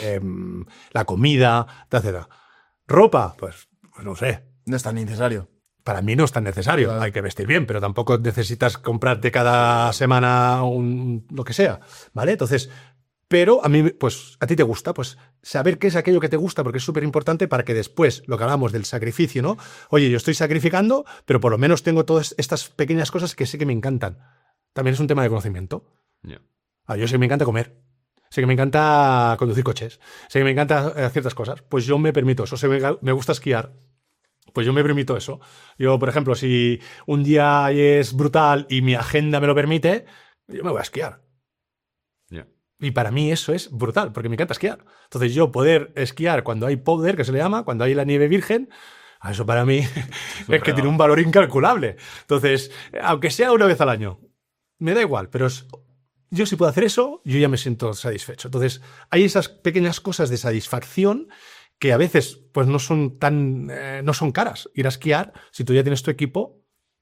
S2: la comida, etc. Ropa, pues no sé.
S4: No es tan necesario.
S2: Para mí no es tan necesario.
S4: Claro.
S2: Hay que vestir bien, pero tampoco necesitas comprarte cada semana lo que sea, ¿vale? Entonces, pero a mí, pues a ti te gusta, pues saber qué es aquello que te gusta, porque es súper importante para que después, lo que hablamos del sacrificio, ¿no? Oye, yo estoy sacrificando, pero por lo menos tengo todas estas pequeñas cosas que sé que me encantan. También es un tema de conocimiento.
S1: Ya.
S2: Yo sé que me encanta comer. Sé que me encanta conducir coches. Sé que me encanta ciertas cosas. Pues yo me permito eso. Sé que me gusta esquiar. Pues yo me permito eso. Yo, por ejemplo, si un día es brutal y mi agenda me lo permite, yo me voy a esquiar.
S1: Ya.
S2: Y para mí eso es brutal, porque me encanta esquiar. Entonces yo poder esquiar cuando hay powder, que se le llama, cuando hay la nieve virgen, eso para mí es que tiene un valor incalculable. Entonces, aunque sea una vez al año, me da igual, pero yo si puedo hacer eso, yo ya me siento satisfecho. Entonces, hay esas pequeñas cosas de satisfacción que a veces pues no son no son caras. Ir a esquiar, si tú ya tienes tu equipo,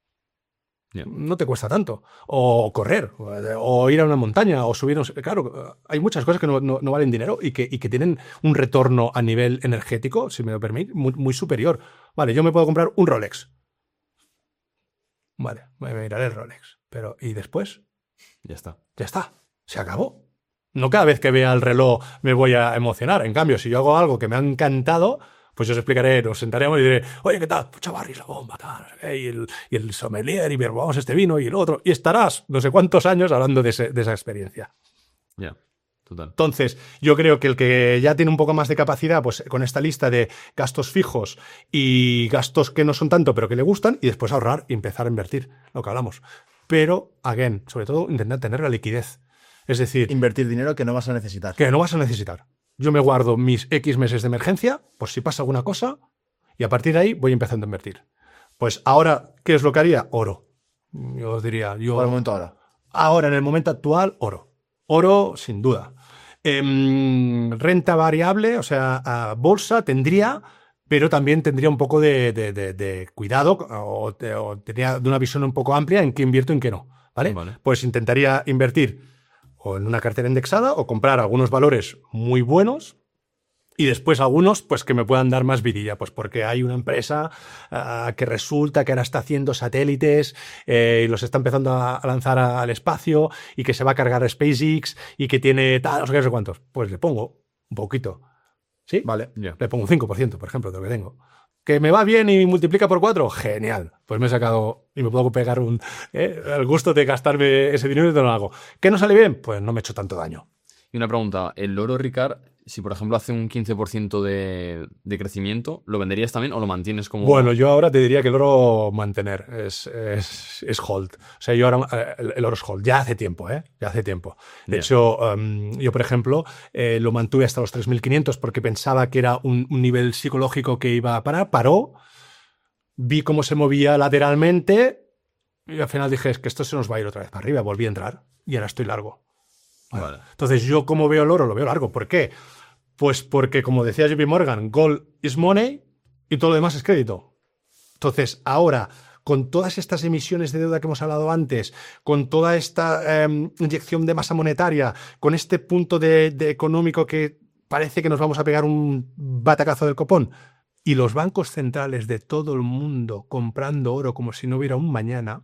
S2: no te cuesta tanto. O correr, o ir a una montaña, o subir. Claro, hay muchas cosas que no valen dinero y que tienen un retorno a nivel energético, si me lo permite, muy superior. Vale, yo me puedo comprar un Rolex. Vale, me miraré el Rolex. Pero, ¿y después?
S1: Ya está.
S2: Ya está, se acabó. No cada vez que vea el reloj me voy a emocionar. En cambio, si yo hago algo que me ha encantado, pues yo os explicaré, nos sentaremos y diré, oye, ¿qué tal? Chavarri, la bomba, tal, y el sommelier, y vamos este vino y el otro. Y estarás no sé cuántos años hablando de esa experiencia.
S1: Ya, total.
S2: Entonces, yo creo que el que ya tiene un poco más de capacidad, pues con esta lista de gastos fijos y gastos que no son tanto, pero que le gustan, y después ahorrar y empezar a invertir, lo que hablamos. Pero, again, sobre todo, intentar tener la liquidez. Es decir,
S4: invertir dinero que no vas a necesitar.
S2: Que no vas a necesitar. Yo me guardo mis X meses de emergencia, por si pasa alguna cosa, y a partir de ahí voy empezando a invertir. Pues ahora, ¿qué es lo que haría? Oro. Yo os diría,
S4: Por el momento ahora.
S2: Ahora, en el momento actual, oro. Oro, sin duda. Renta variable, o sea, bolsa tendría, pero también tendría un poco de cuidado o tenía de una visión un poco amplia en qué invierto y en qué no, ¿vale? Pues intentaría invertir o en una cartera indexada o comprar algunos valores muy buenos y después algunos pues que me puedan dar más vidilla, pues porque hay una empresa que resulta que ahora está haciendo satélites y los está empezando a lanzar al espacio y que se va a cargar SpaceX y que tiene tal, no sé qué, no sé cuántos. Pues le pongo un poquito. ¿Sí?
S4: Vale.
S2: Le pongo un 5%, por ejemplo, de lo que tengo. ¿Que me va bien y multiplica por 4? Genial. Pues me he sacado y me puedo pegar el gusto de gastarme ese dinero y no lo hago. ¿Que no sale bien? Pues no me he hecho tanto daño.
S1: Y una pregunta, el oro Ricard, si por ejemplo hace un 15% de crecimiento, ¿lo venderías también o lo mantienes como...?
S2: Bueno, yo ahora te diría que el oro mantener es hold. O sea, yo ahora el oro es hold. Ya hace tiempo, ¿eh? Ya hace tiempo. De hecho, yo, por ejemplo, lo mantuve hasta los 3.500 porque pensaba que era un nivel psicológico que iba a parar. Paró, vi cómo se movía lateralmente y al final dije, es que esto se nos va a ir otra vez para arriba. Volví a entrar y ahora estoy largo. Vale. Entonces, yo como veo el oro, lo veo largo. ¿Por qué? Pues porque, como decía JP Morgan, gold is money y todo lo demás es crédito. Entonces, ahora, con todas estas emisiones de deuda que hemos hablado antes, con toda esta inyección de masa monetaria, con este punto de económico que parece que nos vamos a pegar un batacazo del copón, y los bancos centrales de todo el mundo comprando oro como si no hubiera un mañana,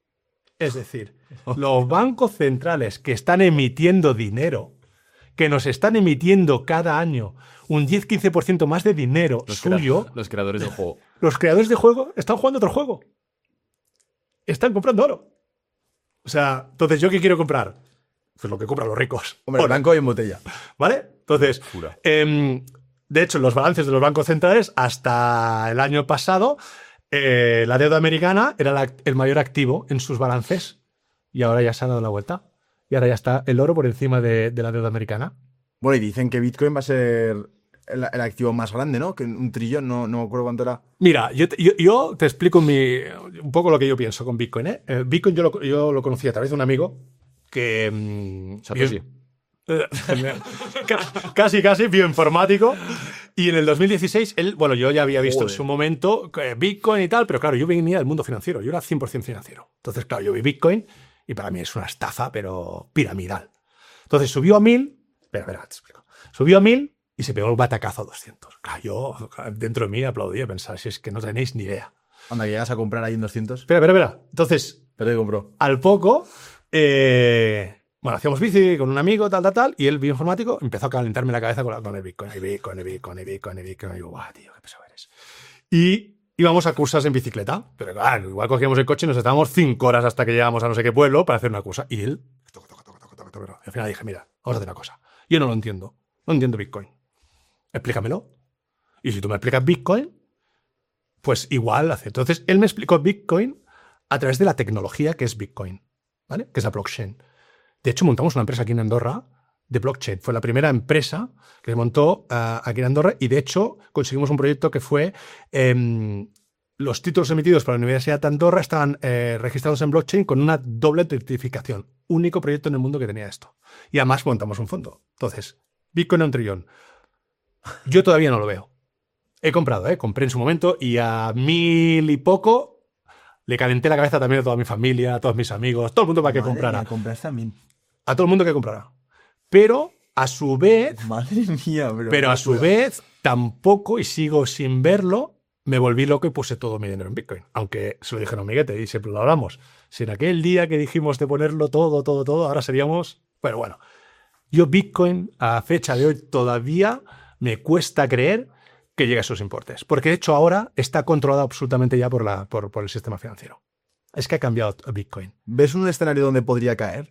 S2: es decir, los bancos centrales que están emitiendo dinero, que nos están emitiendo cada año un 10-15% más de dinero suyo.
S1: Los creadores del juego.
S2: Los creadores de juego están jugando otro juego. Están comprando oro. O sea, entonces, ¿yo qué quiero comprar? Pues lo que compran los ricos.
S4: Hombre, blanco y en botella.
S2: ¿Vale? Entonces, de hecho, los balances de los bancos centrales hasta el año pasado, la deuda americana era el mayor activo en sus balances y ahora ya se ha dado la vuelta. Y ahora ya está el oro por encima de la deuda americana.
S4: Bueno, y dicen que Bitcoin va a ser el activo más grande, ¿no? Que un trillón, no me acuerdo cuánto era.
S2: Mira, yo te explico un poco lo que yo pienso con Bitcoin, ¿eh? Bitcoin yo lo conocí a través de un amigo que...
S1: Satoshi.
S2: Casi bioinformático. Y en el 2016, yo ya había visto en su momento Bitcoin y tal, pero claro, yo venía del mundo financiero, yo era 100% financiero. Entonces, claro, yo vi Bitcoin y para mí es una estafa, pero piramidal. Entonces subió a 1000, te explico. Subió a 1000 y se pegó el batacazo a 200. Claro, yo dentro de mí aplaudí, pensar, si es que no tenéis ni idea.
S4: Anda, que llegas a comprar ahí en 200.
S2: Espera. Entonces,
S4: pero te compró.
S2: Al poco, hacíamos bici con un amigo, tal, y el bioinformático empezó a calentarme la cabeza con el Bitcoin. Y digo, guau, tío, qué pesado eres. Y íbamos a cursas en bicicleta, pero claro, igual cogíamos el coche y nos estábamos 5 horas hasta que llegamos a no sé qué pueblo para hacer una cursa. Y él, y al final dije, mira, vamos a hacer una cosa. Yo no entiendo Bitcoin. Explícamelo. Y si tú me explicas Bitcoin, pues igual hace. Entonces, él me explicó Bitcoin a través de la tecnología que es Bitcoin, ¿vale? Que es la blockchain. De hecho, montamos una empresa aquí en Andorra de blockchain. Fue la primera empresa que se montó aquí en Andorra y, de hecho, conseguimos un proyecto que fue... los títulos emitidos por la Universidad de Andorra estaban registrados en blockchain con una doble certificación. Único proyecto en el mundo que tenía esto. Y además montamos un fondo. Entonces, Bitcoin a un trillón. Yo todavía no lo veo. He comprado, compré en su momento y a 1000 y poco le calenté la cabeza también a toda mi familia, a todos mis amigos, todo el mundo para que comprara.
S3: ¿Compras también?
S2: A todo el mundo que comprara. Pero a su vez...
S3: Madre mía,
S2: pero a su vez, tampoco, y sigo sin verlo, me volví loco y puse todo mi dinero en Bitcoin. Aunque se lo dijeron a Miguete y siempre lo hablamos. Si en aquel día que dijimos de ponerlo todo, ahora seríamos... Pero bueno, yo Bitcoin a fecha de hoy todavía me cuesta creer que llegue a esos importes. Porque de hecho ahora está controlado absolutamente ya por el sistema financiero. Es que ha cambiado Bitcoin.
S4: ¿Ves un escenario donde podría caer?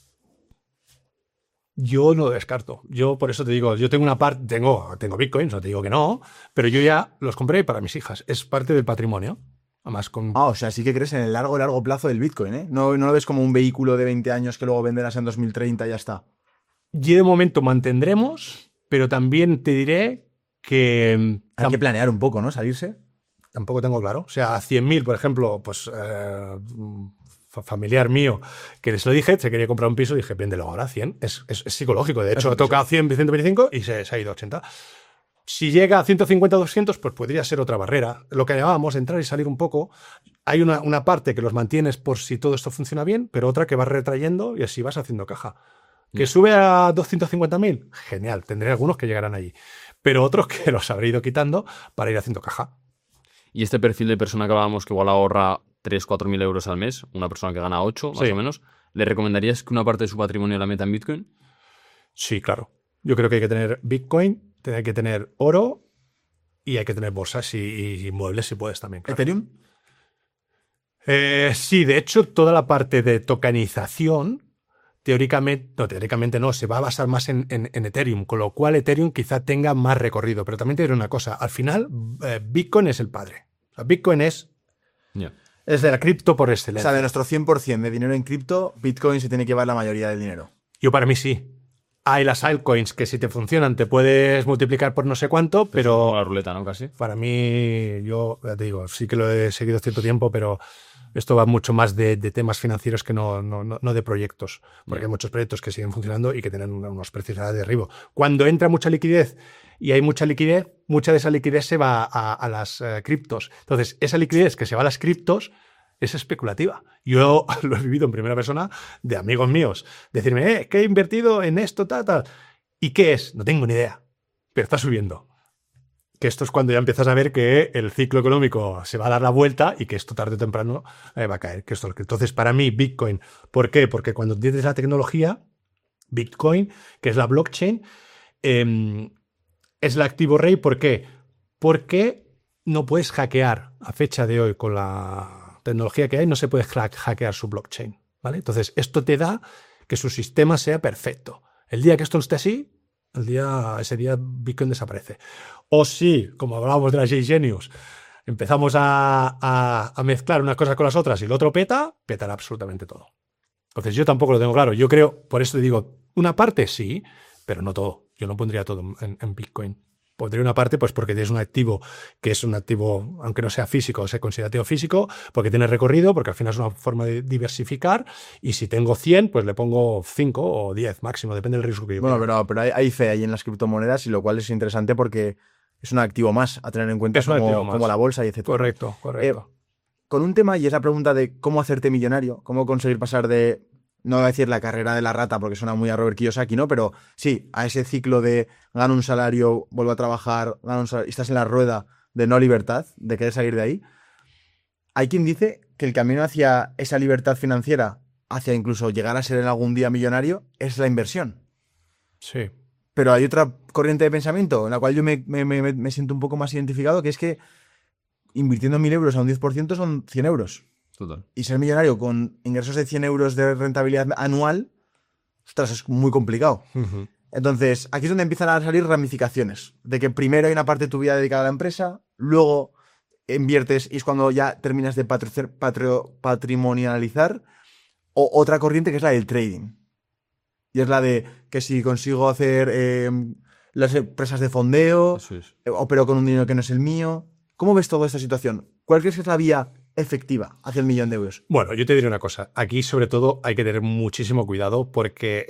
S2: Yo no lo descarto. Yo por eso te digo, yo tengo una parte, tengo bitcoins, no te digo que no, pero yo ya los compré para mis hijas. Es parte del patrimonio. Además con...
S4: o sea, sí que crees en el largo plazo del Bitcoin, ¿eh? No lo ves como un vehículo de 20 años que luego venderás en 2030 y ya está.
S2: Y de momento mantendremos, pero también te diré que...
S4: Hay que planear un poco, ¿no? Salirse.
S2: Tampoco tengo claro. O sea, a 100.000, por ejemplo, pues familiar mío, que les lo dije, se quería comprar un piso, dije, véndelo ahora, 100. Es psicológico. De hecho, toca 100, 125 y se ha ido a 80. Si llega a 150, 200, pues podría ser otra barrera. Lo que llamábamos entrar y salir un poco. Hay una parte que los mantienes por si todo esto funciona bien, pero otra que vas retrayendo y así vas haciendo caja. ¿Que sube a 250.000? Genial, tendré algunos que llegarán allí. Pero otros que los habré ido quitando para ir haciendo caja.
S1: Y este perfil de persona que hablábamos que igual ahorra 3.000-4.000 euros al mes, una persona que gana 8 más o menos, ¿le recomendarías que una parte de su patrimonio la meta en Bitcoin?
S2: Sí, claro. Yo creo que hay que tener Bitcoin, hay que tener oro y hay que tener bolsas y muebles si puedes también. Claro.
S3: ¿Ethereum?
S2: Sí, de hecho, toda la parte de tokenización, teóricamente no, se va a basar más en Ethereum, con lo cual Ethereum quizá tenga más recorrido. Pero también te diré una cosa, al final Bitcoin es el padre. O sea, Bitcoin es de la cripto por
S3: O
S2: excelencia.
S3: sea, de nuestro 100% de dinero en cripto, Bitcoin se tiene que llevar la mayoría del dinero.
S2: Yo para mí sí. Hay las altcoins que si te funcionan te puedes multiplicar por no sé cuánto, pero
S1: Como la ruleta, ¿no? Casi.
S2: para mí, yo ya te digo, sí que lo he seguido cierto tiempo, pero esto va mucho más de temas financieros que no de proyectos, porque hay muchos proyectos que siguen funcionando y que tienen unos precios de derribo. Cuando entra mucha liquidez y hay mucha liquidez, mucha de esa liquidez se va a las criptos. Entonces, esa liquidez que se va a las criptos es especulativa. Yo lo he vivido en primera persona de amigos míos. Decirme, que he invertido en esto, tal. ¿Y qué es? No tengo ni idea. Pero está subiendo. Que esto es cuando ya empiezas a ver que el ciclo económico se va a dar la vuelta y que esto tarde o temprano va a caer. Entonces, para mí, Bitcoin, ¿por qué? Porque cuando tienes la tecnología, Bitcoin, que es la blockchain, es el activo rey. ¿Por qué? Porque no puedes hackear a fecha de hoy con la tecnología que hay, no se puede hackear su blockchain, ¿vale? Entonces, esto te da que su sistema sea perfecto. El día que esto no esté así, ese día Bitcoin desaparece. O si, como hablábamos de las J-Genius, empezamos a mezclar unas cosas con las otras y el otro petará absolutamente todo. Entonces, yo tampoco lo tengo claro. Yo creo, por eso te digo, una parte sí, pero no todo. Yo no pondría todo en Bitcoin. Pondría una parte, pues porque tienes un activo que es un activo, aunque no sea físico, sea considerativo físico, porque tiene recorrido, porque al final es una forma de diversificar. Y si tengo 100, pues le pongo 5 o 10 máximo, depende del riesgo que yo
S3: Bueno,
S2: quiera.
S3: pero hay fe ahí en las criptomonedas, y lo cual es interesante porque es un activo más a tener en cuenta,
S2: Es un activo más.
S3: como la bolsa y etc.
S2: Correcto.
S3: Con un tema, y es la pregunta de cómo hacerte millonario, cómo conseguir pasar de, no voy a decir la carrera de la rata porque suena muy a Robert Kiyosaki, ¿no? Pero sí, a ese ciclo de gano un salario, vuelvo a trabajar, gano un salario, y estás en la rueda de no libertad, de querer salir de ahí. Hay quien dice que el camino hacia esa libertad financiera, hacia incluso llegar a ser en algún día millonario, es la inversión.
S2: Sí.
S3: Pero hay otra corriente de pensamiento en la cual yo me siento un poco más identificado, que es que invirtiendo 1.000 euros a un 10% son 100 euros.
S1: Total.
S3: Y ser millonario con ingresos de 100 euros de rentabilidad anual, ostras, es muy complicado.
S2: Uh-huh.
S3: Entonces, aquí es donde empiezan a salir ramificaciones. De que primero hay una parte de tu vida dedicada a la empresa, luego inviertes y es cuando ya terminas de patrimonializar. O otra corriente que es la del trading. Y es la de que si consigo hacer las empresas de fondeo,
S1: Eso es.
S3: opero con un dinero que no es el mío. ¿Cómo ves toda esta situación? ¿Cuál crees que es la vía efectiva hacia el 1.000.000 de euros?
S2: Bueno, yo te diré una cosa. Aquí, sobre todo, hay que tener muchísimo cuidado porque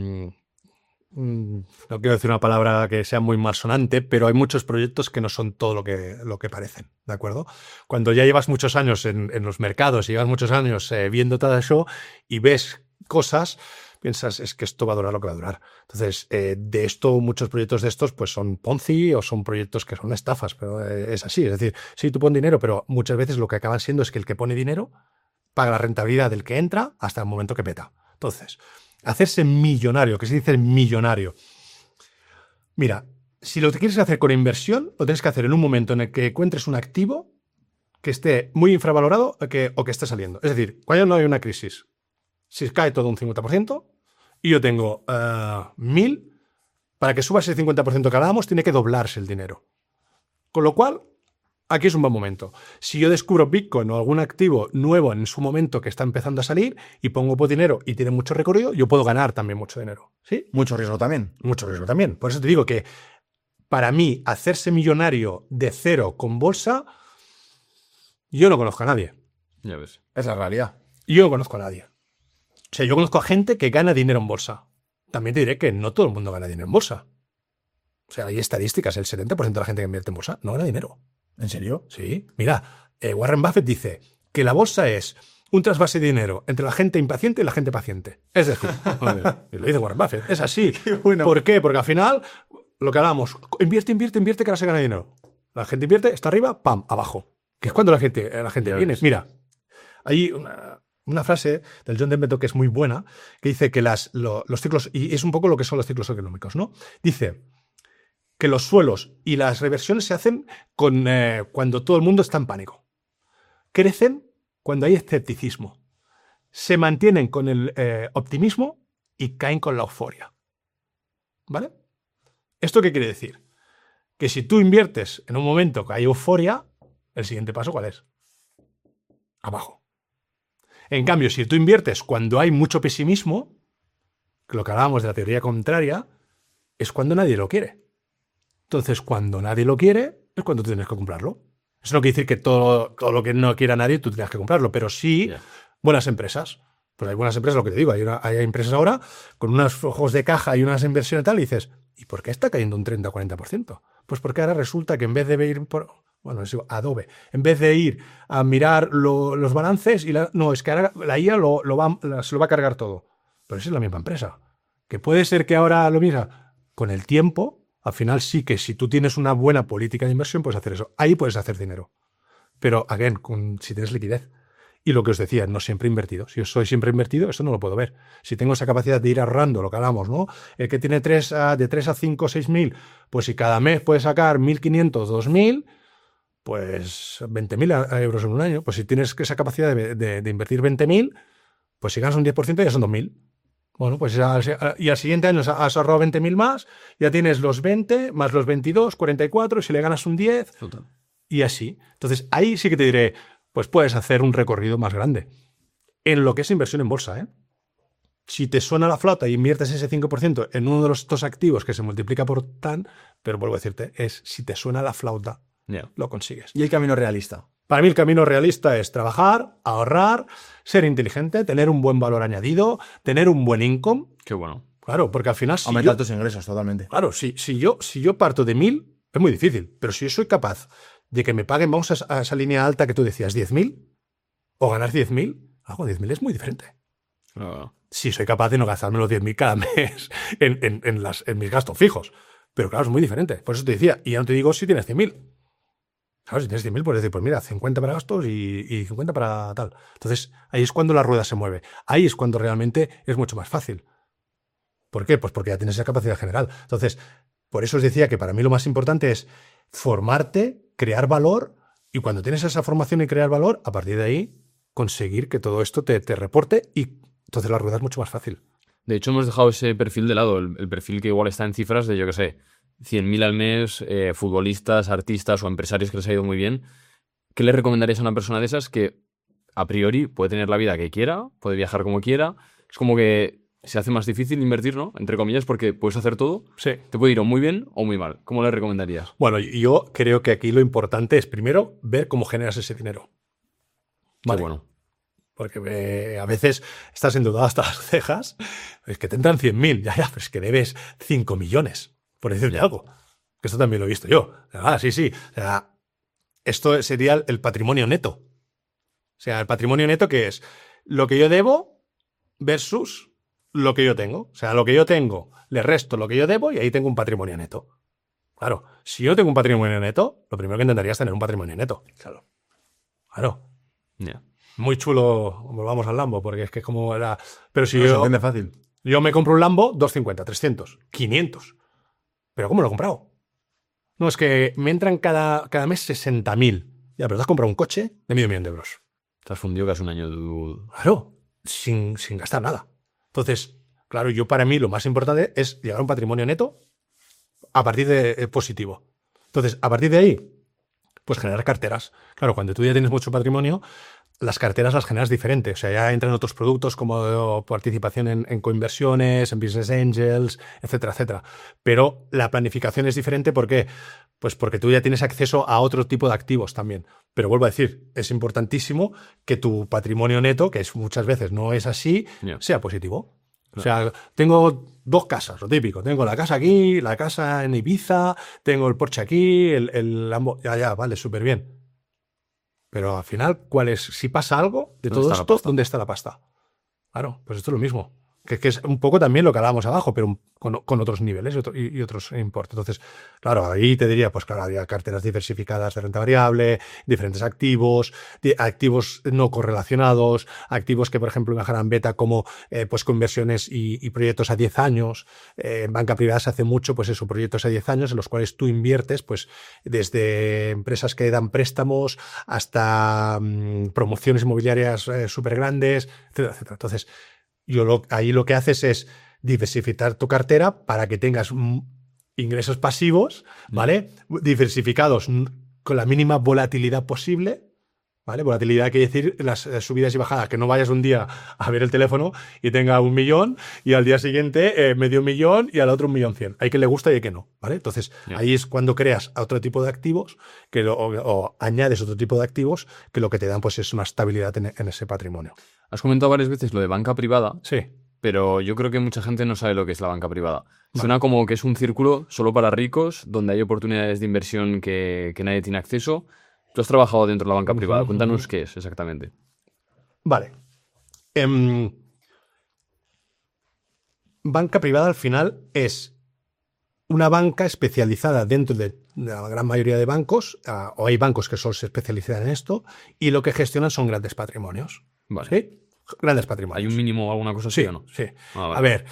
S2: no quiero decir una palabra que sea muy malsonante, pero hay muchos proyectos que no son todo lo que parecen, ¿de acuerdo? Cuando ya llevas muchos años en los mercados y llevas muchos años viendo todo eso y ves cosas, piensas, es que esto va a durar lo que va a durar. Entonces, de esto, muchos proyectos de estos pues son Ponzi o son proyectos que son estafas, pero es así. Es decir, sí, tú pones dinero, pero muchas veces lo que acaban siendo es que el que pone dinero paga la rentabilidad del que entra hasta el momento que peta. Entonces, hacerse millonario, ¿qué se dice millonario? Mira, si lo que quieres hacer con inversión, lo tienes que hacer en un momento en el que encuentres un activo que esté muy infravalorado o que esté saliendo. Es decir, cuando no hay una crisis, si cae todo un 50%, y yo tengo 1.000, para que suba ese 50% que hablábamos, tiene que doblarse el dinero. Con lo cual, aquí es un buen momento. Si yo descubro Bitcoin o algún activo nuevo en su momento que está empezando a salir y pongo poco dinero y tiene mucho recorrido, yo puedo ganar también mucho dinero. ¿Sí?
S3: Mucho riesgo también.
S2: Mucho riesgo también. Por eso te digo que para mí, hacerse millonario de cero con bolsa, yo no conozco a nadie.
S1: Ya ves.
S3: Es la realidad.
S2: Yo no conozco a nadie. O sea, yo conozco a gente que gana dinero en bolsa. También te diré que no todo el mundo gana dinero en bolsa. O sea, hay estadísticas, el 70% de la gente que invierte en bolsa no gana dinero.
S3: ¿En serio?
S2: Sí. Mira, Warren Buffett dice que la bolsa es un trasvase de dinero entre la gente impaciente y la gente paciente. Es decir, y lo dice Warren Buffett, es así.
S3: Bueno.
S2: ¿Por qué? Porque al final, lo que hablamos, invierte, que ahora se gana dinero. La gente invierte, está arriba, pam, abajo. Que es cuando la gente viene. Mira, hay una frase del John Denbeto que es muy buena, que dice que los ciclos, y es un poco lo que son los ciclos económicos, ¿no? Dice que los suelos y las reversiones se hacen cuando todo el mundo está en pánico. Crecen cuando hay escepticismo. Se mantienen con el optimismo y caen con la euforia. ¿Vale? ¿Esto qué quiere decir? Que si tú inviertes en un momento que hay euforia, el siguiente paso, ¿cuál es? Abajo. En cambio, si tú inviertes cuando hay mucho pesimismo, lo que hablábamos de la teoría contraria, es cuando nadie lo quiere. Entonces, cuando nadie lo quiere, es cuando tú tienes que comprarlo. Eso no quiere decir que todo lo que no quiera nadie tú tengas que comprarlo, pero sí buenas empresas. Pues hay buenas empresas, lo que te digo, hay empresas ahora con unos flujos de caja y unas inversiones y tal, y dices, ¿y por qué está cayendo un 30 o 40%? Pues porque ahora resulta que en vez de ir por... Bueno, es Adobe. En vez de ir a mirar los balances, no, es que ahora la IA se lo va a cargar todo. Pero esa es la misma empresa. Que puede ser que ahora lo mira con el tiempo, al final sí que si tú tienes una buena política de inversión, puedes hacer eso. Ahí puedes hacer dinero. Pero, again, si tienes liquidez. Y lo que os decía, no siempre invertido. Si yo soy siempre invertido, eso no lo puedo ver. Si tengo esa capacidad de ir ahorrando, lo que hablamos, ¿no? El que tiene de 3 a 5, 6.000, pues si cada mes puede sacar 1.500, 2.000, pues 20.000 euros en un año. Pues si tienes esa capacidad de invertir 20.000, pues si ganas un 10% ya son 2.000. Bueno, pues y al siguiente año has ahorrado 20.000 más, ya tienes los 20 más los 22, 44, y si le ganas un 10,
S1: Total.
S2: Y así. Entonces, ahí sí que te diré, pues puedes hacer un recorrido más grande. En lo que es inversión en bolsa, ¿eh? Si te suena la flauta y inviertes ese 5% en uno de los dos activos que se multiplica por tan, pero vuelvo a decirte, si te suena la flauta, lo consigues.
S3: ¿Y el camino realista?
S2: Para mí el camino realista es trabajar, ahorrar, ser inteligente, tener un buen valor añadido, tener un buen income.
S1: Qué bueno.
S2: Claro, porque al final...
S3: Aumentar tus ingresos totalmente.
S2: Claro, si yo parto de 1.000, es muy difícil, pero si yo soy capaz de que me paguen, vamos a esa línea alta que tú decías, 10.000, o ganar 10.000, algo 10.000 es muy diferente. Si soy capaz de no gastarme los 10.000 cada mes en mis gastos fijos. Pero claro, es muy diferente. Por eso te decía, y ya no te digo si tienes 100.000. Claro, si tienes 100.000, puedes decir, pues mira, 50 para gastos y 50 para tal. Entonces, ahí es cuando la rueda se mueve. Ahí es cuando realmente es mucho más fácil. ¿Por qué? Pues porque ya tienes esa capacidad general. Entonces, por eso os decía que para mí lo más importante es formarte, crear valor, y cuando tienes esa formación y crear valor, a partir de ahí, conseguir que todo esto te reporte, y entonces la rueda es mucho más fácil.
S1: De hecho, hemos dejado ese perfil de lado, el perfil que igual está en cifras de, yo qué sé, 100.000 al mes, futbolistas, artistas o empresarios que les ha ido muy bien. ¿Qué le recomendarías a una persona de esas que a priori puede tener la vida que quiera, puede viajar como quiera? Es como que se hace más difícil invertir, ¿no? Entre comillas, porque puedes hacer todo.
S2: Sí.
S1: Te puede ir o muy bien o muy mal. ¿Cómo le recomendarías?
S2: Bueno, yo creo que aquí lo importante es primero ver cómo generas ese dinero.
S1: Vale. Qué bueno.
S2: Porque a veces estás endeudado hasta las cejas, es que te entran 100.000, ya, pero es que debes 5 millones, por decirte algo. Que esto también lo he visto yo. Sí. O sea, esto sería el patrimonio neto. O sea, el patrimonio neto, que es lo que yo debo versus lo que yo tengo. O sea, lo que yo tengo, le resto lo que yo debo y ahí tengo un patrimonio neto. Claro, si yo tengo un patrimonio neto, lo primero que intentaría es tener un patrimonio neto. Claro.
S1: Yeah.
S2: Muy chulo, volvamos al Lambo, porque es que es como era... Pero si
S3: No se entiende fácil.
S2: Yo me compro un Lambo, 250, 300, 500. ¿Pero cómo lo he comprado? No, es que me entran cada mes 60.000. Ya, pero te has comprado un coche de $500.000.
S1: Te has fundido casi un año.
S2: Claro, sin gastar nada. Entonces, claro, para mí lo más importante es llegar a un patrimonio neto a partir de positivo. Entonces, a partir de ahí, pues generar carteras. Claro, cuando tú ya tienes mucho patrimonio, las carteras las generas diferente. O sea, ya entran otros productos como participación en coinversiones, en business angels, etcétera, etcétera. Pero la planificación es diferente. ¿Por qué? Pues porque tú ya tienes acceso a otro tipo de activos también. Pero vuelvo a decir, es importantísimo que tu patrimonio neto, que muchas veces no es así, sea positivo. O sea, tengo 2 casas, lo típico. Tengo la casa aquí, la casa en Ibiza, tengo el Porsche aquí, el Lambo. Ya, vale, súper bien. Pero al final, si pasa algo de todo esto, ¿dónde está la pasta? Claro, pues esto es lo mismo. Que es un poco también lo que hablábamos abajo, pero con otros niveles y otros importes. Entonces, claro, ahí te diría, pues claro, había carteras diversificadas de renta variable, diferentes activos, activos no correlacionados, activos que, por ejemplo, encajaran beta como pues conversiones y proyectos a 10 años. En banca privada se hace mucho, pues eso, proyectos a 10 años en los cuales tú inviertes, pues desde empresas que dan préstamos hasta promociones inmobiliarias súper grandes, etcétera, etcétera. Entonces, ahí lo que haces es diversificar tu cartera para que tengas ingresos pasivos, ¿vale? Diversificados con la mínima volatilidad posible, ¿vale? Volatilidad quiere decir las subidas y bajadas, que no vayas un día a ver el teléfono y tenga 1 millón y al día siguiente medio millón y al otro 1.100.000. Hay que le gusta y hay que no, ¿vale? Entonces, ahí es cuando creas otro tipo de activos o añades otro tipo de activos que lo que te dan pues es una estabilidad en ese patrimonio.
S1: Has comentado varias veces lo de banca privada.
S2: Sí.
S1: Pero yo creo que mucha gente no sabe lo que es la banca privada. Suena como que es un círculo solo para ricos, donde hay oportunidades de inversión que nadie tiene acceso. Tú has trabajado dentro de la banca privada. Cuéntanos qué es exactamente.
S2: Vale. Banca privada al final es una banca especializada dentro de la gran mayoría de bancos, o hay bancos que solo se especializan en esto, y lo que gestionan son grandes patrimonios.
S1: Vale.
S2: ¿Sí? Grandes patrimonios.
S1: ¿Hay un mínimo o alguna cosa así
S2: Sí,
S1: o no?
S2: sí.
S1: Vale.
S2: A ver,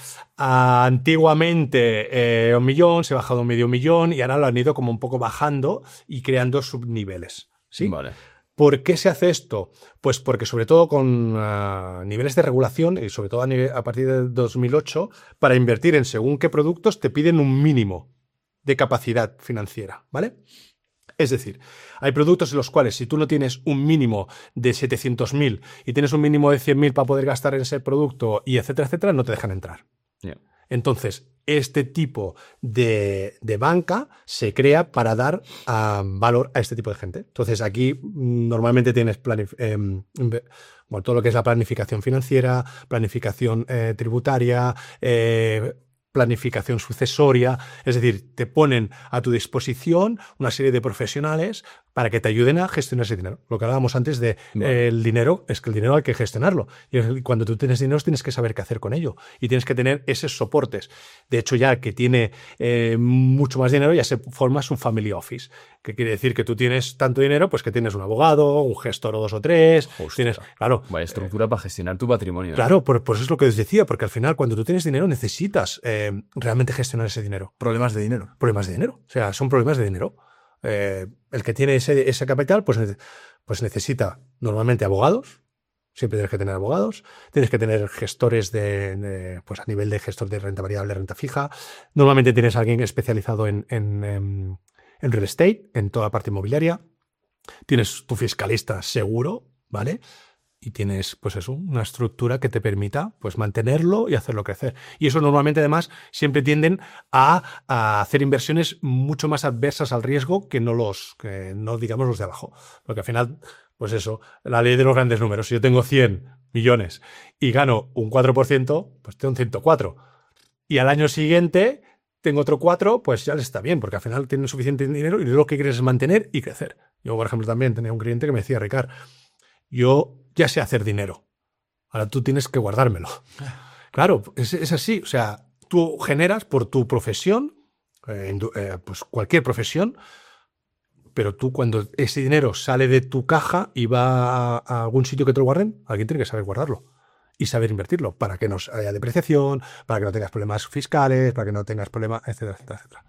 S2: antiguamente 1 millón, se ha bajado medio millón y ahora lo han ido como un poco bajando y creando subniveles. ¿Sí?
S1: Vale.
S2: ¿Por qué se hace esto? Pues porque sobre todo con niveles de regulación y sobre todo a partir de 2008, para invertir en según qué productos te piden un mínimo de capacidad financiera, ¿vale? Es decir, hay productos en los cuales si tú no tienes un mínimo de 700.000 y tienes un mínimo de 100.000 para poder gastar en ese producto y etcétera, etcétera, no te dejan entrar.
S1: Yeah.
S2: Entonces, este tipo de banca se crea para dar valor a este tipo de gente. Entonces, aquí normalmente tienes todo lo que es la planificación financiera, planificación tributaria, planificación sucesoria, es decir, te ponen a tu disposición una serie de profesionales para que te ayuden a gestionar ese dinero. Lo que hablábamos antes de el dinero, es que el dinero hay que gestionarlo. Y cuando tú tienes dinero tienes que saber qué hacer con ello. Y tienes que tener esos soportes. De hecho, ya que tiene mucho más dinero, ya se formas un family office. Que quiere decir que tú tienes tanto dinero, pues que tienes un abogado, un gestor o 2 o 3. Tienes, claro.
S1: Vaya estructura para gestionar tu patrimonio.
S2: Claro, por eso es lo que os decía, porque al final cuando tú tienes dinero necesitas realmente gestionar ese dinero.
S3: Problemas de dinero.
S2: Problemas de dinero. O sea, son problemas de dinero. El que tiene ese capital, pues necesita normalmente abogados. Siempre tienes que tener abogados. Tienes que tener gestores pues a nivel de gestor de renta variable, renta fija. Normalmente tienes a alguien especializado en real estate, en toda la parte inmobiliaria. Tienes tu fiscalista seguro, ¿vale? Y tienes, pues eso, una estructura que te permita pues mantenerlo y hacerlo crecer. Y eso normalmente, además, siempre tienden a hacer inversiones mucho más adversas al riesgo que no digamos los de abajo. Porque al final, pues eso, la ley de los grandes números. Si yo tengo 100 millones y gano un 4%, pues tengo un 104. Y al año siguiente tengo otro 4, pues ya les está bien, porque al final tienen suficiente dinero y lo que quieres es mantener y crecer. Yo, por ejemplo, también tenía un cliente que me decía, Ricard, yo ya sé hacer dinero. Ahora tú tienes que guardármelo. Claro, es así. O sea, tú generas por tu profesión, pues cualquier profesión, pero tú cuando ese dinero sale de tu caja y va a algún sitio que te lo guarden, alguien tiene que saber guardarlo y saber invertirlo para que no haya depreciación, para que no tengas problemas fiscales, para que no tengas problemas, etcétera, etcétera, etcétera.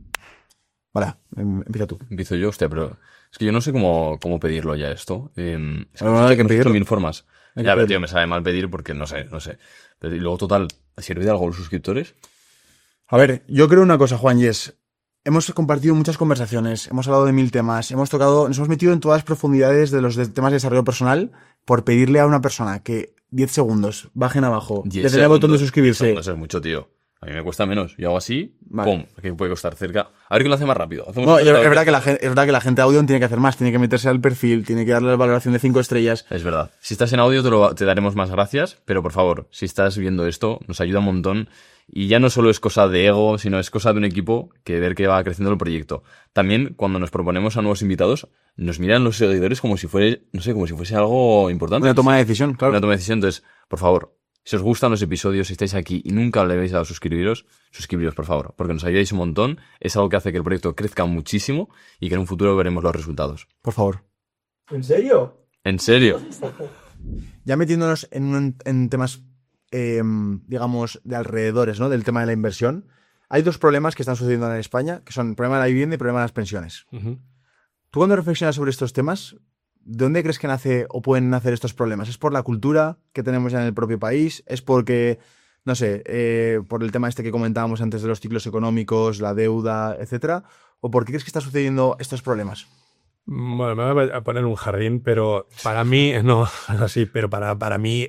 S3: Vale, empieza tú.
S1: Empiezo yo, hostia, pero es que yo no sé cómo pedirlo ya esto. Es que
S3: No hay que pedirlo.
S1: mil formas. Ya, pero tío, me sabe mal pedir porque no sé. Pero, y luego, total, ¿sirve de algo los suscriptores?
S3: A ver, yo creo una cosa, Juan, y es, hemos compartido muchas conversaciones, hemos hablado de 1000 temas, nos hemos metido en todas las profundidades de los temas de desarrollo personal por pedirle a una persona que 10 segundos bajen abajo,
S1: 10
S3: le den el botón de
S1: segundos.
S3: suscribirse.
S1: Eso no es mucho, tío. A mí me cuesta menos. Yo hago así,
S3: Vale.
S1: pum, que puede costar cerca. A ver quién lo hace más rápido. Hacemos
S3: No,
S1: un
S3: es
S1: test.
S3: verdad que la gente de audio tiene que hacer más, tiene que meterse al perfil, tiene que darle la valoración de 5 estrellas.
S1: Es verdad. Si estás en audio te daremos más gracias, pero por favor, si estás viendo esto, nos ayuda un montón. Y ya no solo es cosa de ego, sino es cosa de un equipo que ver que va creciendo el proyecto. También, cuando nos proponemos a nuevos invitados, nos miran los seguidores como si fuese, no sé, como si fuese algo importante.
S3: Una toma de decisión, claro.
S1: Una toma de decisión. Entonces, por favor, si os gustan los episodios, si estáis aquí y nunca le habéis dado a suscribiros, por favor, porque nos ayudáis un montón. Es algo que hace que el proyecto crezca muchísimo y que en un futuro veremos los resultados.
S3: Por favor.
S4: ¿En serio?
S1: ¿En serio?
S3: Ya metiéndonos en temas, digamos, de alrededores, ¿no? Del tema de la inversión. Hay dos problemas que están sucediendo en España, que son el problema de la vivienda y el problema de las pensiones. Tú cuando reflexionas sobre estos temas, ¿de dónde crees que nace o pueden nacer estos problemas? ¿Es por la cultura que tenemos ya en el propio país? ¿Es porque, no sé, por el tema este que comentábamos antes de los ciclos económicos, la deuda, etcétera? ¿O por qué crees que están sucediendo estos problemas?
S2: Bueno, me voy a poner un jardín, pero para mí, no es así, pero para mí,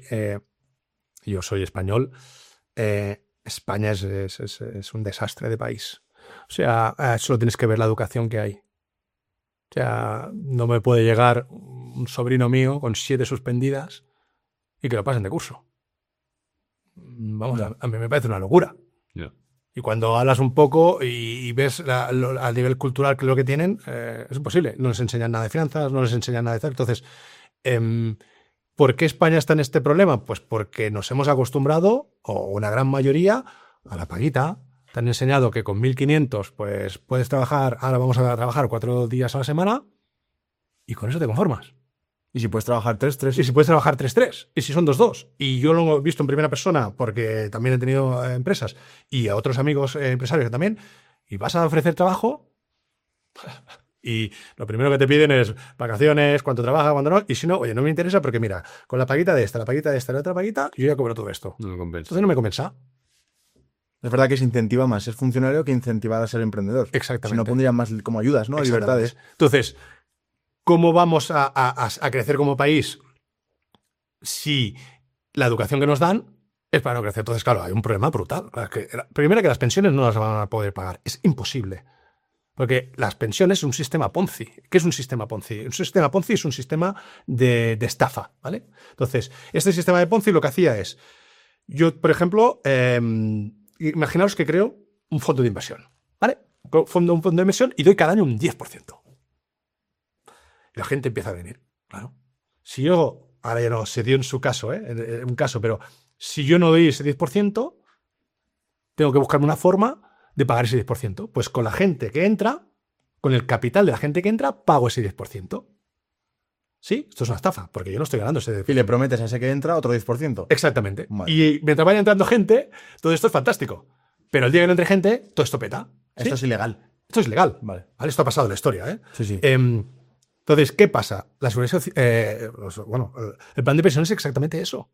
S2: yo soy español, España es un desastre de país. O sea, solo tienes que ver la educación que hay. O sea, no me puede llegar un sobrino mío con 7 suspendidas y que lo pasen de curso. Vamos, a mí me parece una locura.
S1: Ya.
S2: Y cuando hablas un poco y ves a nivel cultural que es lo que tienen, es imposible. No les enseñan nada de finanzas, no les enseñan nada de tal. Entonces, ¿por qué España está en este problema? Pues porque nos hemos acostumbrado, o una gran mayoría, a la paguita. Te han enseñado que con 1.500 pues puedes trabajar, ahora vamos a trabajar 4 días a la semana y con eso te conformas.
S3: Y si puedes trabajar 3.
S2: Y si puedes trabajar 3, y si son 2. Y yo lo he visto en primera persona porque también he tenido empresas y a otros amigos empresarios que también, y vas a ofrecer trabajo y lo primero que te piden es vacaciones, cuánto trabaja, cuánto no, y si no, oye, no me interesa porque mira, con la paguita de esta, la paguita de esta, la otra paguita, yo ya cobro todo esto.
S1: No me compensa.
S2: Entonces no me compensa.
S3: Es verdad que se incentiva más ser funcionario que incentivar a ser emprendedor.
S2: Exactamente.
S3: Si no, pondrían más como ayudas, ¿no? Libertades.
S2: Entonces, ¿cómo vamos a crecer como país si la educación que nos dan es para no crecer? Entonces, claro, hay un problema brutal. Primero, que las pensiones no las van a poder pagar. Es imposible. Porque las pensiones es un sistema Ponzi. ¿Qué es un sistema Ponzi? Un sistema Ponzi es un sistema de estafa, ¿vale? Entonces, este sistema de Ponzi lo que hacía es, yo, por ejemplo, imaginaos que creo un fondo de inversión, ¿vale? Un fondo de inversión y doy cada año un 10%. Y la gente empieza a venir, claro. Si yo, ahora ya no se dio en su caso, en un caso, pero si yo no doy ese 10%, tengo que buscarme una forma de pagar ese 10%. Pues con la gente que entra, con el capital de la gente que entra, pago ese 10%. ¿Sí? Esto es una estafa, porque yo no estoy ganando ese 10%.
S3: Y le prometes a ese que entra otro 10%.
S2: Exactamente.
S3: Vale.
S2: Y mientras vaya entrando gente, todo esto es fantástico. Pero el día que no entre gente, todo esto peta. ¿Sí?
S3: Esto es ilegal.
S2: Esto es legal.
S3: Vale.
S2: Esto ha pasado en la historia, ¿eh?
S3: Sí, sí.
S2: Entonces, ¿qué pasa? La seguridad el plan de pensión es exactamente eso.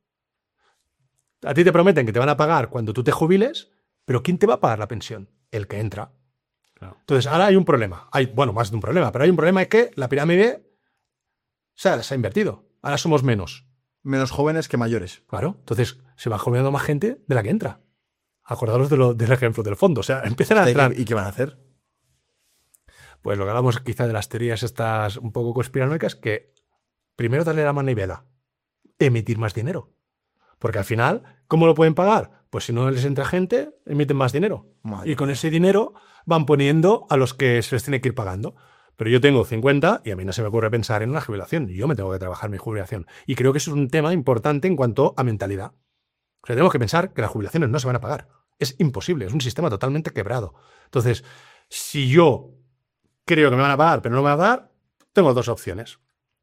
S2: A ti te prometen que te van a pagar cuando tú te jubiles, pero ¿quién te va a pagar la pensión? El que entra.
S1: Claro.
S2: Entonces, ahora hay un problema. Más de un problema, pero hay un problema, es que la pirámide se ha invertido. Ahora somos menos.
S3: Menos jóvenes que mayores.
S2: Claro. Entonces, se va jubilando más gente de la que entra. Acordaros del ejemplo del fondo. O sea, empiezan a entrar.
S3: ¿Y qué van a hacer?
S2: Pues lo que hablamos quizá de las teorías estas un poco conspiranoicas, que primero darle la manivela, emitir más dinero. Porque al final, ¿cómo lo pueden pagar? Pues si no les entra gente, emiten más dinero.
S3: Madre
S2: Y con ese dinero van poniendo a los que se les tiene que ir pagando. Pero yo tengo 50 y a mí no se me ocurre pensar en una jubilación. Yo me tengo que trabajar mi jubilación. Y creo que eso es un tema importante en cuanto a mentalidad. O sea, tenemos que pensar que las jubilaciones no se van a pagar. Es imposible, es un sistema totalmente quebrado. Entonces, si yo creo que me van a pagar, pero no me van a pagar, tengo 2 opciones.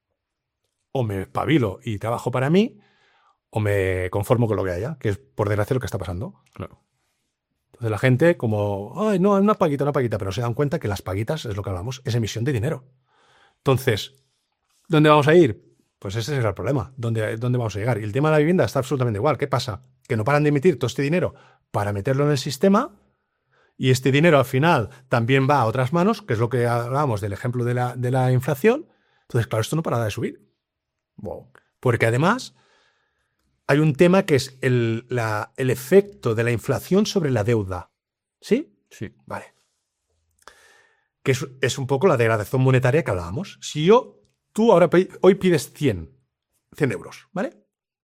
S2: O me espabilo y trabajo para mí, o me conformo con lo que haya, que es, por desgracia, lo que está pasando.
S1: Claro.
S2: Entonces la gente como, ay, no, una paguita, pero no se dan cuenta que las paguitas, es lo que hablamos, es emisión de dinero. Entonces, ¿dónde vamos a ir? Pues ese será el problema. ¿Dónde vamos a llegar? Y el tema de la vivienda está absolutamente igual. ¿Qué pasa? Que no paran de emitir todo este dinero para meterlo en el sistema, y este dinero al final también va a otras manos, que es lo que hablábamos del ejemplo de la inflación. Entonces, claro, esto no para de subir.
S3: Wow.
S2: Porque además hay un tema que es el efecto de la inflación sobre la deuda. ¿Sí?
S1: Sí.
S2: Vale. Que es un poco la degradación monetaria que hablábamos. Si tú ahora hoy pides 100 euros, ¿vale?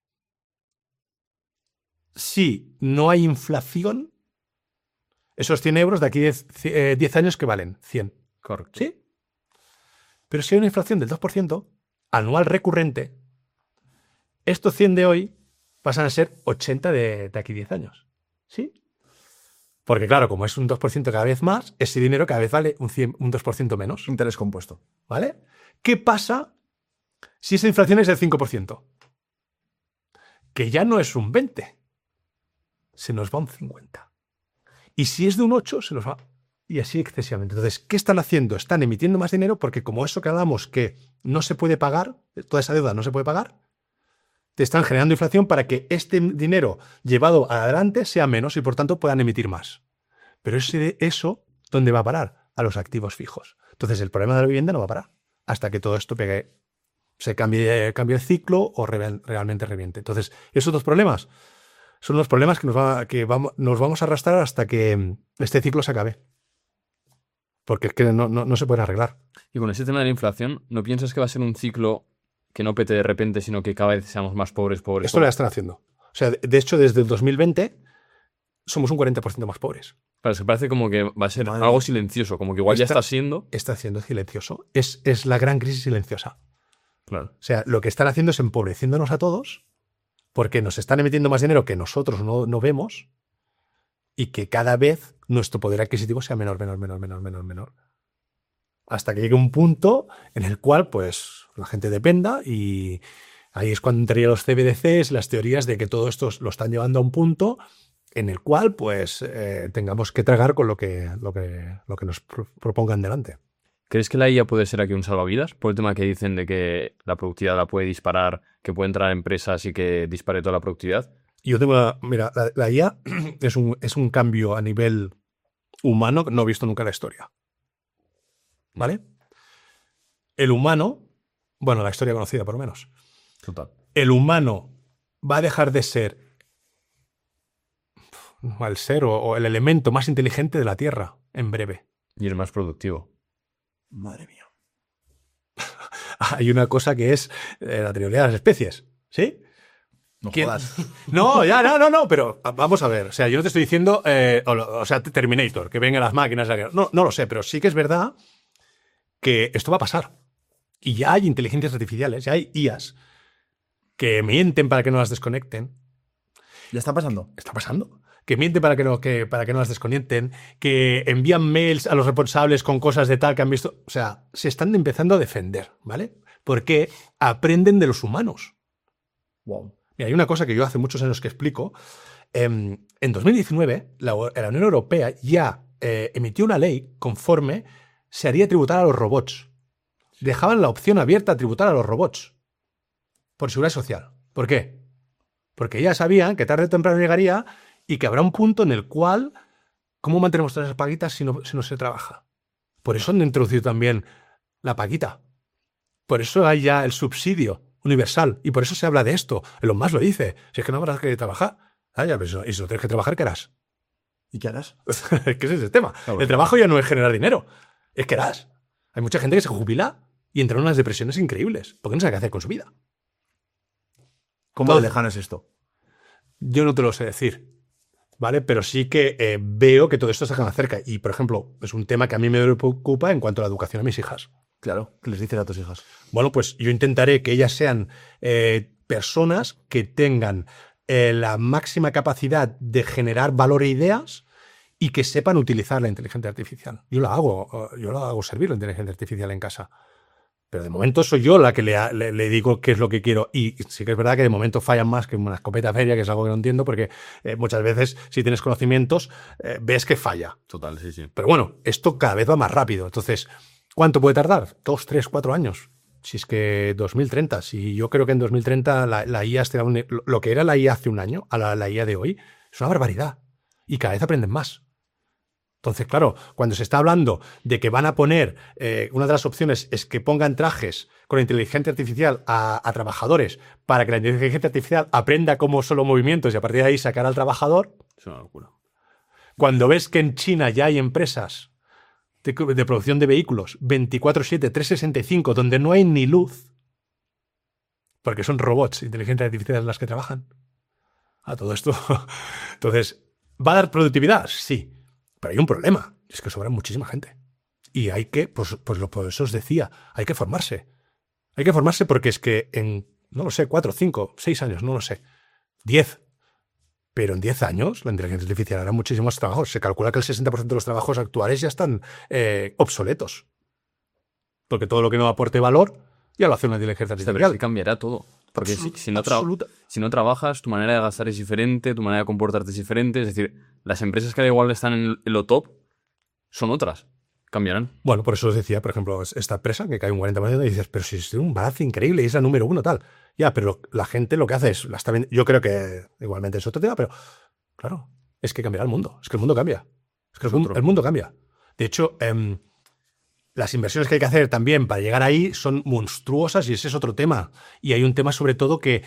S2: Si no hay inflación, esos 100 euros de aquí 10 años que valen 100.
S1: Correcto.
S2: ¿Sí? Pero si hay una inflación del 2% anual recurrente, estos 100 de hoy pasan a ser 80 de aquí 10 años. ¿Sí? Porque claro, como es un 2% cada vez más, ese dinero cada vez vale un 2% menos.
S4: Interés compuesto.
S2: ¿Vale? ¿Qué pasa si esa inflación es del 5%? Que ya no es un 20%. Se nos va un 50%. Y si es de un 8%, se nos va. Y así excesivamente. Entonces, ¿qué están haciendo? Están emitiendo más dinero porque como eso que hablamos que no se puede pagar, toda esa deuda no se puede pagar, te están generando inflación para que este dinero llevado adelante sea menos y por tanto puedan emitir más. Pero eso, ¿dónde va a parar? A los activos fijos. Entonces, el problema de la vivienda no va a parar hasta que todo esto se cambie el ciclo o realmente reviente. Entonces, esos dos problemas son los problemas que nos vamos a arrastrar hasta que este ciclo se acabe. Porque es que no se pueden arreglar.
S1: Y con ese tema de la inflación, ¿no piensas que va a ser un ciclo que no pete de repente, sino que cada vez seamos más pobres?
S2: Esto lo están haciendo. O sea, de hecho, desde el 2020 somos un 40% más pobres.
S1: Claro, se parece como que va a ser algo silencioso, como que igual ya está siendo.
S2: Está siendo silencioso. Es la gran crisis silenciosa.
S1: Claro.
S2: O sea, lo que están haciendo es empobreciéndonos a todos porque nos están emitiendo más dinero que nosotros no vemos y que cada vez nuestro poder adquisitivo sea menor. Hasta que llegue un punto en el cual pues la gente dependa y ahí es cuando entrarían los CBDCs, las teorías de que todo esto lo están llevando a un punto en el cual pues tengamos que tragar con lo que nos propongan delante.
S1: ¿Crees que la IA puede ser aquí un salvavidas? Por el tema que dicen de que la productividad la puede disparar, que puede entrar a empresas y que dispare toda la productividad.
S2: Yo mira, la IA es un cambio a nivel humano no visto nunca en la historia. ¿Vale? El humano, bueno, la historia conocida por lo menos.
S1: Total.
S2: El humano va a dejar de ser el ser o el elemento más inteligente de la Tierra en breve.
S1: Y el más productivo.
S4: Madre mía.
S2: Hay una cosa que es la teoría de las especies, ¿sí?
S4: No jodas.
S2: No, pero vamos a ver. O sea, yo no te estoy diciendo, Terminator, que vengan las máquinas. No lo sé, pero sí que es verdad que esto va a pasar. Y ya hay inteligencias artificiales, ya hay IAs que mienten para que no las desconecten.
S4: ¿Ya está pasando?
S2: Está pasando. Que mienten para que no las desconecten, que envían mails a los responsables con cosas de tal que han visto. O sea, se están empezando a defender, ¿vale? Porque aprenden de los humanos.
S4: Wow.
S2: Mira, hay una cosa que yo hace muchos años que explico. En 2019, la Unión Europea ya emitió una ley conforme se haría tributar a los robots. Dejaban la opción abierta a tributar a los robots. Por seguridad social. ¿Por qué? Porque ya sabían que tarde o temprano llegaría y que habrá un punto en el cual, ¿cómo mantenemos todas esas paguitas si no se trabaja? Por eso han introducido también la paguita. Por eso hay ya el subsidio universal. Y por eso se habla de esto. Elon Musk lo dice. Si es que no habrás que trabajar. Y si no tienes que trabajar, ¿qué harás?
S4: ¿Y qué harás?
S2: ¿Qué es ese tema? El trabajo ya no es generar dinero. Es que harás. Hay mucha gente que se jubila y entra en unas depresiones increíbles. Porque no sabe qué hacer con su vida.
S4: ¿Cómo de lejano es esto?
S2: Yo no te lo sé decir. ¿Vale? Pero sí que veo que todo esto está más cerca. Y, por ejemplo, es un tema que a mí me preocupa en cuanto a la educación a mis hijas.
S4: Claro, ¿qué les dices a tus hijas?
S2: Bueno, pues yo intentaré que ellas sean personas que tengan la máxima capacidad de generar valor e ideas y que sepan utilizar la inteligencia artificial. Yo la hago servir la inteligencia artificial en casa. Pero de momento soy yo la que le digo qué es lo que quiero. Y sí que es verdad que de momento fallan más que una escopeta feria, que es algo que no entiendo, porque muchas veces, si tienes conocimientos, ves que falla.
S1: Total, sí.
S2: Pero bueno, esto cada vez va más rápido. Entonces, ¿cuánto puede tardar? 2, 3, 4 años. Si es que 2030. Si yo creo que en 2030 la IA estará lo que era la IA hace un año a la IA de hoy, es una barbaridad. Y cada vez aprenden más. Entonces, claro, cuando se está hablando de que van a poner, una de las opciones es que pongan trajes con inteligencia artificial a trabajadores para que la inteligencia artificial aprenda cómo son los movimientos y a partir de ahí sacar al trabajador.
S1: Es una locura.
S2: Cuando ves que en China ya hay empresas de producción de vehículos 24/7, 365, donde no hay ni luz, porque son robots, inteligencia artificial las que trabajan. A todo esto. Entonces, ¿va a dar productividad? Sí. Pero hay un problema, es que sobra muchísima gente. Y hay que, pues por eso os decía, hay que formarse. Hay que formarse porque es que en, no lo sé, 4, 5, 6 años, no lo sé, 10. Pero en 10 años la inteligencia artificial hará muchísimos trabajos. Se calcula que el 60% de los trabajos actuales ya están obsoletos. Porque todo lo que no aporte valor ya lo hace una inteligencia
S1: Pero
S2: artificial.
S1: sí cambiará todo. Porque si no
S2: Absoluta.
S1: si no trabajas, tu manera de gastar es diferente, tu manera de comportarte es diferente. Es decir, las empresas que al igual están en lo top son otras. Cambiarán.
S2: Bueno, por eso os decía, por ejemplo, esta empresa que cae un 40% y dices, pero si es un balance increíble y es la número 1, tal. Ya, pero la gente lo que hace es, la está yo creo que igualmente es otro tema, pero claro, es que cambiará el mundo. Es que el mundo cambia. Es que el mundo cambia. De hecho, las inversiones que hay que hacer también para llegar ahí son monstruosas y ese es otro tema. Y hay un tema sobre todo que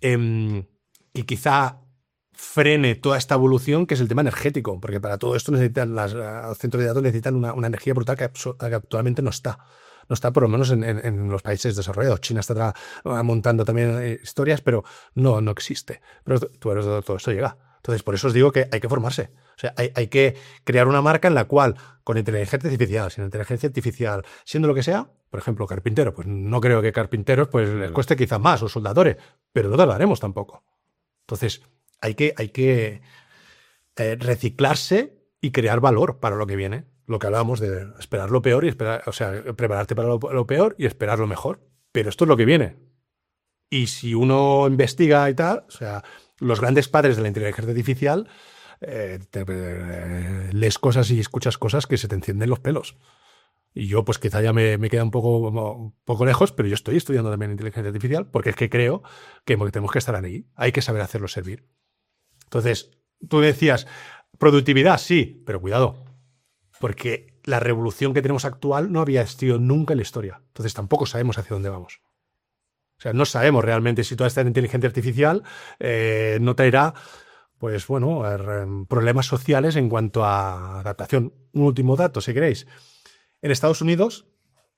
S2: quizá frene toda esta evolución, que es el tema energético, porque para todo esto necesitan los centros de datos necesitan una energía brutal que actualmente no está. No está, por lo menos en los países desarrollados. China está montando también historias, pero no existe. Pero todo esto llega. Entonces, por eso os digo que hay que formarse. O sea, hay que crear una marca en la cual, con inteligencia artificial, sin inteligencia artificial, siendo lo que sea, por ejemplo, carpintero, pues no creo que carpinteros pues les cueste quizá más, o soldadores, pero no tardaremos tampoco. Entonces, hay que reciclarse y crear valor para lo que viene. Lo que hablábamos de esperar lo peor y prepararte para lo peor y esperar lo mejor. Pero esto es lo que viene. Y si uno investiga y tal, o sea, los grandes padres de la inteligencia artificial, lees cosas y escuchas cosas que se te encienden los pelos. Y yo, pues quizá ya me queda un poco lejos, pero yo estoy estudiando también inteligencia artificial porque es que creo que tenemos que estar ahí. Hay que saber hacerlo servir. Entonces, tú decías, productividad, sí, pero cuidado, porque la revolución que tenemos actual no había existido nunca en la historia. Entonces tampoco sabemos hacia dónde vamos. O sea, no sabemos realmente si toda esta inteligencia artificial no traerá, pues bueno, problemas sociales en cuanto a adaptación. Un último dato, si queréis. En Estados Unidos,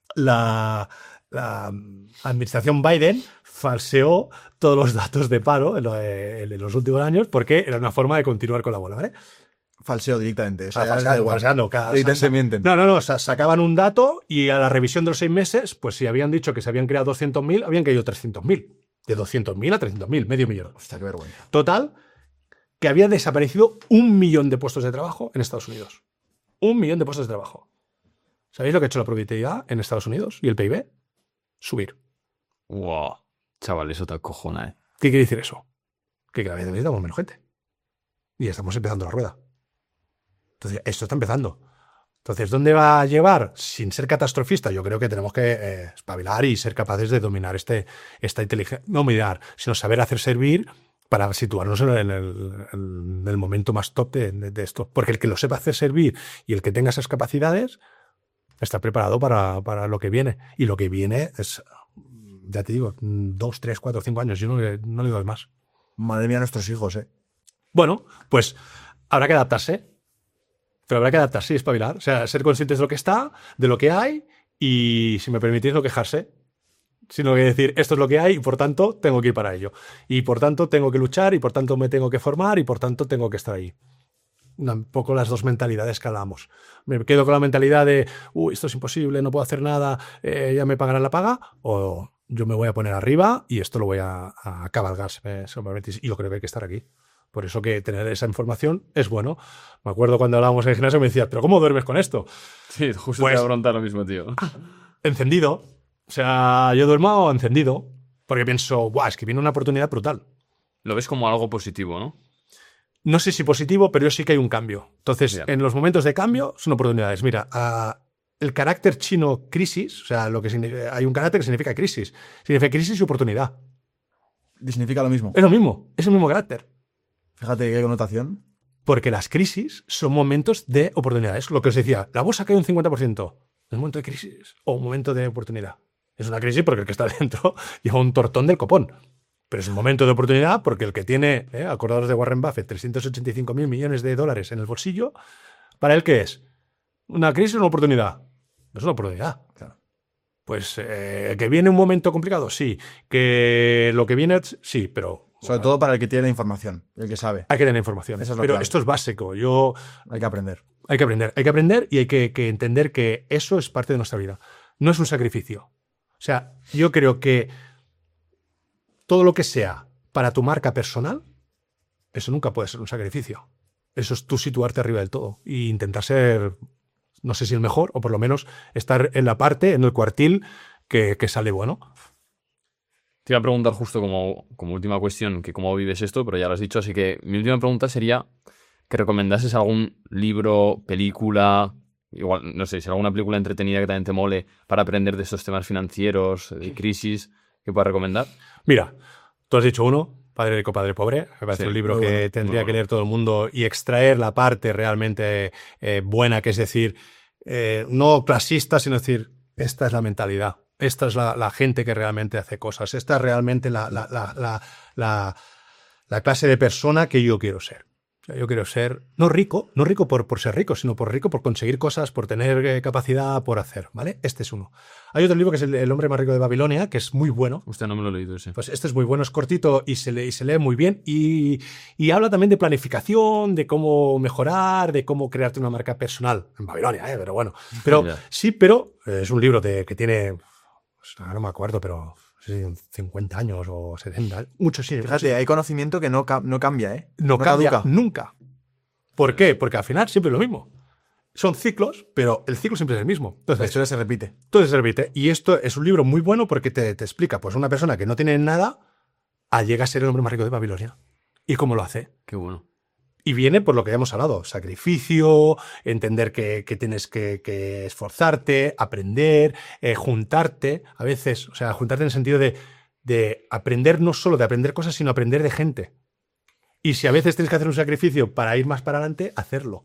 S2: la administración Biden falseó todos los datos de paro en los últimos años porque era una forma de continuar con la bola, ¿vale?
S4: Falseo directamente. O sea,
S2: Falseando.
S4: Directamente mienten.
S2: No. Sacaban un dato y a la revisión de los 6 meses, pues si habían dicho que se habían creado 200.000, habían caído 300.000. De 200.000 a 300.000, medio millón.
S4: Hostia, qué vergüenza.
S2: Total, que había desaparecido 1 millón de puestos de trabajo en Estados Unidos. 1 millón de puestos de trabajo. ¿Sabéis lo que ha hecho la productividad en Estados Unidos y el PIB? Subir.
S1: Wow. Chaval, eso te acojona, ¿eh?
S2: ¿Qué quiere decir eso? Que cada vez necesitamos menos gente. Y estamos empezando la rueda. Entonces, esto está empezando. Entonces, ¿dónde va a llevar? Sin ser catastrofista, yo creo que tenemos que espabilar y ser capaces de dominar esta inteligencia. No mirar, sino saber hacer servir para situarnos en el momento más top de esto. Porque el que lo sepa hacer servir y el que tenga esas capacidades está preparado para lo que viene. Y lo que viene es, ya te digo, 2, 3, 4, 5 años. Yo no le doy más.
S4: Madre mía, nuestros hijos, ¿eh?
S2: Bueno, pues habrá que adaptarse. Pero habrá que adaptarse y espabilar. O sea, ser conscientes de lo que está, de lo que hay y, si me permitís, no quejarse. Sino que decir, esto es lo que hay y por tanto tengo que ir para ello. Y por tanto tengo que luchar y por tanto me tengo que formar y por tanto tengo que estar ahí. Un poco las dos mentalidades que hablamos. Me quedo con la mentalidad de, esto es imposible, no puedo hacer nada, ya me pagarán la paga, o yo me voy a poner arriba y esto lo voy a cabalgar, si me permitís. Y yo creo que hay que estar aquí. Por eso que tener esa información es bueno. Me acuerdo cuando hablábamos en el gimnasio me decías, ¿pero cómo duermes con esto?
S1: Sí, justo
S2: Pues,
S1: te voy a preguntar lo mismo, tío.
S2: Encendido. O sea, yo duermo encendido porque pienso, es que viene una oportunidad brutal.
S1: Lo ves como algo positivo, ¿no?
S2: No sé si positivo, pero yo sí que hay un cambio. Entonces,
S1: Bien.
S2: en los momentos de cambio son oportunidades. Mira, el carácter chino crisis, o sea, lo que hay un carácter que significa crisis. Significa crisis y oportunidad.
S4: Significa lo mismo.
S2: Es lo mismo, es el mismo carácter.
S4: Fíjate qué connotación.
S2: Porque las crisis son momentos de oportunidades. Lo que os decía, la bolsa cae un 50%. ¿Es un momento de crisis o un momento de oportunidad? Es una crisis porque el que está dentro lleva un tortón del copón. Pero es un momento de oportunidad porque el que tiene, acordados de Warren Buffett, 385.000 millones de dólares en el bolsillo, ¿para él qué es? ¿Una crisis o una oportunidad? Es una oportunidad. Claro. Pues que viene un momento complicado, sí. Que lo que viene, sí, pero...
S3: Sobre todo para el que tiene la información, el que sabe.
S2: Hay que tener información.
S3: Eso es lo
S2: pero
S3: clave.
S2: esto es básico.
S3: Hay que aprender.
S2: Hay que aprender y hay que entender que eso es parte de nuestra vida. No es un sacrificio. O sea, yo creo que todo lo que sea para tu marca personal, eso nunca puede ser un sacrificio. Eso es tú situarte arriba del todo e intentar ser, no sé si el mejor, o por lo menos estar en la parte, en el cuartil que sale bueno.
S1: Te iba a preguntar justo como última cuestión que cómo vives esto, pero ya lo has dicho, así que mi última pregunta sería que recomendases algún libro, película, igual, no sé, si alguna película entretenida que también te mole para aprender de estos temas financieros, de crisis, que puedas recomendar.
S2: Mira, tú has dicho uno, Padre Rico, Padre Pobre. Me parece
S1: Sí,
S2: un libro
S1: muy
S2: que
S1: bueno,
S2: tendría
S1: muy
S2: que
S1: bueno.
S2: leer todo el mundo y extraer la parte realmente buena, que es decir, no clasista, sino decir, esta es la mentalidad. Esta es la gente que realmente hace cosas. Esta es realmente la clase de persona que yo quiero ser. O sea, yo quiero ser, no rico por ser rico, sino rico por conseguir cosas, por tener capacidad, por hacer, ¿vale? Este es uno. Hay otro libro que es El hombre más rico de Babilonia, que es muy bueno.
S1: Usted no me lo he leído ese.
S2: Pues este es muy bueno, es cortito y se lee muy bien. Y habla también de planificación, de cómo mejorar, de cómo crearte una marca personal. En Babilonia, pero bueno. Pero
S1: Ya.
S2: sí, pero es un libro que tiene, pues, no me acuerdo, pero no sé si 50 años o 70. Mucho sí.
S4: Fíjate, hay conocimiento que no cambia, ¿eh?
S2: No cambia
S4: caduca.
S2: nunca. ¿Por qué? Porque al final siempre es lo mismo. Son ciclos, pero el ciclo siempre es el mismo.
S4: La
S2: Entonces,
S4: historia se repite.
S2: entonces se repite. Y esto es un libro muy bueno porque te explica, pues una persona que no tiene nada, llega a ser el hombre más rico de Babilonia. ¿Y cómo lo hace?
S1: Qué bueno.
S2: Y viene por lo que ya hemos hablado, sacrificio, entender que tienes que esforzarte, aprender, juntarte, a veces, o sea, juntarte en el sentido de aprender, no solo de aprender cosas, sino aprender de gente. Y si a veces tienes que hacer un sacrificio para ir más para adelante, hacerlo.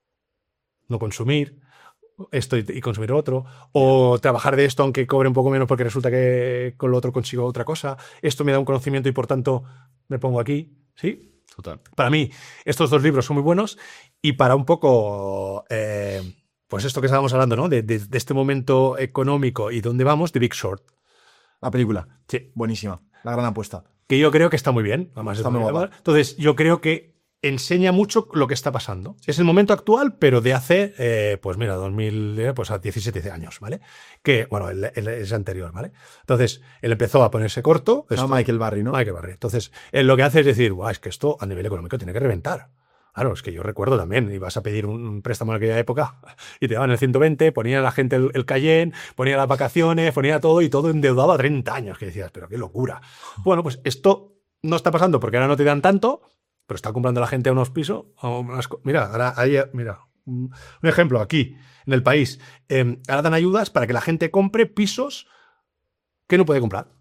S2: No consumir esto y consumir otro, o trabajar de esto aunque cobre un poco menos porque resulta que con lo otro consigo otra cosa. Esto me da un conocimiento y por tanto me pongo aquí, ¿sí?
S1: Total.
S2: Para mí, estos dos libros son muy buenos y para un poco, pues esto que estábamos hablando, ¿no? De este momento económico y dónde vamos, The Big Short.
S3: La película.
S2: Sí.
S3: Buenísima. La gran apuesta.
S2: Que yo creo que está muy bien. Además,
S3: Está
S2: es
S3: muy guapa.
S2: Entonces, yo creo que enseña mucho lo que está pasando. Es el momento actual, pero de hace, pues mira, 2000, pues a 17 años, ¿vale? Que, bueno, él es anterior, ¿vale? Entonces, él empezó a ponerse corto.
S3: Se llama Michael Barry, ¿no?
S2: Michael Barry. Entonces, él lo que hace es decir, guau, es que esto a nivel económico tiene que reventar. Claro, es que yo recuerdo también, ibas a pedir un préstamo en aquella época y te daban el 120, ponía a la gente el Cayenne, ponía las vacaciones, ponía todo y todo endeudado a 30 años, que decías, pero qué locura. Bueno, pues esto no está pasando porque ahora no te dan tanto, pero está comprando la gente a unos pisos. Mira, ahora hay, mira, un ejemplo aquí, en el país. Ahora dan ayudas para que la gente compre pisos que no puede comprar.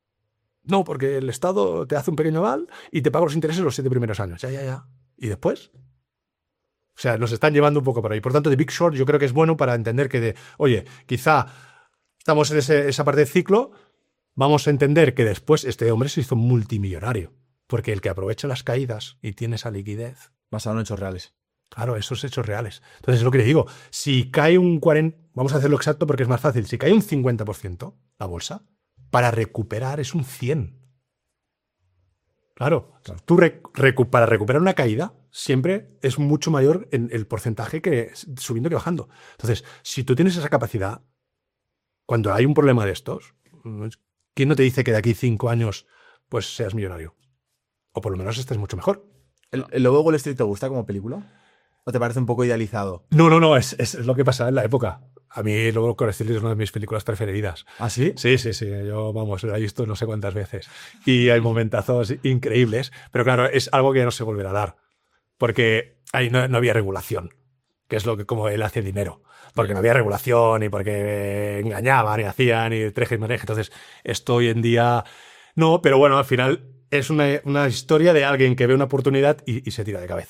S2: No, porque el Estado te hace un pequeño aval y te paga los intereses los 7 primeros años. Ya. ¿Y después? O sea, nos están llevando un poco por ahí. Por tanto, The Big Short yo creo que es bueno para entender que, oye, quizá estamos en esa parte del ciclo, vamos a entender que después este hombre se hizo multimillonario. Porque el que aprovecha las caídas y tiene esa liquidez...
S3: Basado en hechos reales.
S2: Claro, esos hechos reales. Entonces, es lo que le digo. Si cae un 40... Vamos a hacerlo exacto porque es más fácil. Si cae un 50% la bolsa, para recuperar es un 100%. Claro, tú para recuperar una caída siempre es mucho mayor en el porcentaje que subiendo que bajando. Entonces, si tú tienes esa capacidad, cuando hay un problema de estos, ¿quién no te dice que de aquí 5 años pues seas millonario? O por lo menos estés mucho mejor.
S3: ¿El Lobo de Wall Street te gusta como película? ¿O te parece un poco idealizado?
S2: No, es lo que pasaba en la época. A mí Lobo con Street es una de mis películas preferidas.
S3: ¿Ah, sí?
S2: Sí. Yo, vamos, la he visto no sé cuántas veces. Y hay momentazos increíbles. Pero claro, es algo que ya no se volverá a dar. Porque ahí no había regulación. Que es lo que como él hace dinero. Porque no había regulación y porque engañaban y hacían y treje y maneje. Entonces, esto hoy en día... No, pero bueno, al final es una historia de alguien que ve una oportunidad y se tira de cabeza.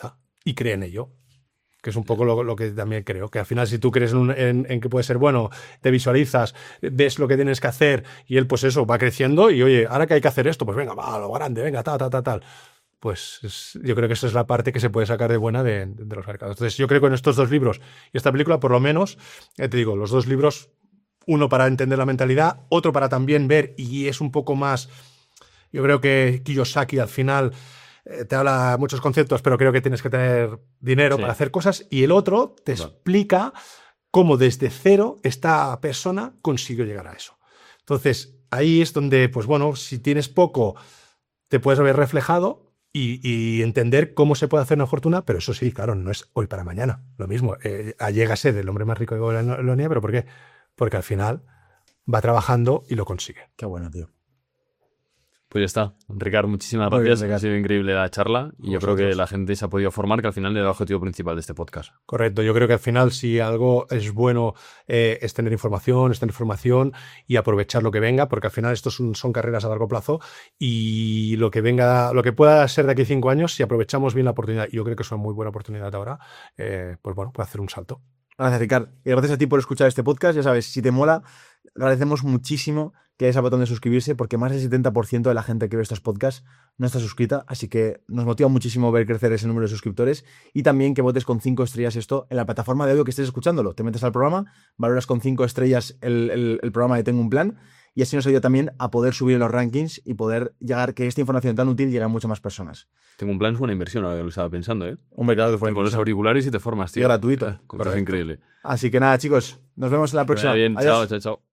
S2: y cree en ello. Que es un poco lo que también creo, que al final si tú crees en que puede ser bueno, te visualizas, ves lo que tienes que hacer y él pues eso, va creciendo y oye, ahora que hay que hacer esto, pues venga, va, a lo grande, venga, tal. Pues yo creo que esa es la parte que se puede sacar de buena de los mercados. Entonces yo creo que en estos dos libros y esta película, por lo menos, te digo, los dos libros, uno para entender la mentalidad, otro para también ver, y es un poco más, yo creo que Kiyosaki al final te habla muchos conceptos, pero creo que tienes que tener dinero para hacer cosas, y el otro te explica cómo desde cero esta persona consiguió llegar a eso. Entonces ahí es donde, pues bueno, si tienes poco, te puedes ver reflejado y entender cómo se puede hacer una fortuna, pero eso sí, claro, no es hoy para mañana. Lo mismo, llega a ser el hombre más rico de Babilonia, pero ¿por qué? Porque al final va trabajando y lo consigue.
S3: Qué bueno, tío.
S1: Pues ya está. Ricardo, muchísimas
S3: Muy bien,
S1: gracias.
S3: Ricardo.
S1: Ha sido increíble la charla y yo creo que la gente se ha podido formar, que al final era el objetivo principal de este podcast.
S2: Correcto. Yo creo que al final si algo es bueno es tener información y aprovechar lo que venga, porque al final estos son carreras a largo plazo y lo que venga, lo que pueda ser de aquí a 5 años, si aprovechamos bien la oportunidad, y yo creo que es una muy buena oportunidad ahora, pues bueno, puede hacer un salto.
S3: Gracias, Ricardo. Y gracias a ti por escuchar este podcast. Ya sabes, si te mola, agradecemos muchísimo que des al botón de suscribirse, porque más del 70% de la gente que ve estos podcasts no está suscrita, así que nos motiva muchísimo ver crecer ese número de suscriptores, y también que votes con 5 estrellas esto en la plataforma de audio que estés escuchándolo. Te metes al programa, valoras con 5 estrellas el programa de Tengo un Plan, y así nos ayuda también a poder subir en los rankings y poder llegar, que esta información tan útil llegue a muchas más personas.
S1: Tengo un plan, es buena inversión, ahora que lo estaba pensando, ¿eh?
S3: Hombre, claro que
S1: Te
S3: fue
S1: pones auriculares y te formas, tío.
S3: gratuito.
S1: Es increíble.
S3: Así que nada, chicos, nos vemos en la próxima.
S1: Bien,
S3: Adiós.
S1: chao.